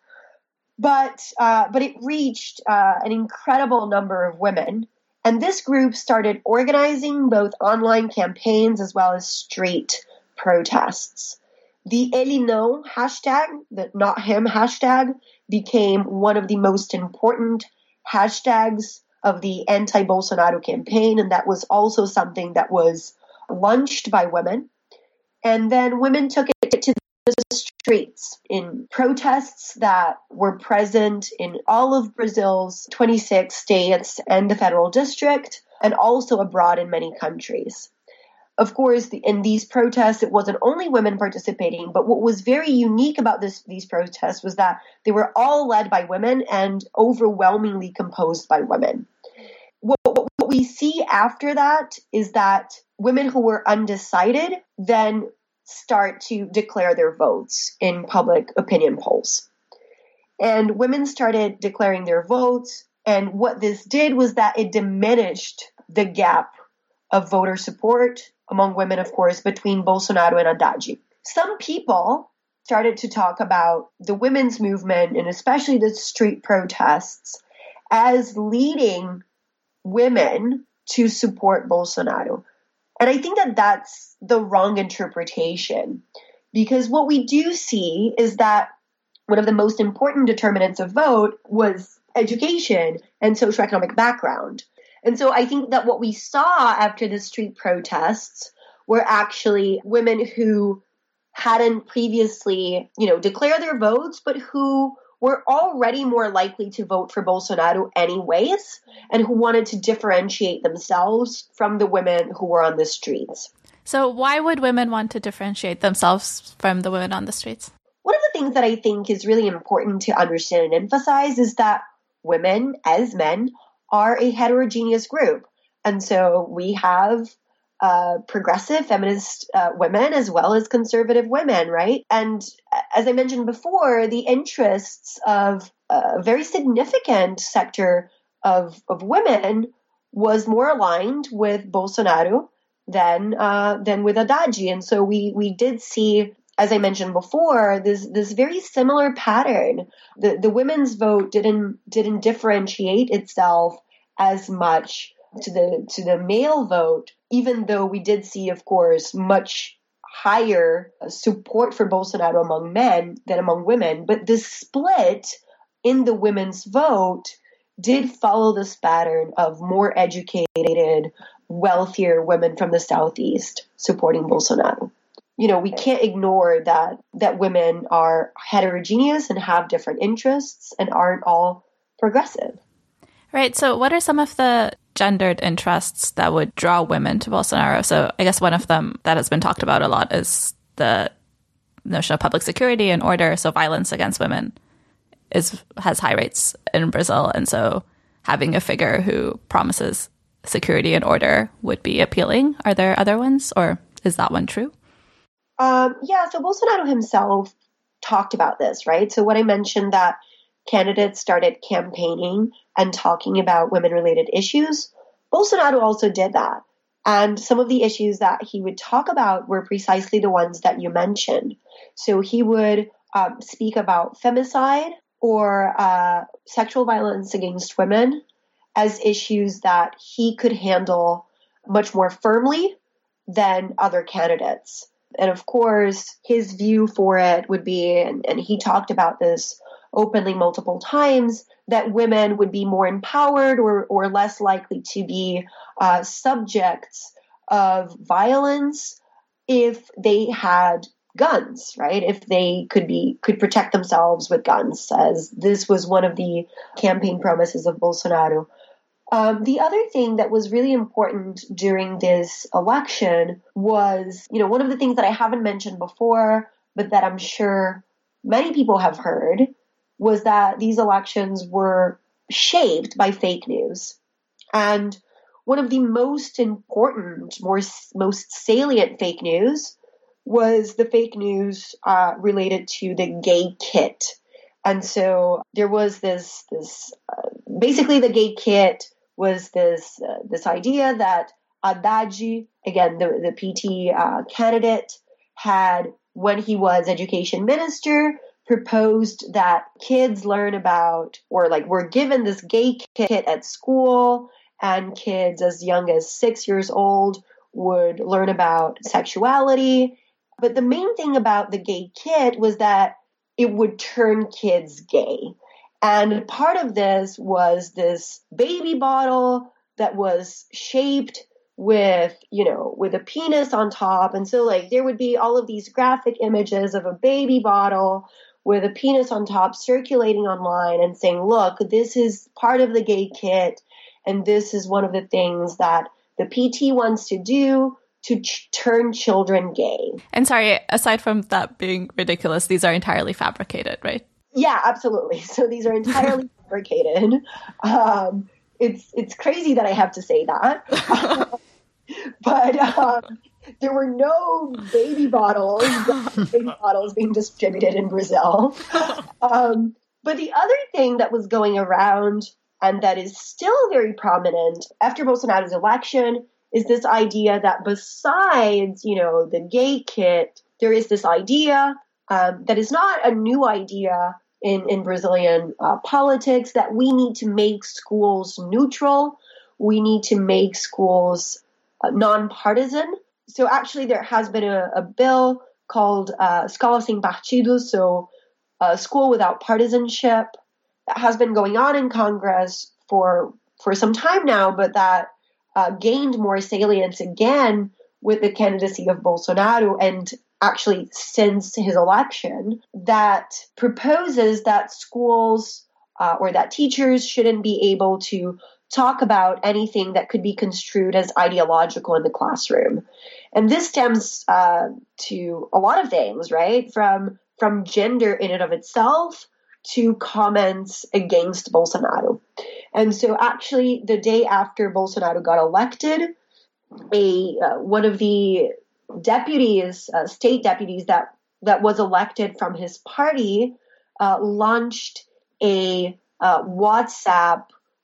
but uh, but it reached uh, an incredible number of women, and this group started organizing both online campaigns as well as street protests. The Ele Não hashtag, the Not Him hashtag, became one of the most important hashtags of the anti-Bolsonaro campaign, and that was also something that was launched by women. And then women took it to the streets in protests that were present in all of Brazil's twenty-six states and the federal district, and also abroad in many countries. Of course, in these protests, it wasn't only women participating, but what was very unique about this, these protests was that they were all led by women and overwhelmingly composed by women. What, what we see after that is that women who were undecided then start to declare their votes in public opinion polls. And women started declaring their votes, and what this did was that it diminished the gap of voter support among women, of course, between Bolsonaro and Haddad. Some people started to talk about the women's movement, and especially the street protests, as leading women to support Bolsonaro. And I think that that's the wrong interpretation, because what we do see is that one of the most important determinants of vote was education and socioeconomic background. And so I think that what we saw after the street protests were actually women who hadn't previously, you know, declared their votes, but who were already more likely to vote for Bolsonaro anyways, and who wanted to differentiate themselves from the women who were on the streets. So why would women want to differentiate themselves from the women on the streets? One of the things that I think is really important to understand and emphasize is that women, as men, are a heterogeneous group. And so we have uh, progressive feminist uh, women as well as conservative women, right? And as I mentioned before, the interests of a very significant sector of, of women was more aligned with Bolsonaro than uh, than with Haddad. And so we we did see, as I mentioned before, this this very similar pattern. The the women's vote didn't didn't differentiate itself as much to the to the male vote, even though we did see, of course, much higher support for Bolsonaro among men than among women. But this split in the women's vote did follow this pattern of more educated, wealthier women from the Southeast supporting Bolsonaro. You know, we can't ignore that that women are heterogeneous and have different interests and aren't all progressive. Right. So what are some of the gendered interests that would draw women to Bolsonaro? So I guess one of them that has been talked about a lot is the notion of public security and order. So violence against women is has high rates in Brazil. And so having a figure who promises security and order would be appealing. Are there other ones, or is that one true? Um, yeah, so Bolsonaro himself talked about this, right? So when I mentioned that candidates started campaigning and talking about women-related issues, Bolsonaro also did that. And some of the issues that he would talk about were precisely the ones that you mentioned. So he would um, speak about femicide or uh, sexual violence against women as issues that he could handle much more firmly than other candidates. And of course, his view for it would be, and, and he talked about this openly multiple times, that women would be more empowered or, or less likely to be uh, subjects of violence if they had guns, right? If they could be could protect themselves with guns, as this was one of the campaign promises of Bolsonaro. Um, the other thing that was really important during this election was, you know, one of the things that I haven't mentioned before, but that I'm sure many people have heard, was that these elections were shaped by fake news. And one of the most important, more, most salient fake news was the fake news uh, related to the gay kit. And so there was this, this uh, basically the gay kit was this uh, this idea that Haddad, again, the, the P T uh, candidate, had, when he was education minister, proposed that kids learn about, or like were given this gay kit at school, and kids as young as six years old would learn about sexuality. But the main thing about the gay kit was that it would turn kids gay. And part of this was this baby bottle that was shaped with, you know, with a penis on top. And so like there would be all of these graphic images of a baby bottle with a penis on top circulating online and saying, look, this is part of the gay kit. And this is one of the things that the P T wants to do to ch- turn children gay. And sorry, aside from that being ridiculous, these are entirely fabricated, right? Yeah, absolutely. So these are entirely fabricated. Um, it's it's crazy that I have to say that. but um, there were no baby bottles, baby bottles being distributed in Brazil. Um, but the other thing that was going around, and that is still very prominent after Bolsonaro's election, is this idea that besides, you know, the gay kit, there is this idea um, that is not a new idea in, in Brazilian uh, politics, that we need to make schools neutral. We need to make schools uh, nonpartisan. So actually there has been a, a bill called uh, Escola Sem Partido, so a school without partisanship, that has been going on in Congress for for some time now, but that uh, gained more salience again with the candidacy of Bolsonaro, and actually since his election, that proposes that schools uh, or that teachers shouldn't be able to talk about anything that could be construed as ideological in the classroom. And this stems uh, to a lot of things, right? From, from gender in and of itself to comments against Bolsonaro. And so actually the day after Bolsonaro got elected, a uh, one of the deputies, uh, state deputies that, that was elected from his party, uh, launched a uh, WhatsApp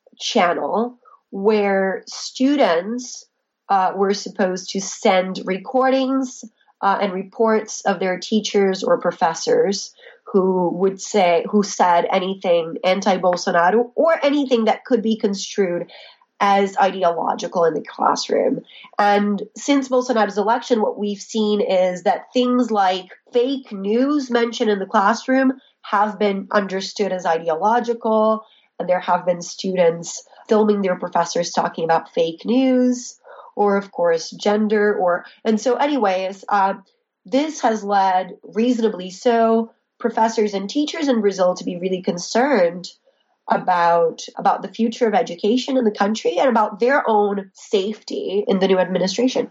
channel where students uh, were supposed to send recordings uh, and reports of their teachers or professors who would say, who said anything anti-Bolsonaro or anything that could be construed as ideological in the classroom. And since Bolsonaro's election, what we've seen is that things like fake news mentioned in the classroom have been understood as ideological, and there have been students filming their professors talking about fake news, or of course gender, or and so anyways, uh, this has led, reasonably so, professors and teachers in Brazil to be really concerned about about the future of education in the country and about their own safety in the new administration.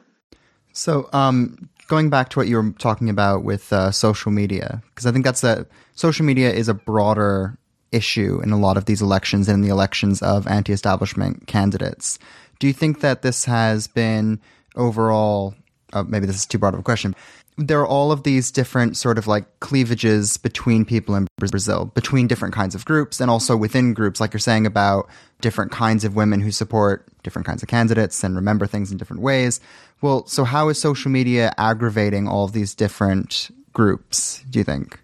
So um, going back to what you were talking about with uh, social media, because I think that's a social media is a broader issue in a lot of these elections and in the elections of anti-establishment candidates. Do you think that this has been overall, uh, maybe this is too broad of a question, there are all of these different sort of like cleavages between people in Brazil, between different kinds of groups and also within groups, like you're saying about different kinds of women who support different kinds of candidates and remember things in different ways. Well, so how is social media aggravating all of these different groups, do you think?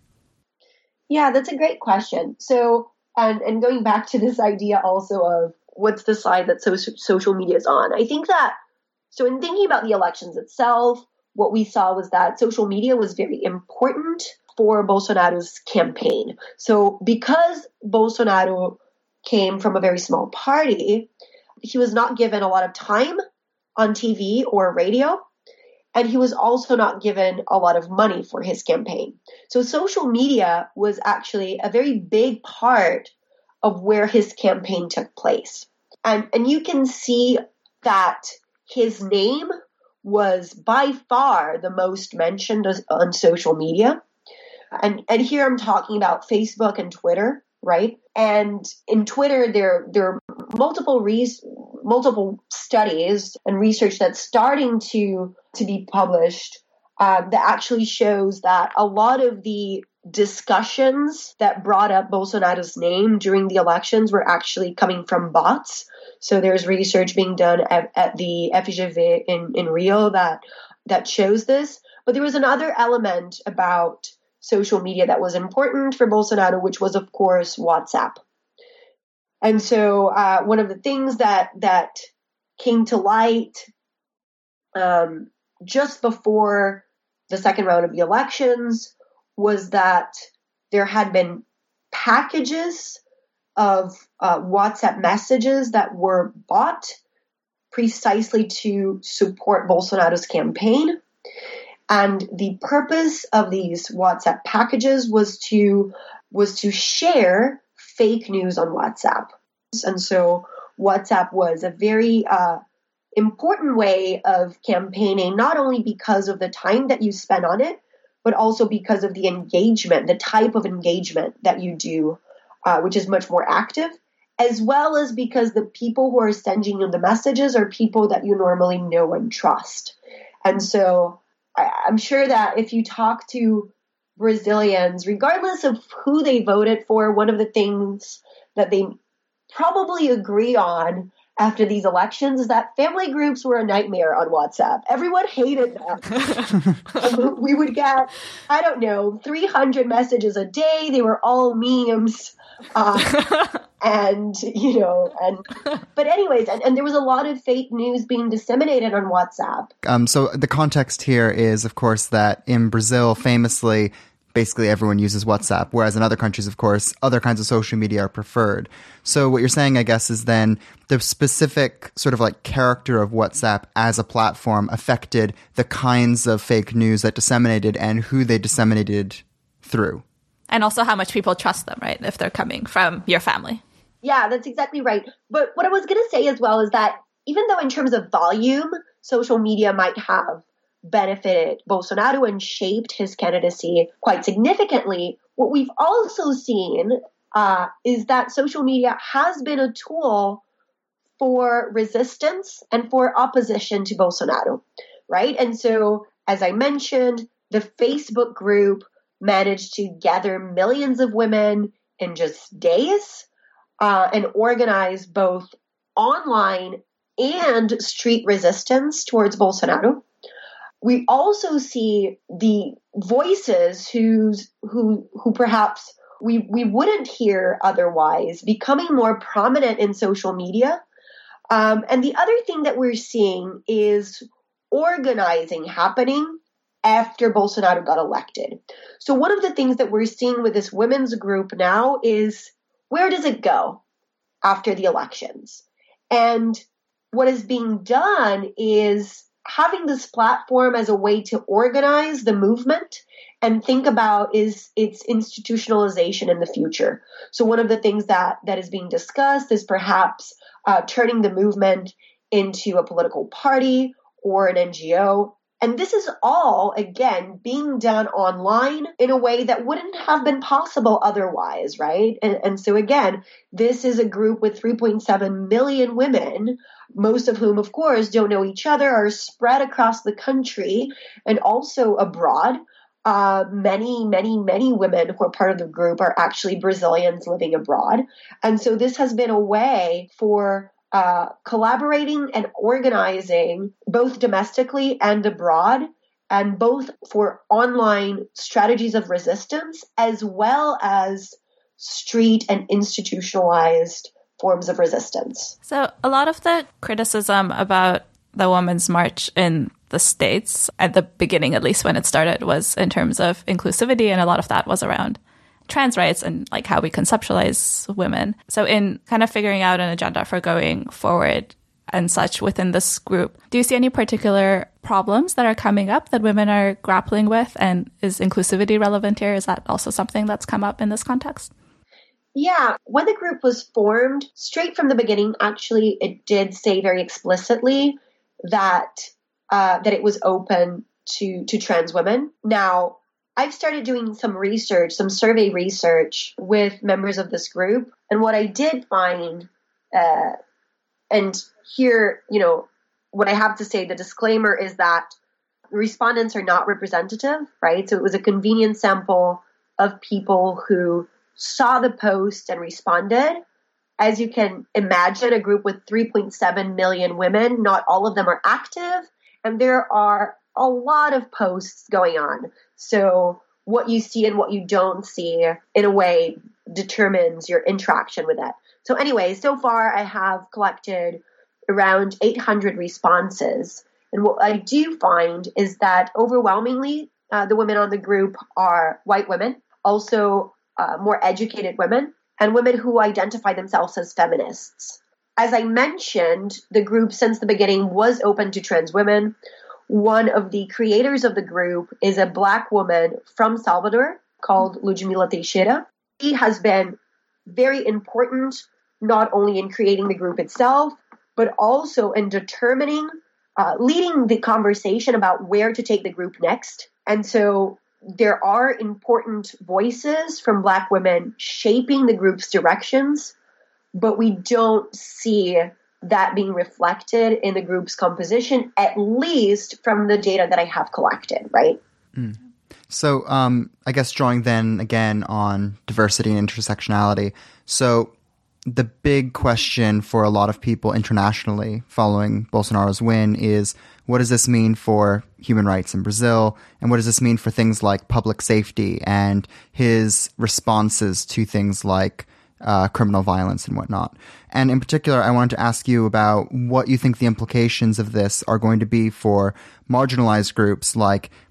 Yeah, that's a great question. So, and, and going back to this idea also of what's the side that so- social media is on, I think that, so in thinking about the elections itself, what we saw was that social media was very important for Bolsonaro's campaign. So because Bolsonaro came from a very small party, he was not given a lot of time on T V or radio, and he was also not given a lot of money for his campaign. So social media was actually a very big part of where his campaign took place. And, and you can see that his name was by far the most mentioned on social media. And and here I'm talking about Facebook and Twitter, right? And in Twitter, there, there are multiple res- multiple studies and research that's starting to, to be published uh, that actually shows that a lot of the discussions that brought up Bolsonaro's name during the elections were actually coming from bots. So there's research being done at, at the F G V in, in Rio that that shows this. But there was another element about social media that was important for Bolsonaro, which was, of course, WhatsApp. And so uh, one of the things that that came to light um, just before the second round of the elections was that there had been packages of uh, WhatsApp messages that were bought precisely to support Bolsonaro's campaign. And the purpose of these WhatsApp packages was to was to share fake news on WhatsApp. And so WhatsApp was a very uh, important way of campaigning, not only because of the time that you spend on it, but also because of the engagement, the type of engagement that you do, uh, which is much more active, as well as because the people who are sending you the messages are people that you normally know and trust. And so I, I'm sure that if you talk to Brazilians, regardless of who they voted for, one of the things that they probably agree on after these elections is that family groups were a nightmare on WhatsApp. Everyone hated them. We would get, I don't know, three hundred messages a day. They were all memes. Uh, and, you know, and, but anyways, and, and there was a lot of fake news being disseminated on WhatsApp. Um, so the context here is, of course, that in Brazil, famously, basically everyone uses WhatsApp, whereas in other countries, of course, other kinds of social media are preferred. So what you're saying, I guess, is then the specific sort of like character of WhatsApp as a platform affected the kinds of fake news that disseminated and who they disseminated through. And also how much people trust them, right? If they're coming from your family. Yeah, that's exactly right. But what I was going to say as well is that even though in terms of volume, social media might have benefited Bolsonaro and shaped his candidacy quite significantly, what we've also seen uh, is that social media has been a tool for resistance and for opposition to Bolsonaro, right? And so, as I mentioned, the Facebook group managed to gather millions of women in just days uh, and organize both online and street resistance towards Bolsonaro. We also see the voices who's, who who perhaps we, we wouldn't hear otherwise becoming more prominent in social media. Um, and the other thing that we're seeing is organizing happening after Bolsonaro got elected. So one of the things that we're seeing with this women's group now is, where does it go after the elections? And what is being done is having this platform as a way to organize the movement and think about is its institutionalization in the future. So one of the things that, that is being discussed is perhaps uh, turning the movement into a political party or an N G O. And this is all, again, being done online in a way that wouldn't have been possible otherwise, right? And, and so, again, this is a group with three point seven million women, most of whom, of course, don't know each other, are spread across the country and also abroad. Uh, many, many, many women who are part of the group are actually Brazilians living abroad. And so this has been a way for uh, collaborating and organizing both domestically and abroad, and both for online strategies of resistance as well as street and institutionalized forms of resistance. So a lot of the criticism about the Women's March in the States, at the beginning, at least when it started, was in terms of inclusivity, and a lot of that was around trans rights and like how we conceptualize women. So in kind of figuring out an agenda for going forward and such within this group, do you see any particular problems that are coming up that women are grappling with? And is inclusivity relevant here? Is that also something that's come up in this context? Yeah, when the group was formed, straight from the beginning, actually, it did say very explicitly that uh, that it was open to to trans women. Now, I've started doing some research, some survey research with members of this group, and what I did find, uh, and here, you know, what I have to say, the disclaimer is that respondents are not representative, right? So it was a convenient sample of people who saw the post and responded. As you can imagine, a group with three point seven million women, not all of them are active, and there are a lot of posts going on. So what you see and what you don't see, in a way, determines your interaction with it. So anyway, so far I have collected around eight hundred responses. And what I do find is that overwhelmingly, uh, the women on the group are white women, also uh, more educated women, and women who identify themselves as feminists. As I mentioned, the group since the beginning was open to trans women. One of the creators of the group is a Black woman from Salvador called Ludmila Teixeira. She has been very important, not only in creating the group itself, but also in determining, uh, leading the conversation about where to take the group next. And so there are important voices from Black women shaping the group's directions, but we don't see that being reflected in the group's composition, at least from the data that I have collected, right? Mm. So um, I guess drawing then again on diversity and intersectionality. So the big question for a lot of people internationally following Bolsonaro's win is, what does this mean for human rights in Brazil? And what does this mean for things like public safety and his responses to things like uh, criminal violence and whatnot? And in particular, I wanted to ask you about what you think the implications of this are going to be for marginalized groups like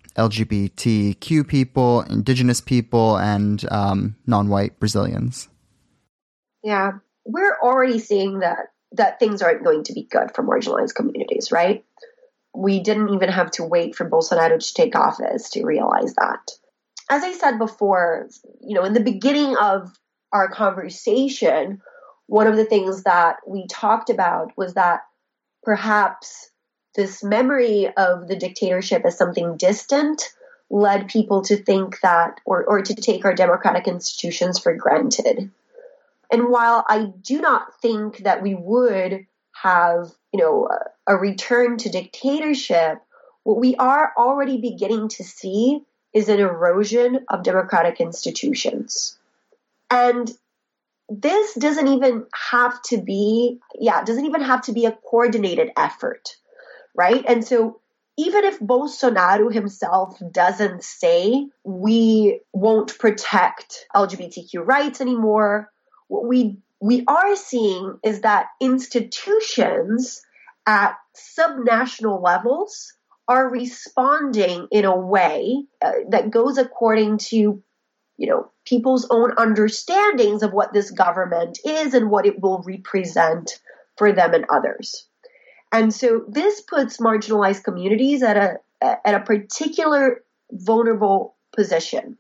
L G B T Q people, indigenous people, and um, non-white Brazilians. Yeah, we're already seeing that that things aren't going to be good for marginalized communities, right? We didn't even have to wait for Bolsonaro to take office to realize that. As I said before, you know, in the beginning of our conversation, one of the things that we talked about was that perhaps this memory of the dictatorship as something distant led people to think that, or, or to take our democratic institutions for granted. And while I do not think that we would have, you know, a, a return to dictatorship, what we are already beginning to see is an erosion of democratic institutions. And this doesn't even have to be, yeah, it doesn't even have to be a coordinated effort, right? And so even if Bolsonaro himself doesn't say we won't protect L G B T Q rights anymore, what we we are seeing is that institutions at subnational levels are responding in a way uh, that goes according to, you know, people's own understandings of what this government is and what it will represent for them and others. And so this puts marginalized communities at a at a particular vulnerable position.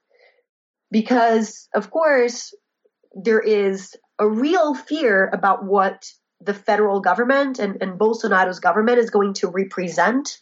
Because, of course, there is a real fear about what the federal government and, and Bolsonaro's government is going to represent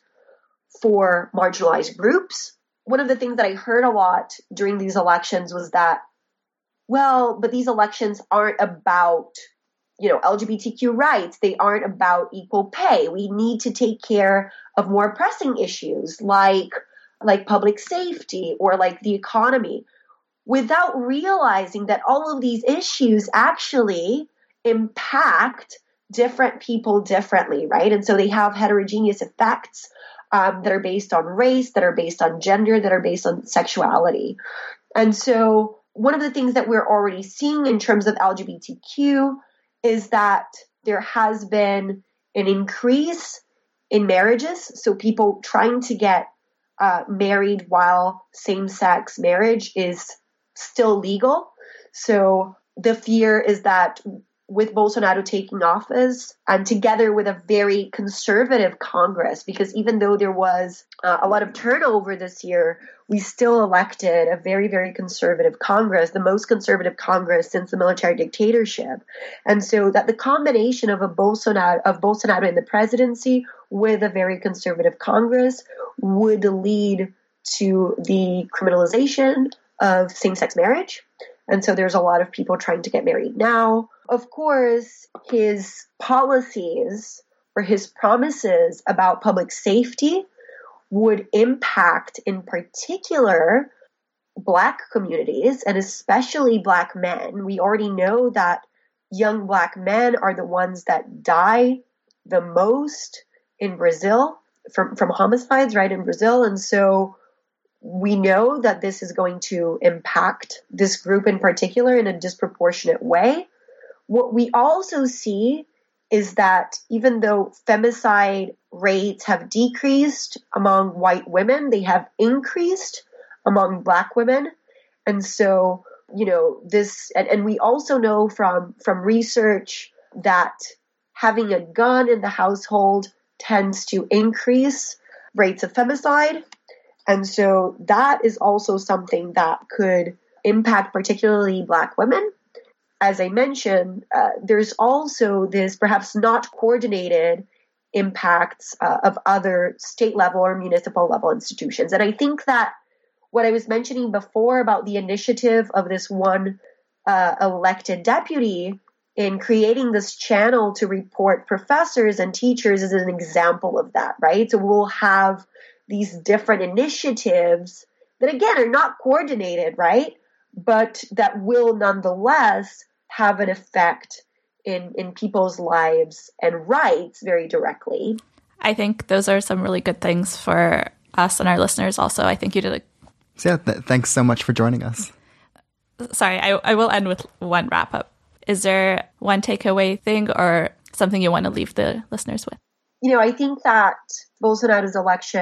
for marginalized groups. One of the things that I heard a lot during these elections was that, well, but these elections aren't about, you know, L G B T Q rights. They aren't about equal pay. We need to take care of more pressing issues like, like public safety or like the economy, without realizing that all of these issues actually impact different people differently, right? And so they have heterogeneous effects um, that are based on race, that are based on gender, that are based on sexuality. And so one of the things that we're already seeing in terms of L G B T Q is that there has been an increase in marriages. So people trying to get uh, married while same-sex marriage is still legal. So the fear is that with Bolsonaro taking office and together with a very conservative Congress, because even though there was uh, a lot of turnover this year, we still elected a very, very conservative Congress, the most conservative Congress since the military dictatorship. And so that the combination of a Bolsonaro, of Bolsonaro in the presidency with a very conservative Congress would lead to the criminalization of same-sex marriage. And so there's a lot of people trying to get married now. Of course, his policies or his promises about public safety would impact, in particular, Black communities and especially Black men. We already know that young Black men are the ones that die the most in Brazil from, from homicides, right, in Brazil. And so we know that this is going to impact this group in particular in a disproportionate way. What we also see is that even though femicide rates have decreased among white women, they have increased among Black women. And so, you know, this, and, and we also know from, from research that having a gun in the household tends to increase rates of femicide. And so that is also something that could impact particularly Black women. As I mentioned, uh, there's also this perhaps not coordinated impacts uh, of other state level or municipal level institutions. And I think that what I was mentioning before about the initiative of this one uh, elected deputy in creating this channel to report professors and teachers is an example of that, right? So we'll have these different initiatives that, again, are not coordinated, right? But that will nonetheless have an effect in, in people's lives and rights very directly. I think those are some really good things for us and our listeners also. I think you did a... So yeah, th- thanks so much for joining us. Sorry, I, I will end with one wrap-up. Is there one takeaway thing or something you want to leave the listeners with? You know, I think that Bolsonaro's election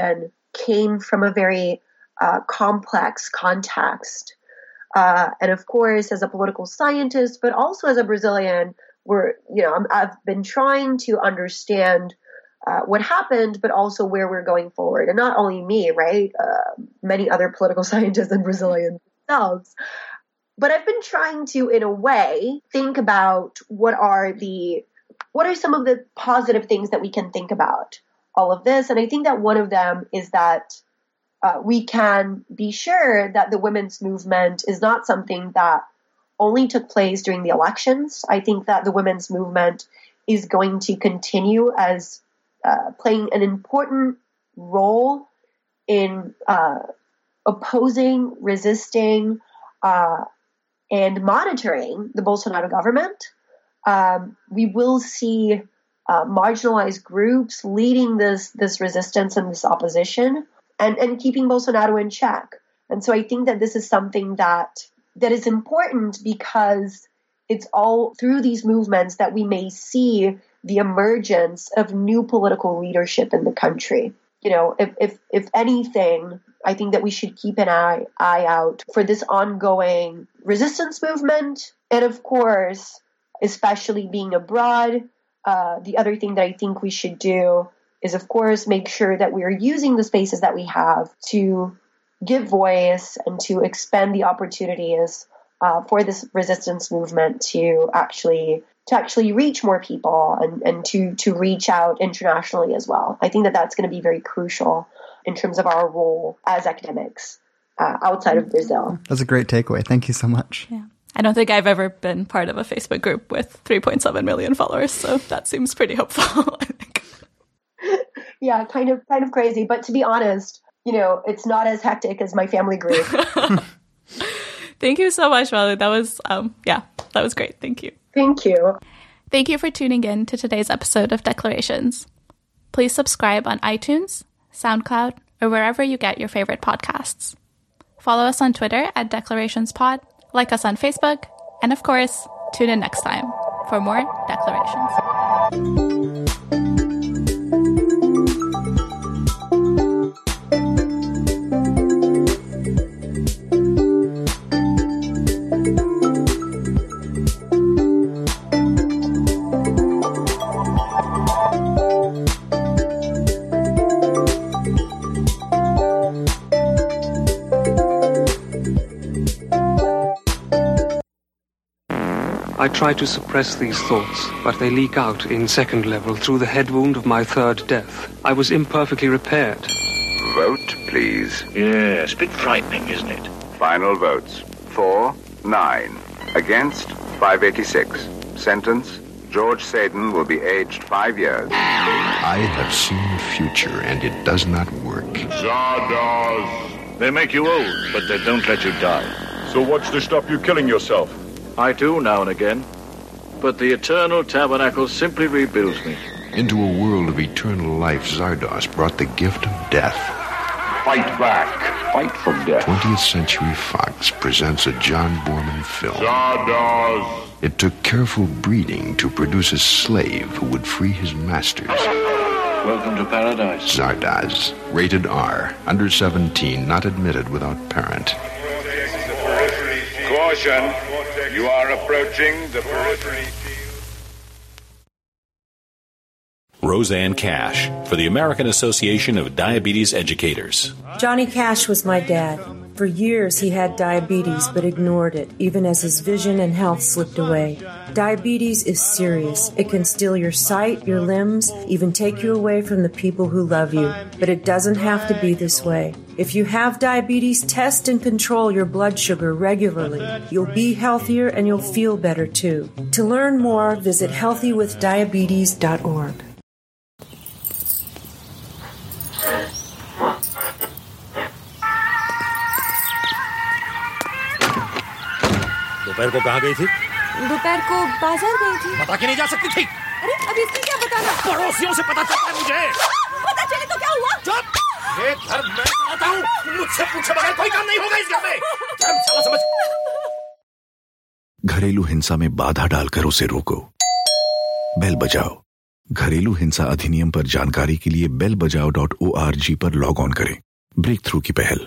came from a very uh, complex context. Uh, and of course, as a political scientist, but also as a Brazilian, we're, you know, I'm, I've been trying to understand uh, what happened, but also where we're going forward. And not only me, right? Uh, many other political scientists and Brazilians themselves. But I've been trying to, in a way, think about what are the, what are some of the positive things that we can think about all of this. And I think that one of them is that uh, we can be sure that the women's movement is not something that only took place during the elections. I think that the women's movement is going to continue as uh, playing an important role in uh, opposing, resisting, uh, and monitoring the Bolsonaro government. Um, we will see uh, marginalized groups leading this this resistance and this opposition, and, and keeping Bolsonaro in check. And so I think that this is something that that is important, because it's all through these movements that we may see the emergence of new political leadership in the country. You know, if if, if anything, I think that we should keep an eye, eye out for this ongoing resistance movement. And of course, especially being abroad, uh, the other thing that I think we should do is, of course, make sure that we are using the spaces that we have to give voice and to expand the opportunities uh, for this resistance movement to actually to actually reach more people and, and to, to reach out internationally as well. I think that that's going to be very crucial in terms of our role as academics uh, outside of Brazil. That's a great takeaway. Thank you so much. Yeah. I don't think I've ever been part of a Facebook group with three point seven million followers, so that seems pretty hopeful, I think. Yeah, kind of kind of crazy. But to be honest, you know, it's not as hectic as my family group. Thank you so much, Raleigh. That was, um, yeah, that was great. Thank you. Thank you. Thank you for tuning in to today's episode of Declarations. Please subscribe on iTunes, SoundCloud, or wherever you get your favorite podcasts. Follow us on Twitter at DeclarationsPod, like us on Facebook, and of course, tune in next time for more Declarations. I try to suppress these thoughts, but they leak out in second level through the head wound of my third death. I was imperfectly repaired. Vote, please. Yes, a bit frightening, isn't it? Final votes. Four, nine. Against, five eighty-six. Sentence, George Saden will be aged five years. I have seen the future, and it does not work. Zardoz. They make you old, but they don't let you die. So what's to stop you killing yourself? I do now and again, but the Eternal Tabernacle simply rebuilds me. Into a world of eternal life, Zardoz brought the gift of death. Fight back. Fight for death. twentieth Century Fox presents a John Borman film. Zardoz. It took careful breeding to produce a slave who would free his masters. Welcome to paradise. Zardoz, rated R, under seventeen, not admitted without parent. Caution. You are approaching the periphery. Roseanne Cash for the American Association of Diabetes Educators. Johnny Cash was my dad. For years he had diabetes but ignored it, even as his vision and health slipped away. Diabetes is serious. It can steal your sight, your limbs, even take you away from the people who love you. But it doesn't have to be this way. If you have diabetes, test and control your blood sugar regularly. You'll be healthier and you'll feel better too. To learn more, visit healthy with diabetes dot org. दोपहर को कहाँ गई थी? दोपहर को बाजार गई थी। बता के नहीं जा सकती थी? अरे अब इसकी क्या बताना? पड़ोसियों से पता चलता है मुझे। पता चले तो क्या हुआ? चुप! ये घर मैं चलाता हूँ। मुझसे पूछे बगैर कोई काम नहीं होगा इस घर में। क्या साला समझ? घरेलू हिंसा में बाधा डालकर उसे रोको। बेल बजाओ, घरेलू हिंसा अधिनियम पर जानकारी के लिए बेल बजाओ डॉट ओ आर जी पर लॉग ऑन करें। ब्रेक थ्रू की पहल।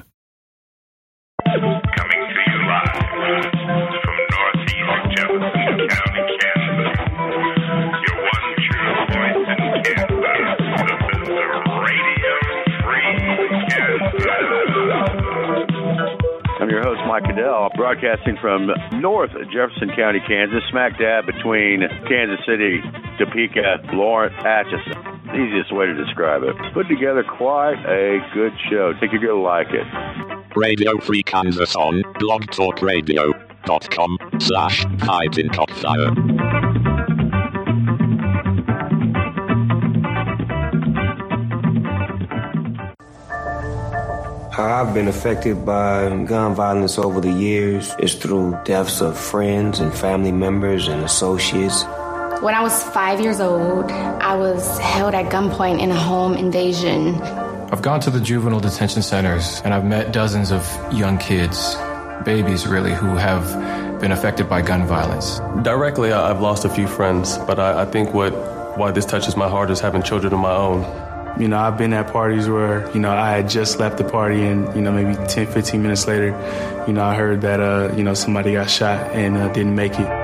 I'm your host, Mike Cadell, broadcasting from North Jefferson County, Kansas, smack dab between Kansas City, Topeka, Lawrence, Atchison. The easiest way to describe it. Put together quite a good show. Think you're going to like it. Radio Free Kansas on blogtalkradio.com slash Hayden Cockfire. How I've been affected by gun violence over the years is through deaths of friends and family members and associates. When I was five years old, I was held at gunpoint in a home invasion. I've gone to the juvenile detention centers and I've met dozens of young kids, babies really, who have been affected by gun violence. Directly, I've lost a few friends, but I, I think what why this touches my heart is having children of my own. You know, I've been at parties where, you know, I had just left the party and, you know, maybe ten, fifteen minutes later, you know, I heard that, uh, you know, somebody got shot and uh, didn't make it.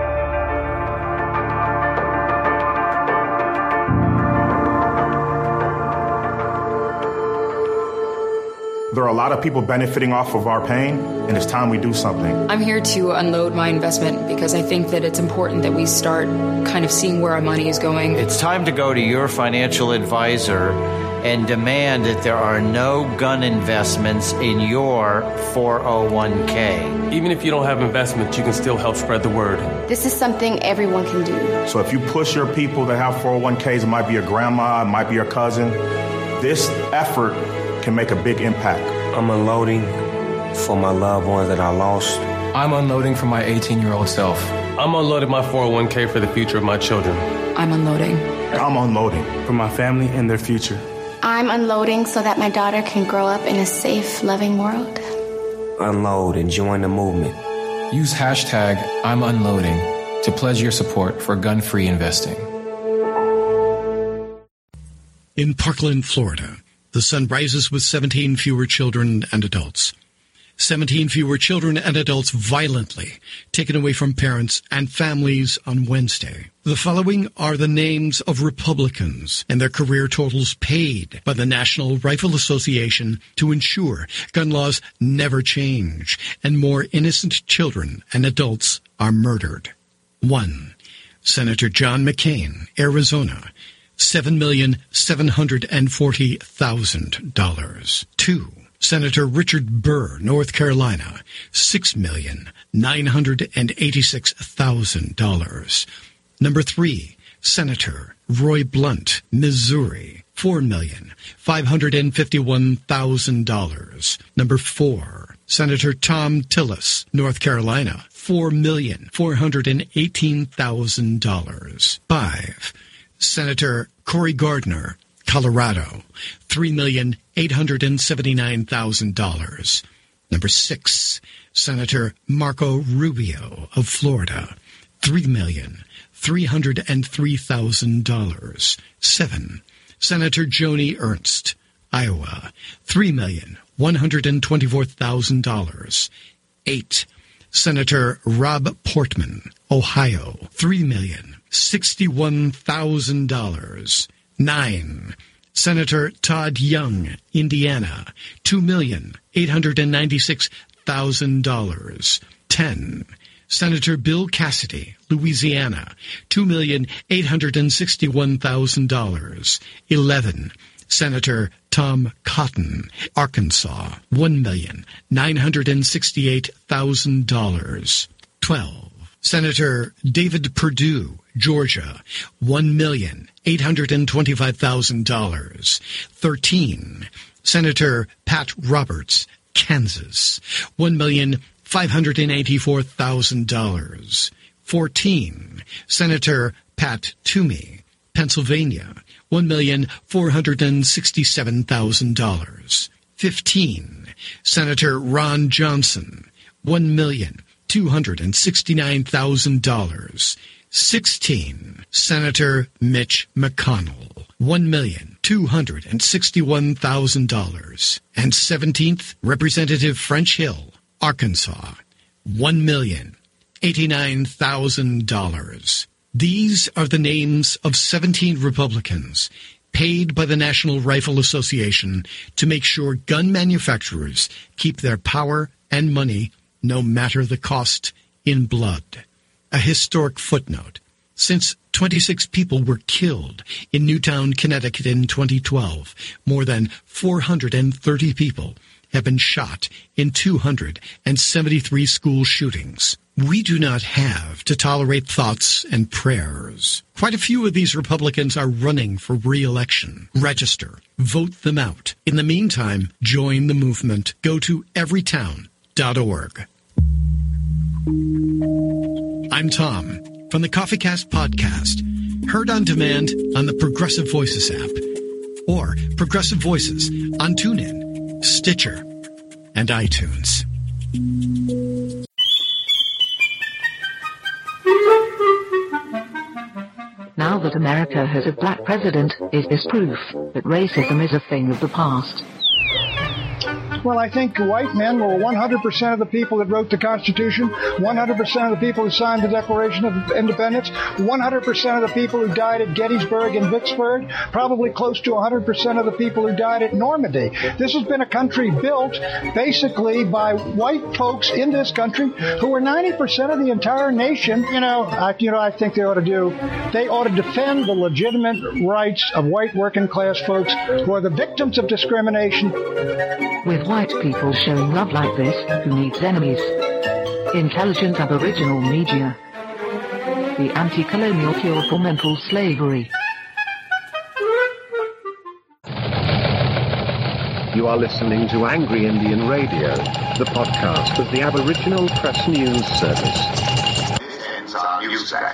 There are a lot of people benefiting off of our pain, and it's time we do something. I'm here to unload my investment because I think that it's important that we start kind of seeing where our money is going. It's time to go to your financial advisor and demand that there are no gun investments in your four oh one k. Even if you don't have investments, you can still help spread the word. This is something everyone can do. So if you push your people that have four oh one k's, it might be your grandma, it might be your cousin, this effort can make a big impact. I'm unloading for my loved ones that I lost. I'm unloading for my eighteen-year-old self. I'm unloading my four oh one k for the future of my children. I'm unloading. I'm unloading for my family and their future. I'm unloading so that my daughter can grow up in a safe, loving world. Unload and join the movement. Use hashtag I'm unloading to pledge your support for gun-free investing. In Parkland, Florida, the sun rises with seventeen fewer children and adults. seventeen fewer children and adults violently taken away from parents and families on Wednesday. The following are the names of Republicans and their career totals paid by the National Rifle Association to ensure gun laws never change and more innocent children and adults are murdered. One, Senator John McCain, Arizona, seven million seven hundred forty thousand dollars. Two, Senator Richard Burr, North Carolina, six million nine hundred eighty-six thousand dollars. Number three, Senator Roy Blunt, Missouri, four million five hundred fifty-one thousand dollars. Number four, Senator Tom Tillis, North Carolina, four million four hundred eighteen thousand dollars. Five, Senator Cory Gardner, Colorado, three million eight hundred seventy-nine thousand dollars. Number six, Senator Marco Rubio of Florida, three million three hundred three thousand dollars. Seven, Senator Joni Ernst, Iowa, three million one hundred twenty-four thousand dollars. Eight, Senator Rob Portman, Ohio, three million sixty-one thousand dollars. Nine, Senator Todd Young, Indiana, two million eight hundred ninety-six thousand dollars. Ten, Senator Bill Cassidy, Louisiana, two million eight hundred sixty-one thousand dollars. Eleven, Senator Tom Cotton, Arkansas, one million nine hundred sixty-eight thousand dollars. Twelve, Senator David Perdue, Georgia, one million eight hundred twenty-five thousand dollars. Thirteen, Senator Pat Roberts, Kansas, one million five hundred eighty-four thousand dollars. Fourteen, Senator Pat Toomey, Pennsylvania, one million four hundred sixty-seven thousand dollars. Fifteen, Senator Ron Johnson, one million two hundred sixty-nine thousand dollars. sixteen, Senator Mitch McConnell, one million two hundred sixty-one thousand dollars. And seventeenth, Representative French Hill, Arkansas, one million eighty-nine thousand dollars. These are the names of seventeen Republicans paid by the National Rifle Association to make sure gun manufacturers keep their power and money, no matter the cost, in blood. A historic footnote. Since twenty-six people were killed in Newtown, Connecticut in twenty twelve, more than four hundred thirty people have been shot in two hundred seventy-three school shootings. We do not have to tolerate thoughts and prayers. Quite a few of these Republicans are running for re-election. Register. Vote them out. In the meantime, join the movement. Go to every town dot org. I'm Tom from the CoffeeCast podcast. Heard on demand on the Progressive Voices app or Progressive Voices on TuneIn, Stitcher, and iTunes. Now that America has a black president, is this proof that racism is a thing of the past? Well, I think white men were one hundred percent of the people that wrote the Constitution, one hundred percent of the people who signed the Declaration of Independence, one hundred percent of the people who died at Gettysburg and Vicksburg, probably close to one hundred percent of the people who died at Normandy. This has been a country built basically by white folks in this country who are ninety percent of the entire nation. You know, I, you know, I think they ought to do, they ought to defend the legitimate rights of white working class folks who are the victims of discrimination. With white people showing love like this, who needs enemies? Intelligent Aboriginal media. The anti-colonial cure for mental slavery. You are listening to Angry Indian Radio, the podcast of the Aboriginal Press News Service. It's our news act.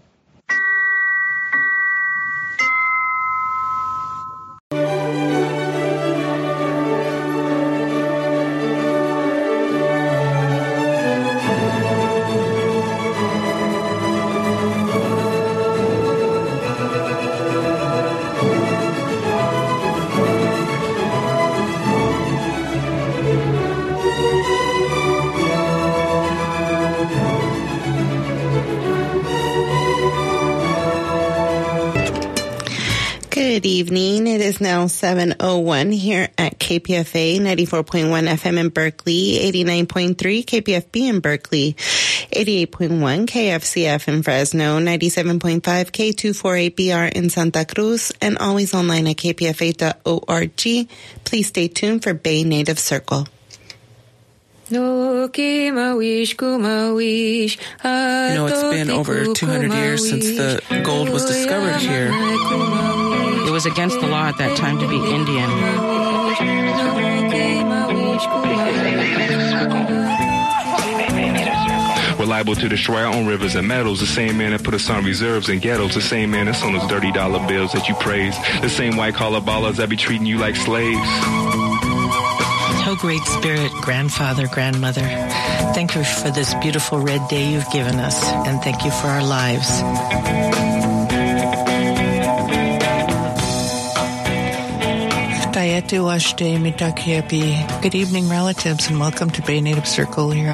Good evening. It is now seven oh one here at K P F A ninety-four point one F M in Berkeley, eighty-nine point three K P F B in Berkeley, eighty-eight point one K F C F in Fresno, ninety-seven point five K two forty-eight B R in Santa Cruz, and always online at K P F A dot org. Please stay tuned for Bay Native Circle. You know, it's been over two hundred years since the gold was discovered here. It was against the law at that time to be Indian. We're liable to destroy our own rivers and meadows. The same man that put us on reserves and ghettos. The same man that's on those dirty dollar bills that you praise. The same white-collar ballers that be treating you like slaves. Oh, Great Spirit, grandfather, grandmother, thank you for this beautiful red day you've given us, and thank you for our lives. Good evening, relatives, and welcome to Bay Native Circle here